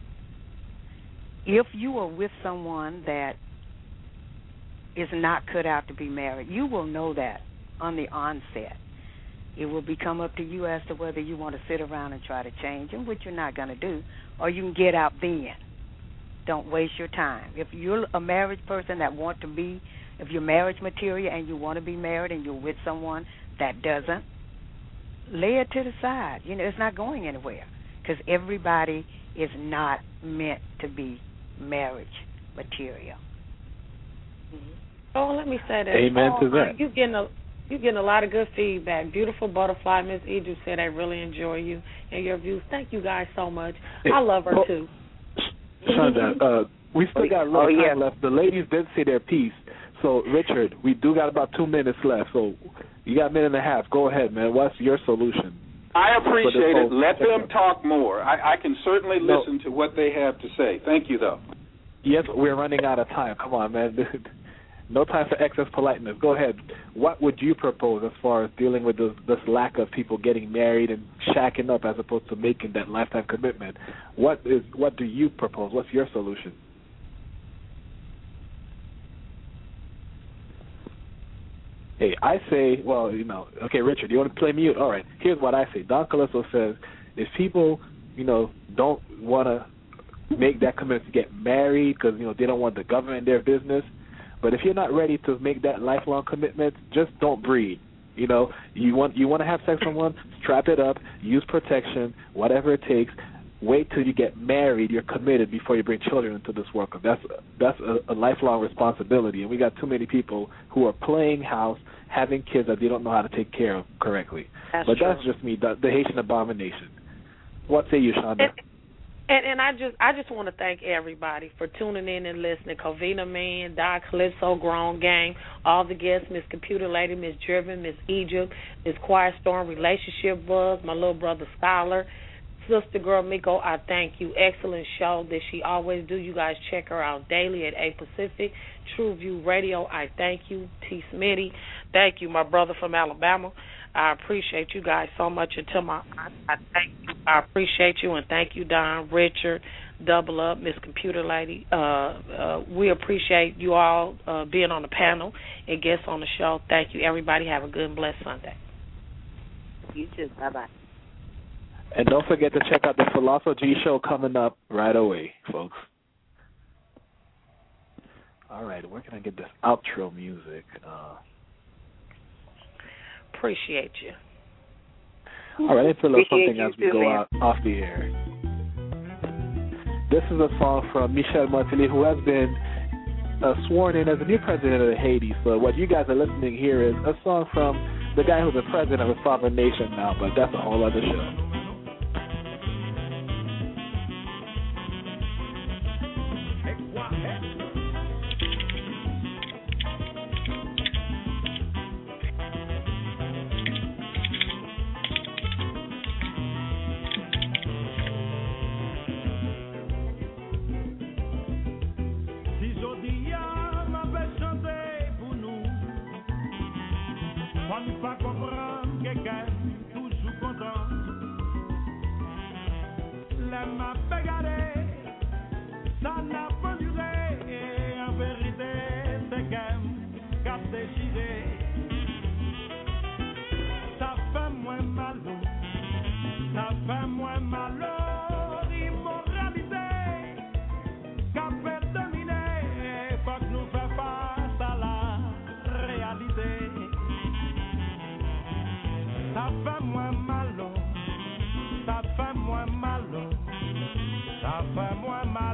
If you are with someone that is not cut out to be married, you will know that on the onset. It will become up to you as to whether you want to sit around and try to change them, which you're not going to do, or you can get out then. Don't waste your time. If you're a married person that want to be, if you're marriage material and you want to be married and you're with someone that doesn't, lay it to the side. You know, it's not going anywhere because everybody is not meant to be marriage material. Mm-hmm. Oh, let me say that. Amen oh, to that. You getting a you getting a lot of good feedback. Beautiful Butterfly, Miss Egypt said I really enjoy you and your views. Thank you guys so much. Hey, I love her well, too. Shonda, uh, we still got a little oh, yeah. time left. The ladies did say their piece. So, Richard, we do got about two minutes left. So, you got a minute and a half. Go ahead, man. What's your solution? I appreciate it. Let them up. talk more. I, I can certainly no. listen to what they have to say. Thank you, though. Yes, we're running out of time. Come on, man. No time for excess politeness. Go ahead. What would you propose as far as dealing with this, this lack of people getting married and shacking up as opposed to making that lifetime commitment? What is what do you propose? What's your solution? Hey, I say, well, you know, okay, Richard, you want to play mute? All right. Here's what I say. Don Calisto says, if people, you know, don't want to make that commitment to get married because, you know, they don't want the government in their business, but if you're not ready to make that lifelong commitment, just don't breed. You know, you want you want to have sex with someone, strap it up, use protection, whatever it takes. Wait till you get married. You're committed before you bring children into this world. Cause that's that's a, a lifelong responsibility, and we got too many people who are playing house, having kids that they don't know how to take care of correctly. That's but true. that's just me, the, the Haitian abomination. What say you, Shonda? And, and and I just I just want to thank everybody for tuning in and listening. Covina Man, Doc Calypso, Grown Gang, all the guests, Miss Computer Lady, Miss Driven, Miss Egypt, Miss Quiet Storm, Relationship Buzz, my little brother Scholar, Sister Girl Miko, I thank you. Excellent show that she always do. You guys check her out daily at eight Pacific. True View Radio, I thank you. T. Smitty, thank you, my brother from Alabama. I appreciate you guys so much. Until my, I, I thank you. I appreciate you and thank you, Don, Richard, Double Up, Miss Computer Lady. Uh, uh, we appreciate you all uh, being on the panel and guests on the show. Thank you, everybody. Have a good and blessed Sunday. You too. Bye bye. And don't forget to check out the Philosopher G show coming up right away, folks. All right, where can I get this outro music? Uh, Appreciate you. All right, let's do a little Appreciate something you as we too, go man. out off the air. This is a song from Michel Martelly, who has been uh, sworn in as the new president of Haiti. So what you guys are listening here is a song from the guy who's the president of a sovereign nation now, but that's a whole other show. Ça fait moins mal, ça fait moins mal.